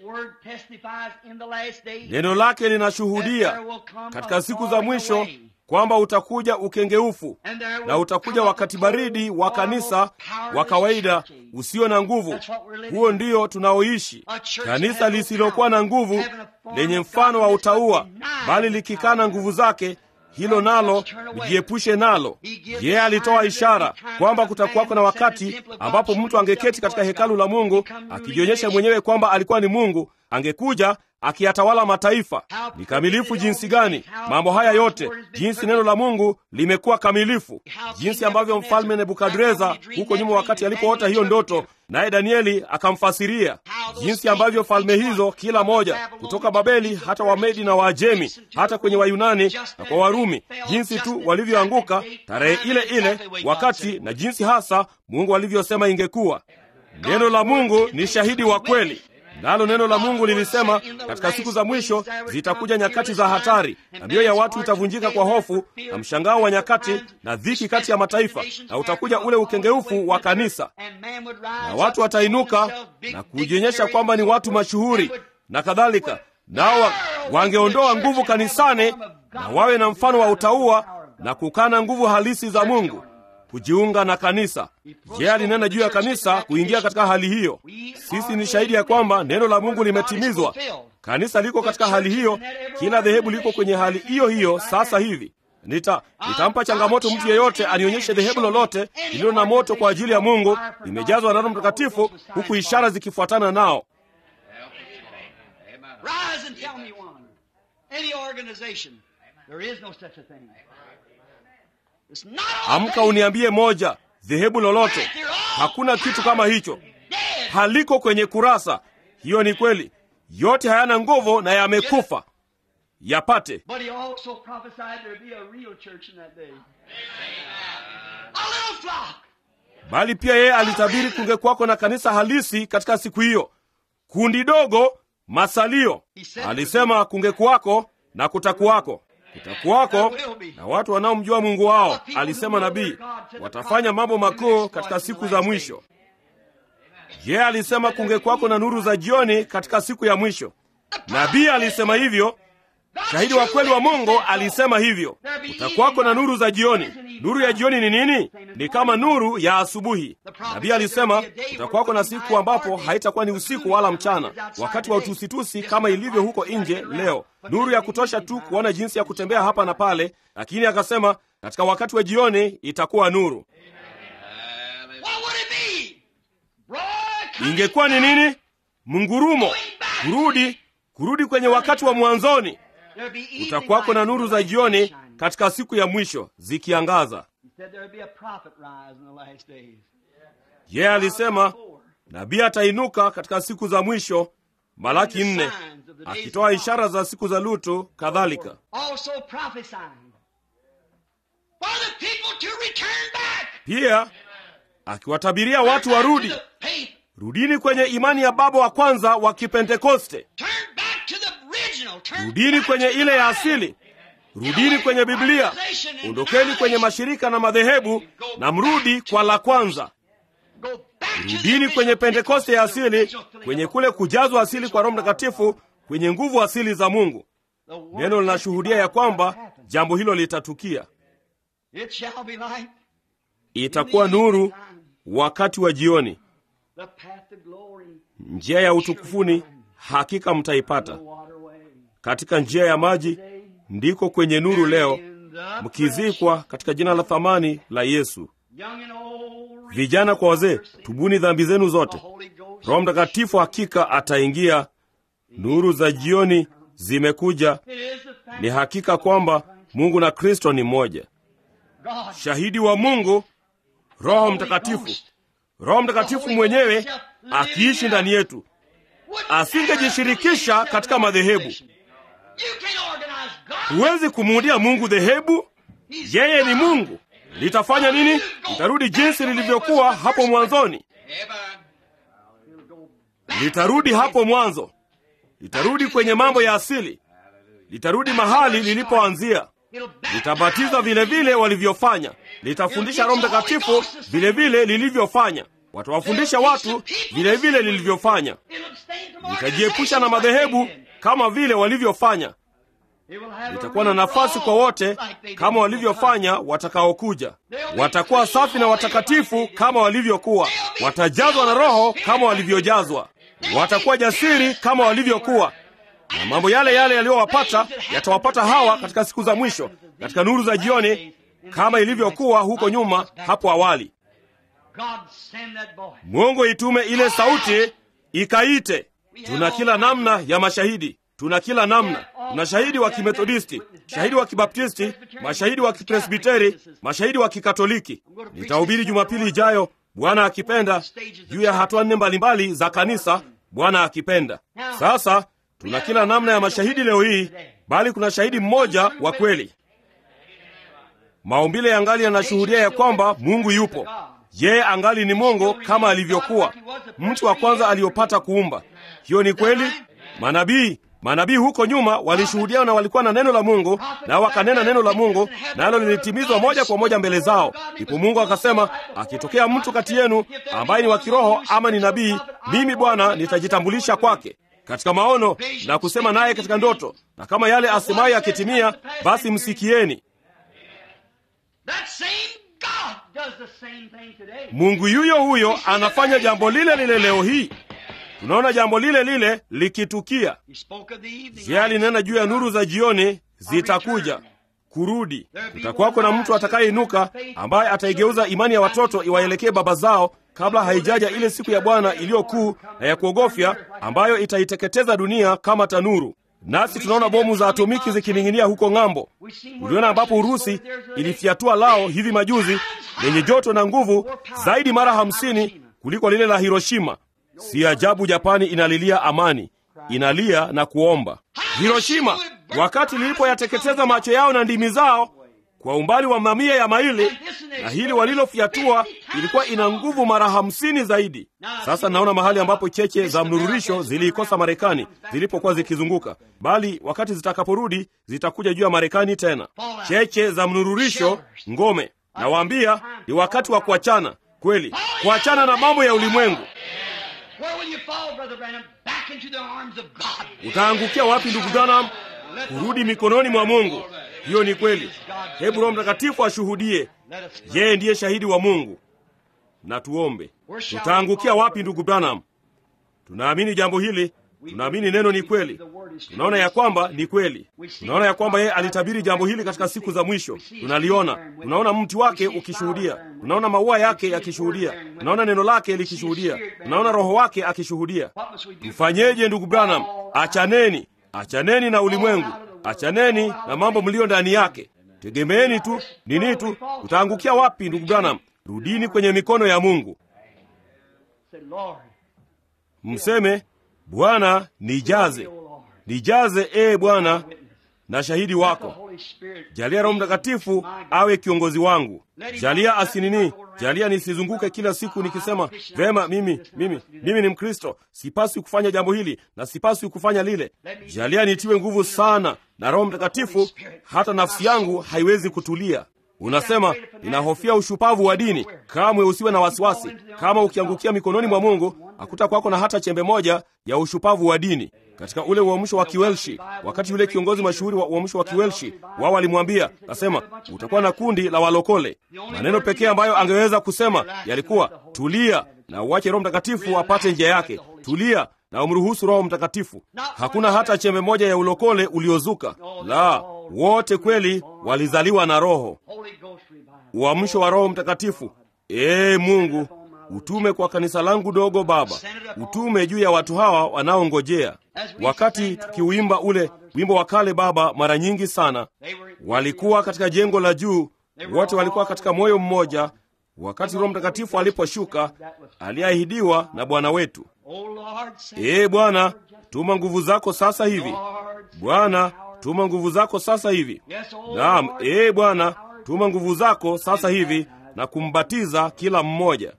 Neno lake linashuhudia katika siku za mwisho kwamba utakuja ukengeufu, na utakuja wakati baridi wa kanisa wa kawaida usio na nguvu. Huo ndio tunaoishi, kanisa lisilokuwa na nguvu, lenye mfano wa utauwa, bali likikana nguvu zake. Hilo nalo mjiepushe nalo. Yeye alitoa ishara kwamba kutakuwako na wakati ambapo mtu angeketi katika hekalu la Mungu akijionyesha mwenyewe kwamba alikuwa ni Mungu, angekuja akiyatawala mataifa. Ni kamilifu jinsi gani mambo haya yote, jinsi neno la Mungu limekuwa kamilifu, jinsi ambavyo mfalme Nebukadreza huko nyuma wakati alipoota hiyo ndoto naye Danieli akamfasiria, jinsi ambavyo falme hizo kila moja kutoka Babeli hata Wamedi na Waajemi hata kwenye Wayunani na kwa Warumi, jinsi tu walivyoanguka tarehe ile ile wakati, na jinsi hasa Mungu alivyosema ingekuwa. Neno la Mungu ni shahidi wa kweli. Nalo neno la Mungu lilisema katika siku za mwisho zitakuja nyakati za hatari, na mioyo ya watu itavunjika kwa hofu na mshangao wa nyakati na dhiki kati ya mataifa, na utakuja ule ukengeufu wa kanisa, na watu watainuka na kujionyesha kwamba ni watu mashuhuri na kadhalika, nao wangeondoa nguvu kanisani na wawe na mfano wa utauwa na kukana nguvu halisi za Mungu, kujiunga na kanisa. Je, alinena juu ya kanisa kuingia katika hali hiyo? Sisi ni shahidi ya kwamba neno la Mungu limetimizwa. Kanisa liko katika hali hiyo, kila dhehebu liko kwenye hali hiyo hiyo sasa hivi. Nitampa changamoto mtu yeyote anionyeshe dhehebu lolote lililo na moto kwa ajili ya Mungu, limejazwa na Roho Mtakatifu, huku ishara zikifuatana nao. Rise and tell me one. Any organization. There is no such a thing. Amka uniambie moja, dhehebu lolote. Hakuna kitu kama hicho, haliko kwenye kurasa. Hiyo ni kweli, yote hayana nguvu na yamekufa. Yapate. Bali pia yeye alitabiri kungekuwako na kanisa halisi katika siku hiyo, kundi dogo, masalio. Alisema kungekuwako na kutakuwako. Kutakuwako na watu wanaomjua Mungu wao, alisema nabii, watafanya mambo makuu katika siku za mwisho. Yeye alisema kungekuwako na nuru za jioni katika siku ya mwisho. Nabii alisema hivyo, shahidi wa kweli wa Mungu alisema hivyo. Kutakuwako na nuru za jioni. Nuru ya jioni ni nini? Ni kama nuru ya asubuhi. Nabii alisema kutakuwako na siku ambapo haitakuwa ni usiku wala mchana, wakati wa utusitusi kama ilivyo huko nje leo, nuru ya kutosha tu kuona jinsi ya kutembea hapa na pale. Lakini akasema katika wakati wa jioni itakuwa nuru. Ingekuwa ni nini? Mngurumo, kurudi, kurudi kwenye wakati wa mwanzoni. Kutakuwako na nuru za jioni katika siku ya mwisho zikiangaza. Yeye alisema nabii atainuka katika siku za mwisho, Malaki 4, akitoa ishara za siku za Lutu kadhalika. Pia akiwatabiria watu warudi. Rudini kwenye imani ya baba wa kwanza wa Kipentekoste. Rudini kwenye ile ya asili. Rudini kwenye Biblia. Ondokeni kwenye mashirika na madhehebu na mrudi kwa la kwanza. Rudini kwenye Pentekoste ya asili, kwenye kule kujazwa asili kwa Roho Mtakatifu, kwenye nguvu asili za Mungu. Neno linashuhudia ya kwamba jambo hilo litatukia. Itakuwa nuru wakati wa jioni. Njia ya utukufuni hakika mtaipata. Katika njia ya maji ndiko kwenye nuru leo, mkizikwa katika jina la thamani la Yesu. Vijana kwa wazee, tubuni dhambi zenu zote. Roho Mtakatifu hakika ataingia. Nuru za jioni zimekuja. Ni hakika kwamba Mungu na Kristo ni mmoja. Shahidi wa Mungu, Roho Mtakatifu. Roho Mtakatifu mwenyewe akiishi ndani yetu. Asingejishirikisha katika madhehebu. Huwezi kumuundia Mungu dhehebu. Yeye ni Mungu. Litafanya nini? Litarudi jinsi lilivyokuwa hapo mwanzoni. Litarudi hapo mwanzo. Litarudi kwenye mambo ya asili. Litarudi mahali lilipoanzia. Litabatiza vile vile walivyofanya. Litafundisha Roho Mtakatifu vile vile lilivyofanya. Watawafundisha watu vile vile lilivyofanya. Litajiepusha na madhehebu kama vile walivyofanya. Litakuwa na nafasi kwa wote kama walivyofanya watakaokuja. Watakuwa safi na watakatifu kama walivyokuwa. Watajazwa na Roho kama walivyojazwa. Watakuwa jasiri kama walivyokuwa. Na mambo yale yale yaliyowapata yatawapata hawa katika siku za mwisho, katika nuru za jioni, kama ilivyokuwa huko nyuma hapo awali. Mungu itume ile sauti ikaite. Tuna kila namna ya mashahidi. Tuna kila namna. Tuna shahidi wa Kimethodisti, shahidi wa Kibaptisti, mashahidi wa Kipresbiteri, mashahidi wa Kikatoliki. Nitahubiri Jumapili ijayo, Bwana akipenda, juu ya hatua 4 mbalimbali za kanisa, Bwana akipenda. Sasa tuna kila namna ya mashahidi leo hii, bali kuna shahidi mmoja wa kweli. Maumbile yangali yanashuhudia ya kwamba Mungu yupo. Yeye angali ni Mungu kama alivyokuwa mtu wa kwanza aliyopata kuumba. Hiyo ni kweli. Manabii huko nyuma walishuhudia na walikuwa na neno la Mungu, na wakanena neno la Mungu, nalo lilitimizwa moja kwa moja mbele zao. Ndipo Mungu akasema, akitokea mtu kati yenu ambaye ni wa kiroho ama ni nabii, mimi Bwana nitajitambulisha kwake katika maono na kusema naye katika ndoto, na kama yale asemayo yakitimia, basi msikieni. Mungu yuyo huyo anafanya jambo lile lile leo hii. Tunaona jambo lile lile likitukia. Yeye alinena juu ya nuru za jioni zitakuja, kurudi. Kutakuwako na mtu atakayeinuka ambaye ataigeuza imani ya watoto iwaelekee baba zao kabla haijaja ile siku ya Bwana iliyokuu na ya kuogofya ambayo itaiteketeza dunia kama tanuru. Nasi tunaona bomu za atomiki zikining'inia huko ng'ambo. Uliona ambapo Urusi ilifyatua lao hivi majuzi, lenye joto na nguvu zaidi mara 50 kuliko lile la Hiroshima. Si ajabu Japani inalilia amani, inalia na kuomba. Hiroshima, wakati lilipoyateketeza macho yao na ndimi zao kwa umbali wa mamia ya maili, na hili walilofyatua ilikuwa ina nguvu mara 50 zaidi. Sasa naona mahali ambapo cheche za mnururisho ziliikosa Marekani zilipokuwa zikizunguka, bali wakati zitakaporudi zitakuja juu ya Marekani tena. Cheche za mnururisho, ngome. Nawaambia ni wakati wa kuachana, kweli, kuachana na mambo ya ulimwengu. Utaangukia wapi ndugu Branham? Kurudi mikononi mwa Mungu. Hiyo ni kweli. Hebu Roho Mtakatifu ashuhudie. Yeye ndiye shahidi wa Mungu. Na tuombe. Utaangukia wapi ndugu Branham? Tunaamini jambo hili, Tunaamini neno ni kweli. Tunaona ya kwamba ni kweli. Tunaona ya kwamba yeye alitabiri jambo hili katika siku za mwisho. Tunaliona. Tunaona mti wake ukishuhudia. Tunaona maua yake yakishuhudia. Tunaona neno lake likishuhudia. Tunaona roho wake akishuhudia. Tufanyeje ndugu Branham? Achaneni na ulimwengu. Achaneni na mambo mlio ndani yake. Tegemeeni tu nini tu. Utaangukia wapi ndugu Branham? Rudini kwenye mikono ya Mungu. Mseme, Bwana nijaze. Nijaze Bwana na shahidi wako. Jalia Roho Mtakatifu awe kiongozi wangu. Jalia asinini. Jalia nisizunguke kila siku nikisema, vema mimi ni Mkristo, sipaswi kufanya jambo hili na sipaswi kufanya lile. Jalia nitiwe nguvu sana na Roho Mtakatifu hata nafsi yangu haiwezi kutulia. Unasema, ninahofia ushupavu wa dini. Kamwe usiwe na wasiwasi. Kama ukiangukia mikononi mwa Mungu, hakutakuwako na hata chembe moja ya ushupavu wa dini. Katika ule uamsho wa Kiwelshi, wakati yule kiongozi mashuhuri wa uamsho wa Kiwelshi, wao walimwambia, nasema, utakuwa na kundi la walokole. Maneno pekee ambayo angeweza kusema yalikuwa, tulia na uache Roho Mtakatifu apate njia yake. Tulia na umruhusu Roho Mtakatifu. Hakuna hata chembe moja ya ulokole uliozuka. La, wote kweli walizaliwa na Roho. Uamsho wa Roho Mtakatifu. Mungu, utume kwa kanisa langu dogo Baba. Utume juu ya watu hawa wanaongojea. Wakati tukiuimba ule wimbo wa kale Baba, mara nyingi sana walikuwa katika jengo la juu, wote walikuwa katika moyo mmoja, wakati Roho Mtakatifu aliposhuka, aliahidiwa na Bwana wetu. Bwana, tuma nguvu zako sasa hivi. Bwana, tuma nguvu zako sasa hivi. Naam, Bwana, tuma nguvu zako sasa hivi na kumbatiza kila mmoja.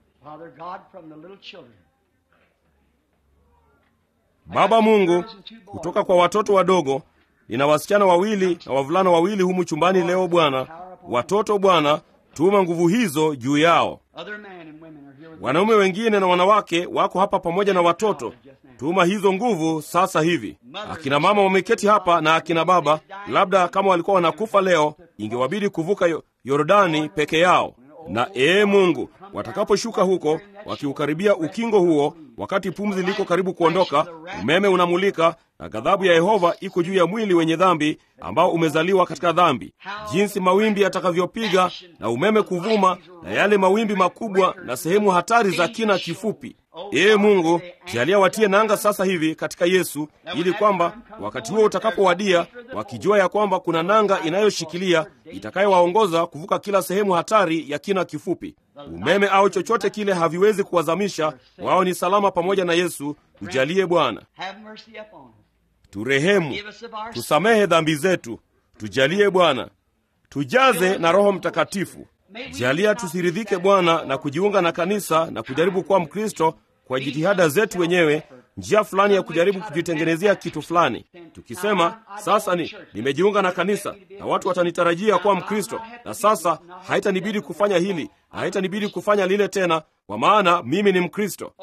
Baba Mungu, kutoka kwa watoto wadogo, nina wasichana wawili na wavulana wawili humu chumbani leo Bwana. Watoto Bwana, tuma nguvu hizo juu yao. Wanaume wengine na wanawake wako hapa pamoja na watoto. Tuma hizo nguvu sasa hivi. Akina mama wameketi hapa na akina baba, labda kama walikuwa wanakufa leo, ingewabidi kuvuka Yordani peke yao. Na Mungu, watakaposhuka huko, wakiukaribia ukingo huo, wakati pumzi liko karibu kuondoka, umeme unamulika na ghadhabu ya Yehova iko juu ya mwili wenye dhambi ambao umezaliwa katika dhambi. Jinsi mawimbi yatakavyopiga na umeme kuvuma na yale mawimbi makubwa na sehemu hatari za kina kifupi. Mungu, jalia watie nanga sasa hivi katika Yesu, ili kwamba wakati huo utakapowadia, wakijua ya kwamba kuna nanga inayoshikilia itakayowaongoza kuvuka kila sehemu hatari ya kina kifupi. Umeme au chochote kile haviwezi kuwazamisha. Wao ni salama pamoja na Yesu. Tujalie Bwana. Turehemu, tusamehe dhambi zetu. Tujalie Bwana. Tujaze na Roho Mtakatifu. Jalia tusiridhike Bwana na kujiunga na kanisa na kujaribu kuwa Mkristo kwa jitihada zetu wenyewe, njia fulani ya kujaribu kujitengenezea kitu fulani, tukisema sasa nimejiunga na kanisa na watu watanitarajia kuwa Mkristo, na sasa haitanibidi kufanya hili na haitanibidi kufanya lile tena, kwa maana mimi ni Mkristo.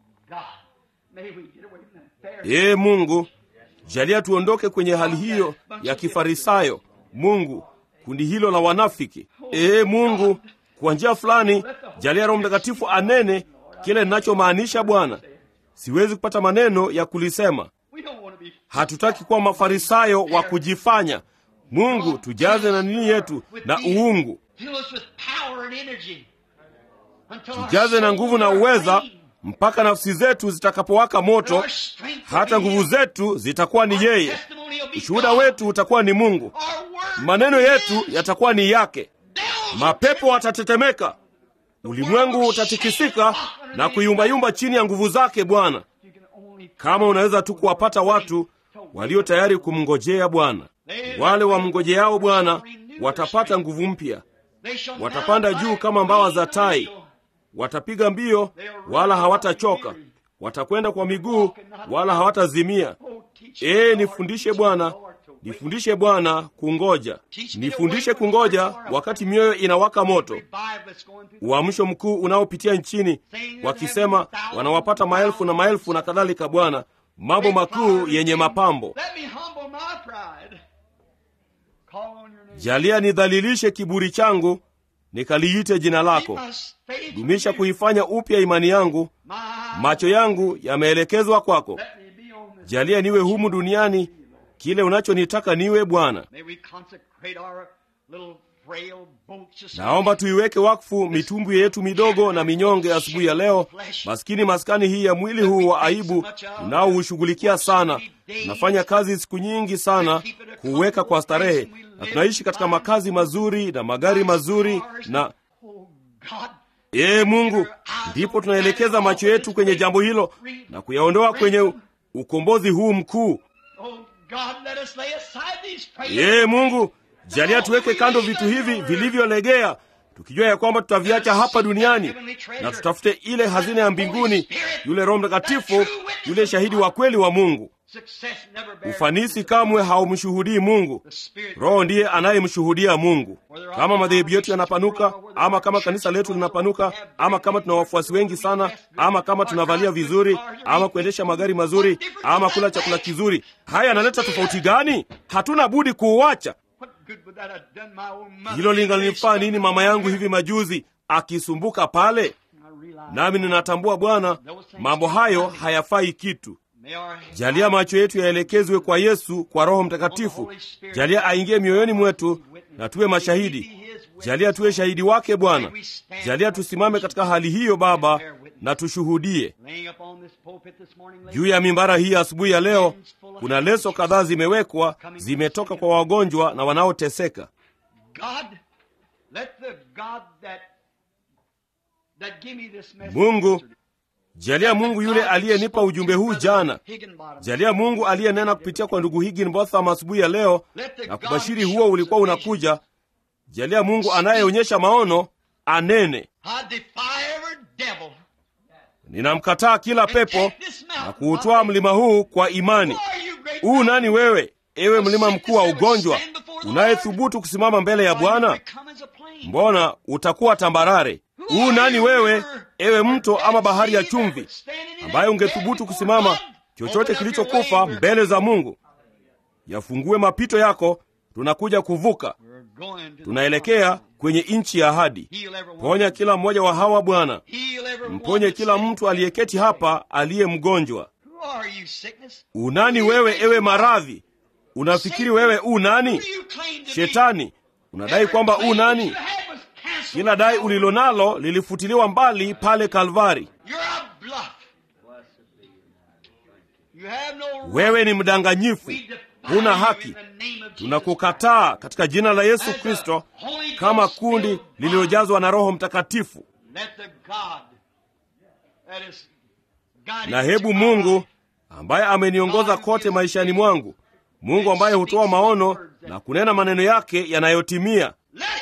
Mungu, jalia tuondoke kwenye hali hiyo ya kifarisayo. Mungu, kundi hilo la wanafiki. Mungu, kwa njia fulani jalia Roho Mtakatifu anene kile ninachomaanisha Bwana. Siwezi kupata maneno ya kulisema. Hatutaki kuwa mafarisayo wa kujifanya. Mungu, tujaze na nini yetu na uungu. Tujaze na nguvu na uweza mpaka nafsi zetu zitakapowaka moto. Hata nguvu zetu zitakuwa ni yeye. Ushuhuda wetu utakuwa ni Mungu. Maneno yetu yatakuwa ni yake. Mapepo watatetemeka. Ulimwengu utatikisika na kuyumbayumba chini ya nguvu zake Bwana. Kama unaweza tu kuwapata watu walio tayari kumngojea Bwana. Wale wamngojeao Bwana watapata nguvu mpya. Watapanda juu kama mbawa za tai. Watapiga mbio wala hawatachoka. Watakwenda kwa miguu wala hawatazimia. Nifundishe Bwana, nifundishe Bwana kungoja. Nifundishe kungoja wakati mioyo inawaka moto. Uamsho mkuu unaopitia nchini, wakisema wanawapata maelfu na maelfu na kadhalika Bwana, mambo makuu yenye mapambo. Jalia nidhalilishe kiburi changu, nikaliite jina lako. Dumisha kuifanya upya imani yangu. Macho yangu yameelekezwa kwako. Jalia niwe humu duniani kile unachonitaka niwe, Bwana. Naomba tuiweke wakfu mitumbwi yetu midogo na minyonge asubuhi ya leo, maskini maskani hii ya mwili huu wa aibu unaoushughulikia sana. Tunafanya kazi siku nyingi sana kuweka kwa starehe, na tunaishi katika makazi mazuri na magari mazuri na Mungu, ndipo tunaelekeza macho yetu kwenye jambo hilo na kuyaondoa kwenye ukombozi huu mkuu. Mungu, jalia tuweke kando vitu hivi vilivyolegea, tukijua ya kwamba tutaviacha hapa duniani na tutafute ile hazina ya mbinguni, yule Roho Mtakatifu, yule shahidi wa kweli wa Mungu. Ufanisi kamwe haumshuhudii Mungu. Roho ndiye anayemshuhudia Mungu. Kama madhehebu yetu yanapanuka, ama kama kanisa letu linapanuka, ama kama tuna wafuasi wengi sana, ama kama tunavalia vizuri, ama kuendesha magari mazuri, ama kula chakula kizuri, haya yanaleta tofauti gani? Hatuna budi kuuacha. Hilo lingalifaa nini mama yangu hivi majuzi akisumbuka pale? Nami ninatambua, Bwana, mambo hayo hayafai kitu. Jalia macho yetu yaelekezwe kwa Yesu, kwa Roho Mtakatifu. Jalia aingie mioyoni mwetu na tuwe mashahidi. Jalia tuwe shahidi wake, Bwana. Jalia tusimame katika hali hiyo, Baba, na tushuhudie. Juu ya mimbara hii asubuhi ya leo kuna leso kadhaa zimewekwa, zimetoka kwa wagonjwa na wanaoteseka. Mungu, jalia Mungu yule aliyenipa ujumbe huu jana. Jalia Mungu aliyenena kupitia kwa ndugu Higginbotham asubuhi ya leo na kubashiri huo ulikuwa unakuja. Jalia Mungu anayeonyesha maono anene. Ninamkataa kila pepo na kuutwaa mlima huu kwa imani. Nani wewe, ewe mlima mkuu wa ugonjwa, unayethubutu kusimama mbele ya Bwana? Mbona utakuwa tambarare? Nani wewe, ewe mto ama bahari ya chumvi, ambaye ungethubutu kusimama chochote kilichokufa mbele za Mungu? Yafungue mapito yako, tunakuja kuvuka. Tunaelekea kwenye nchi ya ahadi. Ponya kila mmoja wa hawa, Bwana. Mponye kila mtu aliyeketi hapa aliye mgonjwa. Nani wewe, ewe maradhi? Unafikiri wewe nani? Shetani, unadai kwamba nani? Kila dai ulilonalo lilifutiliwa mbali pale Kalvari. Wewe ni mdanganyifu, huna haki. Tunakukataa katika jina la Yesu Kristo, kama kundi lililojazwa na Roho Mtakatifu. Na hebu Mungu ambaye ameniongoza kote maishani mwangu, Mungu ambaye hutoa maono na kunena maneno yake yanayotimia,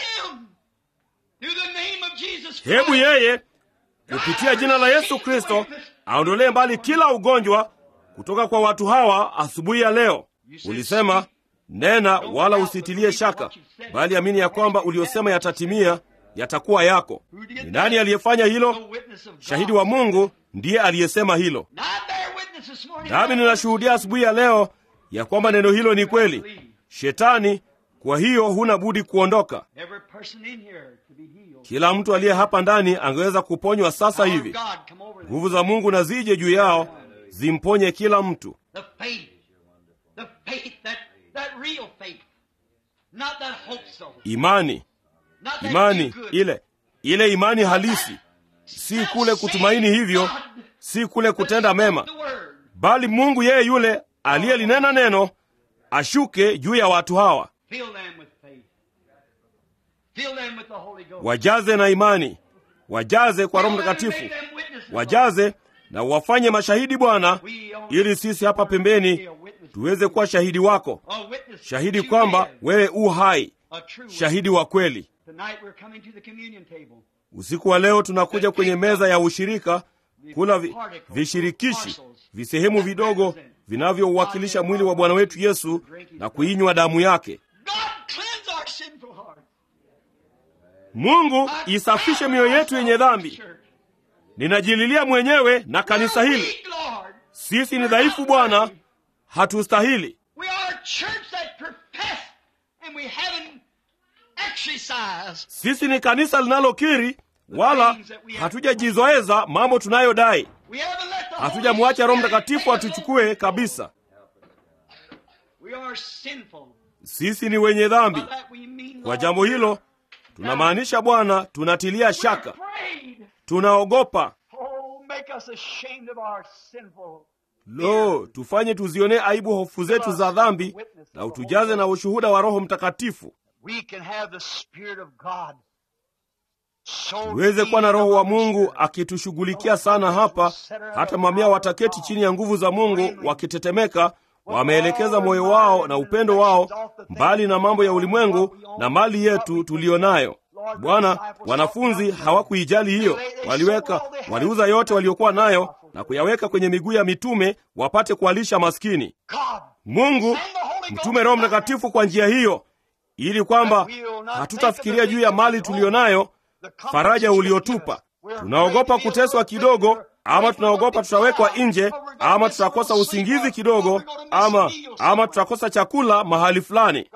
hebu yeye kupitia jina la Yesu Kristo aondolee mbali kila ugonjwa kutoka kwa watu hawa asubuhi ya leo. Ulisema, nena wala usitilie shaka, bali amini ya kwamba uliosema yatatimia, yatakuwa yako. Ni nani aliyefanya hilo? Shahidi wa Mungu ndiye aliyesema hilo. Nami ninashuhudia asubuhi ya leo ya kwamba neno hilo ni kweli. Shetani, kwa hiyo huna budi kuondoka. Kila mtu aliye hapa ndani angeweza kuponywa sasa hivi. Nguvu za Mungu na zije juu yao, zimponye kila mtu. Imani ile imani halisi, si kule kutumaini hivyo, si kule kutenda mema, bali Mungu yeye yule aliyelinena neno ashuke juu ya watu hawa. Wajaze na imani, wajaze kwa Roho Mtakatifu, wajaze na wafanye mashahidi, Bwana, ili sisi hapa pembeni tuweze kuwa shahidi wako, shahidi kwamba wewe hai, shahidi wa kweli. Usiku wa leo tunakuja kwenye meza ya ushirika kula vishirikishi, visehemu vidogo vinavyouwakilisha mwili wa Bwana wetu Yesu na kuinywa damu yake. Mungu, isafishe mioyo yetu yenye dhambi. Ninajililia mwenyewe na kanisa hili. Sisi ni dhaifu, Bwana, hatustahili. Sisi ni kanisa linalokiri, wala hatujajizoeza mambo tunayodai. Hatujamwacha Roho Mtakatifu atuchukue kabisa. Sisi ni wenye dhambi. Kwa jambo hilo tunamaanisha Bwana, tunatilia shaka, tunaogopa. Lo, tufanye tuzione aibu hofu zetu za dhambi, na utujaze na ushuhuda wa Roho Mtakatifu. Tuweze kuwa na Roho wa Mungu akitushughulikia sana hapa, hata mamia wataketi chini ya nguvu za Mungu wakitetemeka, wameelekeza moyo wao na upendo wao mbali na mambo ya ulimwengu na mali yetu tulionayo. Bwana, wanafunzi hawakuijali hiyo. Waliuza yote waliokuwa nayo na kuyaweka kwenye miguu ya mitume wapate kuwalisha maskini. Mungu, mtume Roho Mtakatifu kwa njia hiyo, ili kwamba hatutafikiria juu ya mali tulionayo, faraja uliotupa. Tunaogopa kuteswa kidogo, ama tunaogopa tutawekwa nje, ama tutakosa usingizi kidogo, ama tutakosa chakula mahali fulani.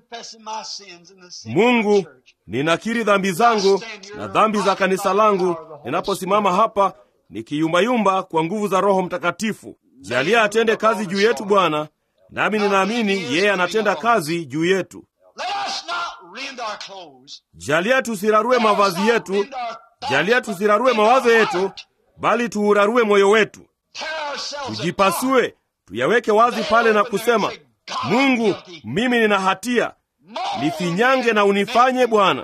Mungu, ninakiri dhambi zangu na dhambi za kanisa langu ninaposimama hapa nikiyumbayumba kwa nguvu za Roho Mtakatifu. Jalia atende kazi juu yetu Bwana, nami ninaamini yeye anatenda kazi juu yetu. Jalia tusirarue mavazi yetu, jalia tusirarue mawazo yetu, bali tuurarue moyo wetu. Tujipasue, tuyaweke wazi pale na kusema, Mungu, mimi nina hatia, nifinyange na unifanye Bwana.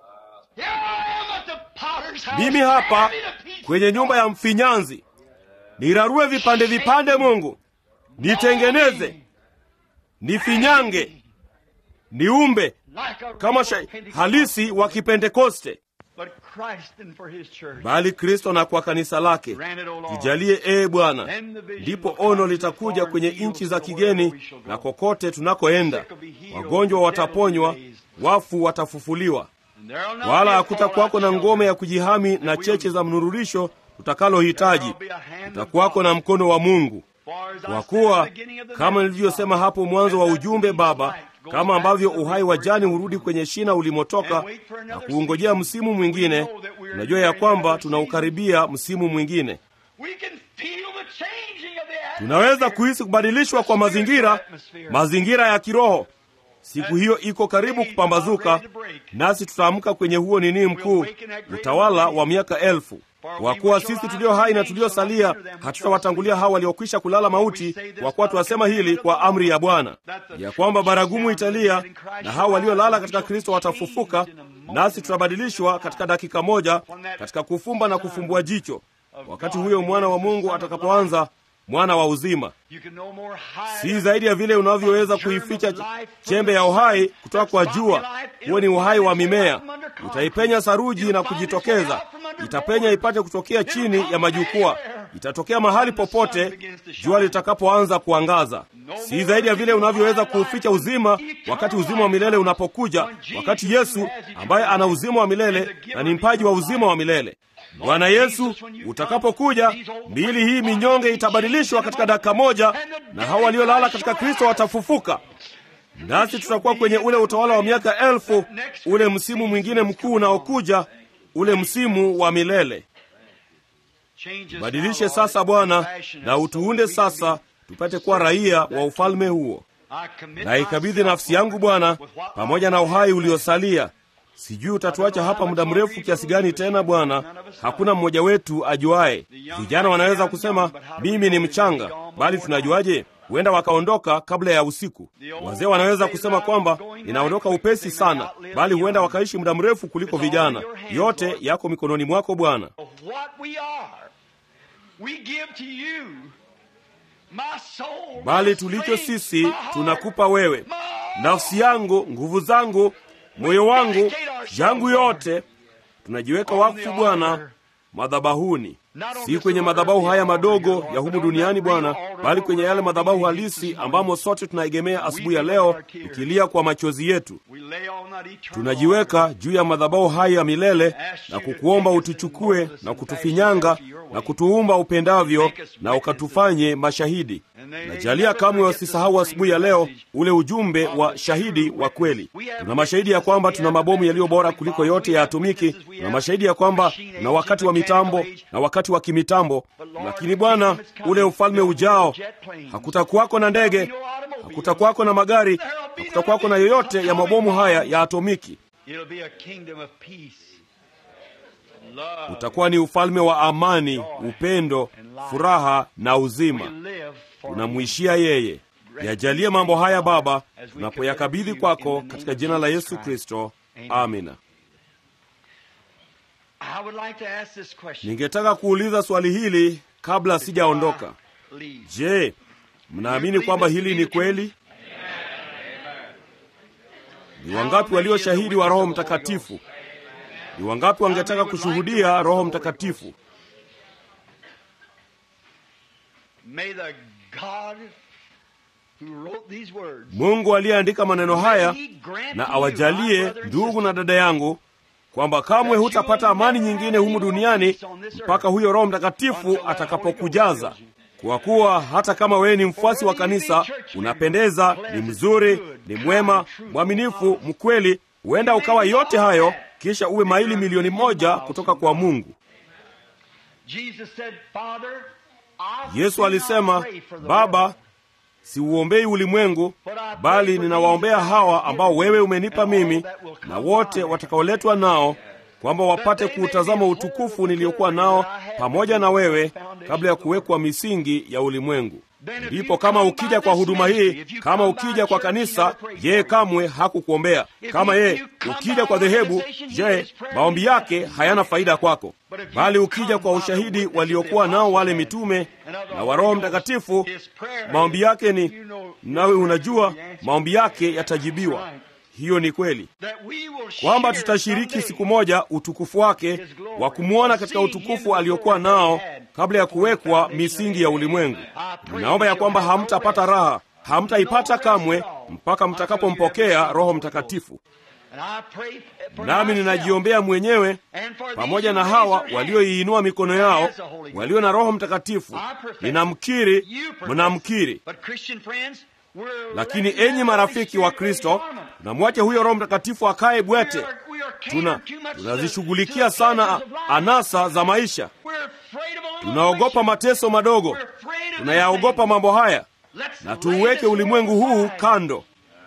Mimi hapa kwenye nyumba ya mfinyanzi, nirarue vipande vipande. Mungu, nitengeneze, nifinyange, niumbe kama halisi wa Kipentekoste. Bali Kristo na kwa kanisa lake. Tujalie Bwana, ndipo ono litakuja kwenye nchi za kigeni na kokote tunakoenda. Wagonjwa wataponywa, wafu watafufuliwa, wala hakutakuwako na ngome ya kujihami na cheche za mnururisho tutakalohitaji. Utakuwako na mkono wa Mungu. Kwa kuwa kama nilivyosema hapo mwanzo wa ujumbe, Baba, kama ambavyo uhai wa jani hurudi kwenye shina ulimotoka na kuungojea msimu mwingine, tunajua ya kwamba tunaukaribia msimu mwingine. Tunaweza kuhisi kubadilishwa kwa mazingira ya kiroho. Siku hiyo iko karibu kupambazuka, nasi tutaamka kwenye huo nini mkuu, utawala wa miaka 1000. Kwa kuwa sisi tulio hai na tuliosalia hatutawatangulia hao waliokwisha kulala mauti, kwa kuwa tuwasema hili kwa amri ya Bwana, ya kwamba baragumu italia na hao waliolala katika Kristo watafufuka, nasi tutabadilishwa katika dakika moja, katika kufumba na kufumbua jicho, wakati huyo mwana wa Mungu atakapoanza, mwana wa uzima. Si zaidi ya vile unavyoweza kuificha chembe ya uhai kutoka kwa jua. Huo ni uhai wa mimea. Utaipenya saruji na kujitokeza. Itapenya ipate kutokea chini ya majukwaa. Itatokea mahali popote jua litakapoanza kuangaza. Si zaidi ya vile unavyoweza kuuficha uzima wakati uzima wa milele unapokuja, wakati Yesu ambaye ana uzima wa milele na ni mpaji wa uzima wa milele. Bwana Yesu utakapokuja, miili hii minyonge itabadilishwa katika dakika moja, na hao waliolala katika Kristo watafufuka. Nasi tutakuwa kwenye ule utawala wa miaka 1000, ule msimu mwingine mkuu unaokuja, ule msimu wa milele. Badilishe sasa Bwana, na utuunde sasa tupate kuwa raia wa ufalme huo. Na ikabidhi nafsi yangu Bwana, pamoja na uhai uliosalia. Sijui utatuacha hapa muda mrefu kiasi gani tena Bwana, hakuna mmoja wetu ajuaye. Vijana wanaweza kusema mimi ni mchanga, bali tunajuaje? Huenda wakaondoka kabla ya usiku. Wazee wanaweza kusema kwamba ninaondoka upesi sana, bali huenda wakaishi muda mrefu kuliko vijana. Yote yako mikononi mwako Bwana. Bali tulicho sisi tunakupa wewe. Nafsi yangu, nguvu zangu, moyo wangu, yangu yote tunajiweka wakfu Bwana madhabahuni. Si kwenye madhabahu haya madogo ya humu duniani Bwana, bali kwenye yale madhabahu halisi ambamo sote tunaegemea asubuhi ya leo, tukilia kwa machozi yetu. Tunajiweka juu ya madhabahu haya ya milele na kukuomba utuchukue na kutufinyanga na kutuumba upendavyo, na ukatufanye mashahidi. Na jalia kamwe wasisahau asubuhi ya leo ule ujumbe wa shahidi wa kweli. Tuna mashahidi ya kwamba tuna mabomu yaliyo bora kuliko yote ya atomiki. Tuna mashahidi ya kwamba tuna wakati wa mitambo na wakati wakati wa kimitambo. Lakini Bwana, ule ufalme ujao, hakutakuwako na ndege, hakutakuwako na magari, hakutakuwako na yoyote ya mabomu haya ya atomiki. Utakuwa ni ufalme wa amani, upendo, furaha na uzima. Tunamwishia yeye. Yajalie mambo haya Baba, tunapoyakabidhi kwako katika jina la Yesu Kristo. Amina. Ningetaka kuuliza swali hili kabla sijaondoka. Je, mnaamini kwamba hili ni kweli? Ni wangapi walio shahidi wa Roho Mtakatifu? Ni wangapi wangetaka kushuhudia Roho Mtakatifu? Mungu aliyeandika maneno haya na awajalie ndugu na dada yangu kwamba kamwe hutapata amani nyingine humu duniani mpaka huyo Roho Mtakatifu atakapokujaza. Kwa kuwa hata kama wewe ni mfuasi wa kanisa, unapendeza, ni mzuri, ni mwema, mwaminifu, mkweli, huenda ukawa yote hayo kisha uwe maili milioni moja kutoka kwa Mungu. Yesu alisema, Baba, siuombei ulimwengu, bali ninawaombea hawa ambao wewe umenipa mimi, na wote watakaoletwa nao, kwamba wapate kuutazama utukufu niliokuwa nao pamoja na wewe kabla ya kuwekwa misingi ya ulimwengu. Ndipo kama ukija kwa huduma hii, kama ukija kwa kanisa, yeye kamwe hakukuombea. Kama yeye ukija kwa dhehebu, je, maombi yake hayana faida kwako? Bali ukija kwa ushahidi waliokuwa nao wale mitume na wa Roho Mtakatifu, maombi yake ni, nawe unajua, maombi yake yatajibiwa. Hiyo ni kweli, kwamba tutashiriki siku moja utukufu wake, wa kumwona katika utukufu aliokuwa nao kabla ya kuwekwa misingi ya ulimwengu. Ninaomba ya kwamba hamtapata raha, hamtaipata kamwe mpaka mtakapompokea Roho Mtakatifu. Nami ninajiombea mwenyewe pamoja na hawa walioiinua mikono yao, walio na Roho Mtakatifu. Ninamkiri, mnamkiri. Lakini enyi marafiki wa Kristo, na mwache huyo Roho Mtakatifu akae bwete. Tunazishughulikia sana anasa za maisha. Tunaogopa mateso madogo. Tunayaogopa mambo haya. Na tuuweke ulimwengu huu kando.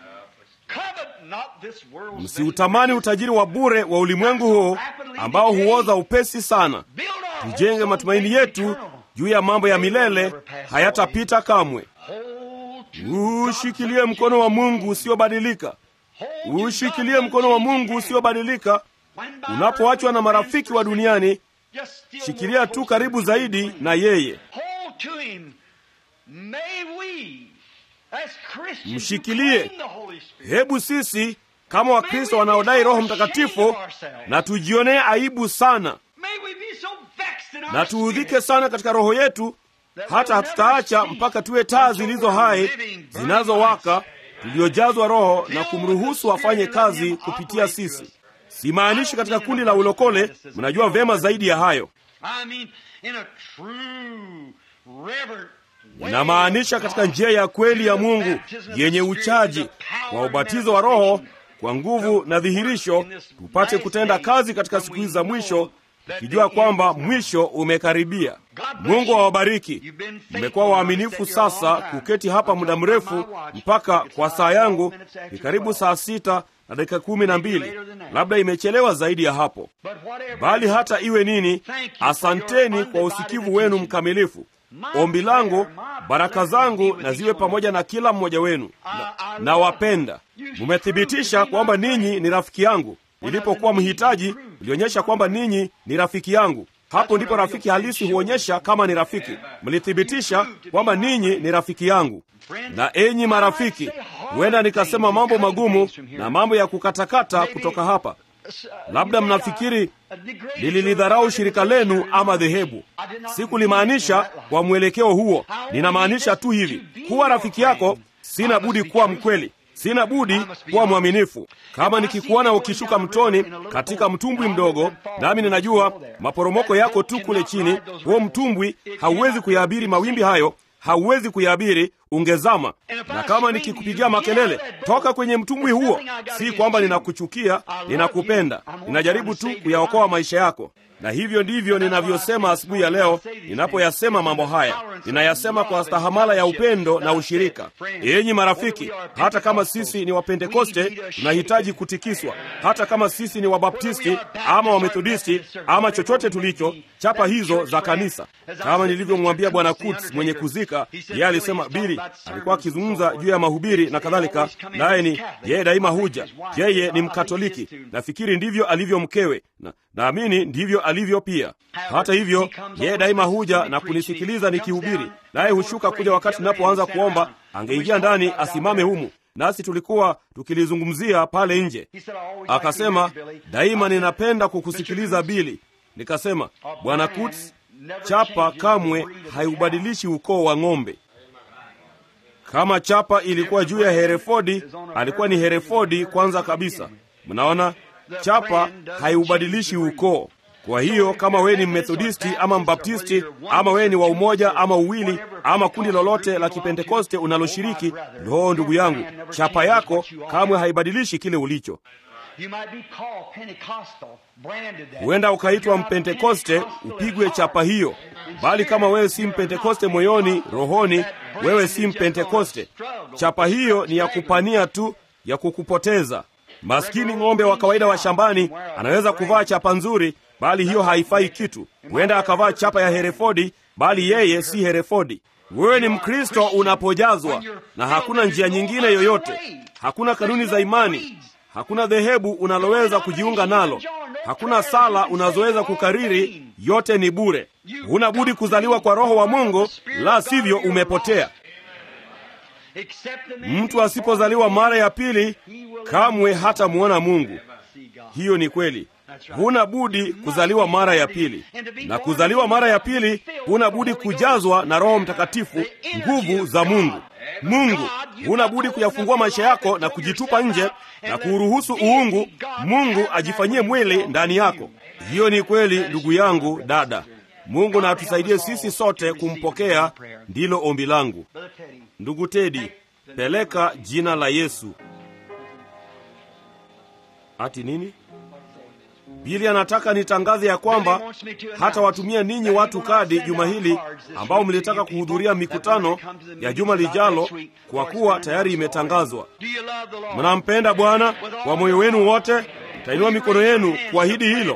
Msiutamani utajiri wa bure wa ulimwengu huu ambao huoza upesi sana. Tujenge matumaini yetu juu ya mambo ya milele, hayatapita kamwe. Ushikilie mkono wa Mungu usiobadilika. Ushikilie mkono wa Mungu usiobadilika. Unapoachwa na marafiki wa duniani, shikilia tu karibu zaidi na yeye. Mshikilie. Hebu sisi kama Wakristo wanaodai Roho Mtakatifu na tujionee aibu sana, na tuudhike sana katika roho yetu, hata hatutaacha mpaka tuwe taa zilizo hai, zinazowaka, tuliojazwa Roho na kumruhusu afanye kazi kupitia sisi. Simaanishi katika kundi la ulokole, mnajua vema zaidi ya hayo. Ninamaanisha katika njia ya kweli ya Mungu yenye uchaji, kwa ubatizo wa Roho, kwa nguvu na dhihirisho, tupate kutenda kazi katika siku hizi za mwisho, tukijua kwamba mwisho umekaribia. Mungu awabariki. Mmekuwa waaminifu sasa kuketi hapa muda mrefu, mpaka kwa saa yangu ni karibu saa 6 na dakika 12. Labda imechelewa zaidi ya hapo. Bali hata iwe nini, asanteni kwa usikivu wenu mkamilifu. Ombi langu, baraka zangu na ziwe pamoja na kila mmoja wenu. Na wapenda. Mmethibitisha kwamba ninyi ni rafiki yangu. Nilipokuwa mhitaji, mlionyesha kwamba ninyi ni rafiki yangu. Hapo ndipo rafiki halisi huonyesha kama ni rafiki. Mlithibitisha kwamba ninyi ni rafiki yangu. Na enyi marafiki, huenda nikasema mambo magumu na mambo ya kukatakata kutoka hapa. Labda mnafikiri nililidharau shirika lenu ama dhehebu. Sikulimaanisha kwa mwelekeo huo. Ninamaanisha tu hivi: kuwa rafiki yako, sina budi kuwa mkweli, sina budi kuwa mwaminifu. Kama nikikuona ukishuka mtoni katika mtumbwi mdogo, nami ninajua maporomoko yako tu kule chini, huo mtumbwi hauwezi kuyaabiri mawimbi hayo, hauwezi kuyaabiri, ungezama. Na kama nikikupigia makelele, toka kwenye mtumbwi huo, si kwamba ninakuchukia, ninakupenda. Ninajaribu tu kuyaokoa maisha yako. Na hivyo ndivyo ninavyosema asubuhi ya leo. Ninapoyasema mambo haya, ninayasema kwa stahamala ya upendo na ushirika. Enyi marafiki, hata kama sisi ni Wapentekoste, tunahitaji kutikiswa. Hata kama sisi ni Wabaptisti ama Wamethodisti ama chochote tulicho, chapa hizo za kanisa. Kama nilivyomwambia Bwana Kutz mwenye kuzika, yeye alisema, Bili alikuwa akizungumza juu ya mahubiri na kadhalika, naye yeye daima huja. Yeye ni Mkatoliki. Nafikiri ndivyo alivyo mkewe, naamini ndivyo alivyo pia. Hata hivyo, yeye daima huja na kunisikiliza nikihubiri, naye hushuka kuja wakati ninapoanza kuomba. Angeingia ndani asimame humu, nasi tulikuwa tukilizungumzia pale nje. Akasema, daima ninapenda kukusikiliza Bili. Nikasema, Bwana Kutz, chapa kamwe haibadilishi ukoo wa ng'ombe. Kama chapa ilikuwa juu ya Herefodi, alikuwa ni Herefodi kwanza kabisa. Mnaona, chapa haibadilishi ukoo. Kwa hiyo kama wewe ni Methodisti ama Mbaptisti ama wewe ni wa umoja ama uwili ama kundi lolote la Kipentekoste unaloshiriki, ndugu yangu, chapa yako kamwe haibadilishi kile ulicho. Huenda ukaitwa Mpentekoste, upigwe chapa hiyo, bali kama wewe si Mpentekoste moyoni, rohoni, wewe si Mpentekoste. Chapa hiyo ni ya kupania tu, ya kukupoteza. Maskini ng'ombe wa kawaida wa shambani anaweza kuvaa chapa nzuri, bali hiyo haifai kitu. Huenda akavaa chapa ya Herefodi, bali yeye si Herefodi. Wewe ni Mkristo unapojazwa, na hakuna njia nyingine yoyote. Hakuna kanuni za imani, hakuna dhehebu unaloweza kujiunga nalo, hakuna sala unazoweza kukariri. Yote ni bure. Huna budi kuzaliwa kwa Roho wa Mungu, la sivyo umepotea. Mtu asipozaliwa mara ya pili kamwe hata muona Mungu. Hiyo ni kweli. Huna budi kuzaliwa mara ya pili, na kuzaliwa mara ya pili huna budi kujazwa na Roho Mtakatifu, nguvu za Mungu. Huna budi kuyafungua maisha yako na kujitupa nje na kuruhusu uungu Mungu ajifanyie mwili ndani yako. Hiyo ni kweli, ndugu yangu, dada. Mungu na atusaidie sisi sote kumpokea, ndilo ombi langu. Ndugu Teddy, peleka jina la Yesu. Ati nini? Bili anataka nitangaze ya kwamba hata watumia ninyi watu kadi juma hili ambao mlitaka kuhudhuria mikutano ya juma lijalo, kwa kuwa tayari imetangazwa. Mnampenda Bwana kwa moyo wenu wote? Tainua mikono yenu kuahidi hilo.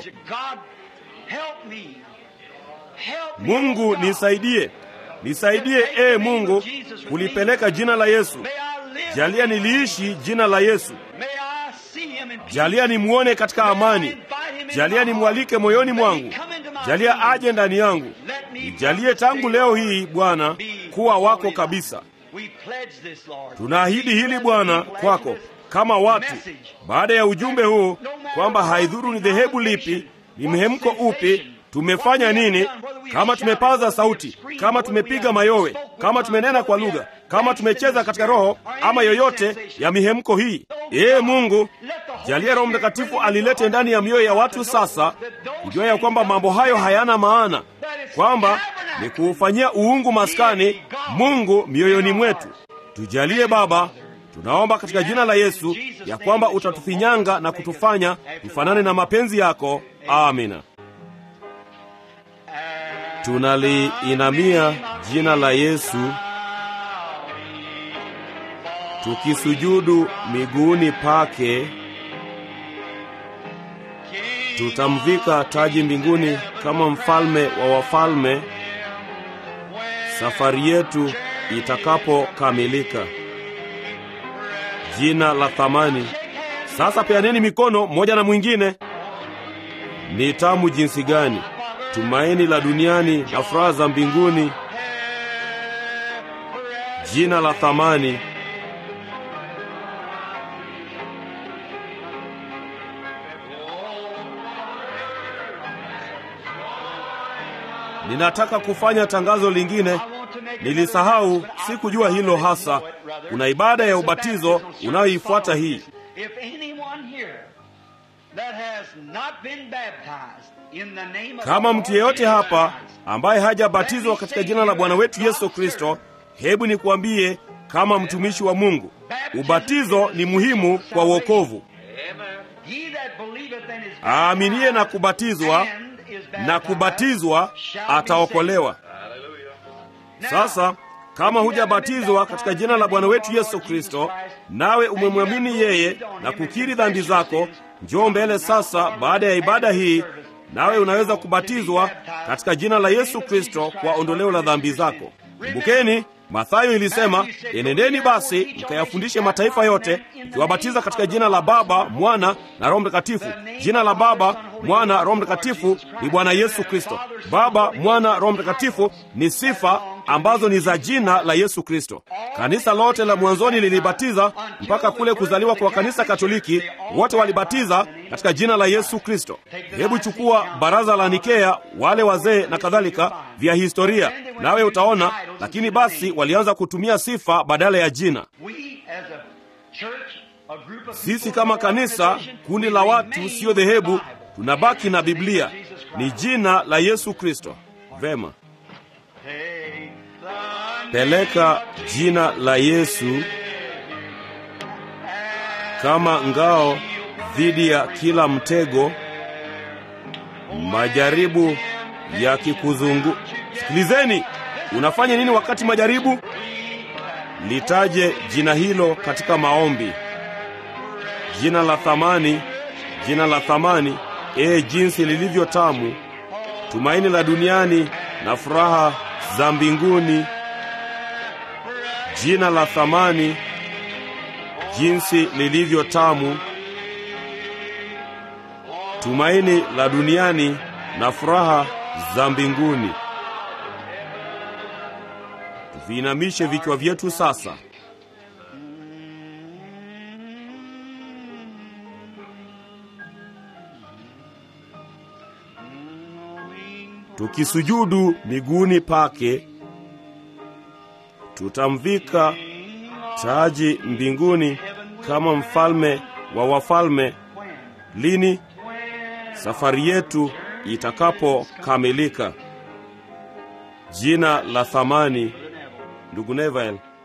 Mungu nisaidie. Nisaidie Mungu kulipeleka jina la Yesu. Jalia niliishi jina la Yesu. Jalia nimuone katika amani. Jalia nimwalike moyoni mwangu. Jalia aje ndani yangu. Nijalie tangu leo hii Bwana kuwa wako kabisa. Tunaahidi hili Bwana kwako kama watu, baada ya ujumbe huu, kwamba haidhuru ni dhehebu lipi, ni mhemko upi, tumefanya nini, kama tumepaza sauti, kama tumepiga mayowe, kama tumenena kwa lugha, kama tumecheza katika roho, ama yoyote ya mihemko hii. Mungu, jalia Roho Mtakatifu alilete ndani ya mioyo ya watu sasa, kujua ya kwamba mambo hayo hayana maana, kwamba ni kuufanyia uungu maskani Mungu mioyoni mwetu. Tujalie Baba, tunaomba katika jina la Yesu ya kwamba utatufinyanga na kutufanya tufanane na mapenzi yako. Amina. Tunaliinamia jina la Yesu, tukisujudu miguuni pake. Tutamvika taji mbinguni kama mfalme wa wafalme, safari yetu itakapokamilika. Jina la thamani. Sasa peaneni mikono mmoja na mwingine. Ni tamu jinsi gani, tumaini la duniani na furaha za mbinguni. Jina la thamani. Ninataka kufanya tangazo lingine. Nilisahau, sikujua hilo hasa. Kuna ibada ya ubatizo unayoifuata hii. Kama mtu yeyote hapa ambaye hajabatizwa katika jina la Bwana wetu Yesu Kristo, hebu nikuambie kama mtumishi wa Mungu. Ubatizo ni muhimu kwa wokovu. Aaminiye na kubatizwa ataokolewa. Sasa kama hujabatizwa katika jina la Bwana wetu Yesu Kristo, nawe umemwamini yeye na kukiri dhambi zako, njoo mbele sasa baada ya ibada hii, nawe unaweza kubatizwa katika jina la Yesu Kristo kwa ondoleo la dhambi zako. Kumbukeni, Mathayo ilisema, enendeni basi mkayafundishe mataifa yote, mkiwabatiza katika jina la Baba, Mwana na Roho Mtakatifu. Jina la Baba, Mwana, Roho Mtakatifu ni Bwana Yesu Kristo. Baba, Mwana, Roho Mtakatifu ni sifa ambazo ni za jina la Yesu Kristo. Kanisa lote la mwanzoni lilibatiza mpaka kule kuzaliwa kwa kanisa Katoliki, wote walibatiza katika jina la Yesu Kristo. Hebu chukua baraza la Nikea, wale wazee na kadhalika vya historia, nawe utaona. Lakini basi walianza kutumia sifa badala ya jina. Sisi kama kanisa, kundi la watu, sio dhehebu, tunabaki na Biblia, ni jina la Yesu Kristo. Vema. Peleka jina la Yesu kama ngao dhidi ya kila mtego, majaribu yakikuzungu. Sikilizeni, unafanya nini wakati majaribu? Litaje jina hilo katika maombi. Jina la thamani, jina la thamani, jinsi lilivyo tamu, tumaini la duniani na furaha za mbinguni. Jina la thamani, jinsi lilivyo tamu, tumaini la duniani na furaha za mbinguni. Tuviinamishe vichwa vyetu sasa. Tukisujudu miguuni pake, tutamvika taji mbinguni kama mfalme wa wafalme. Lini? Safari yetu itakapokamilika. Jina la thamani, ndugu Neville.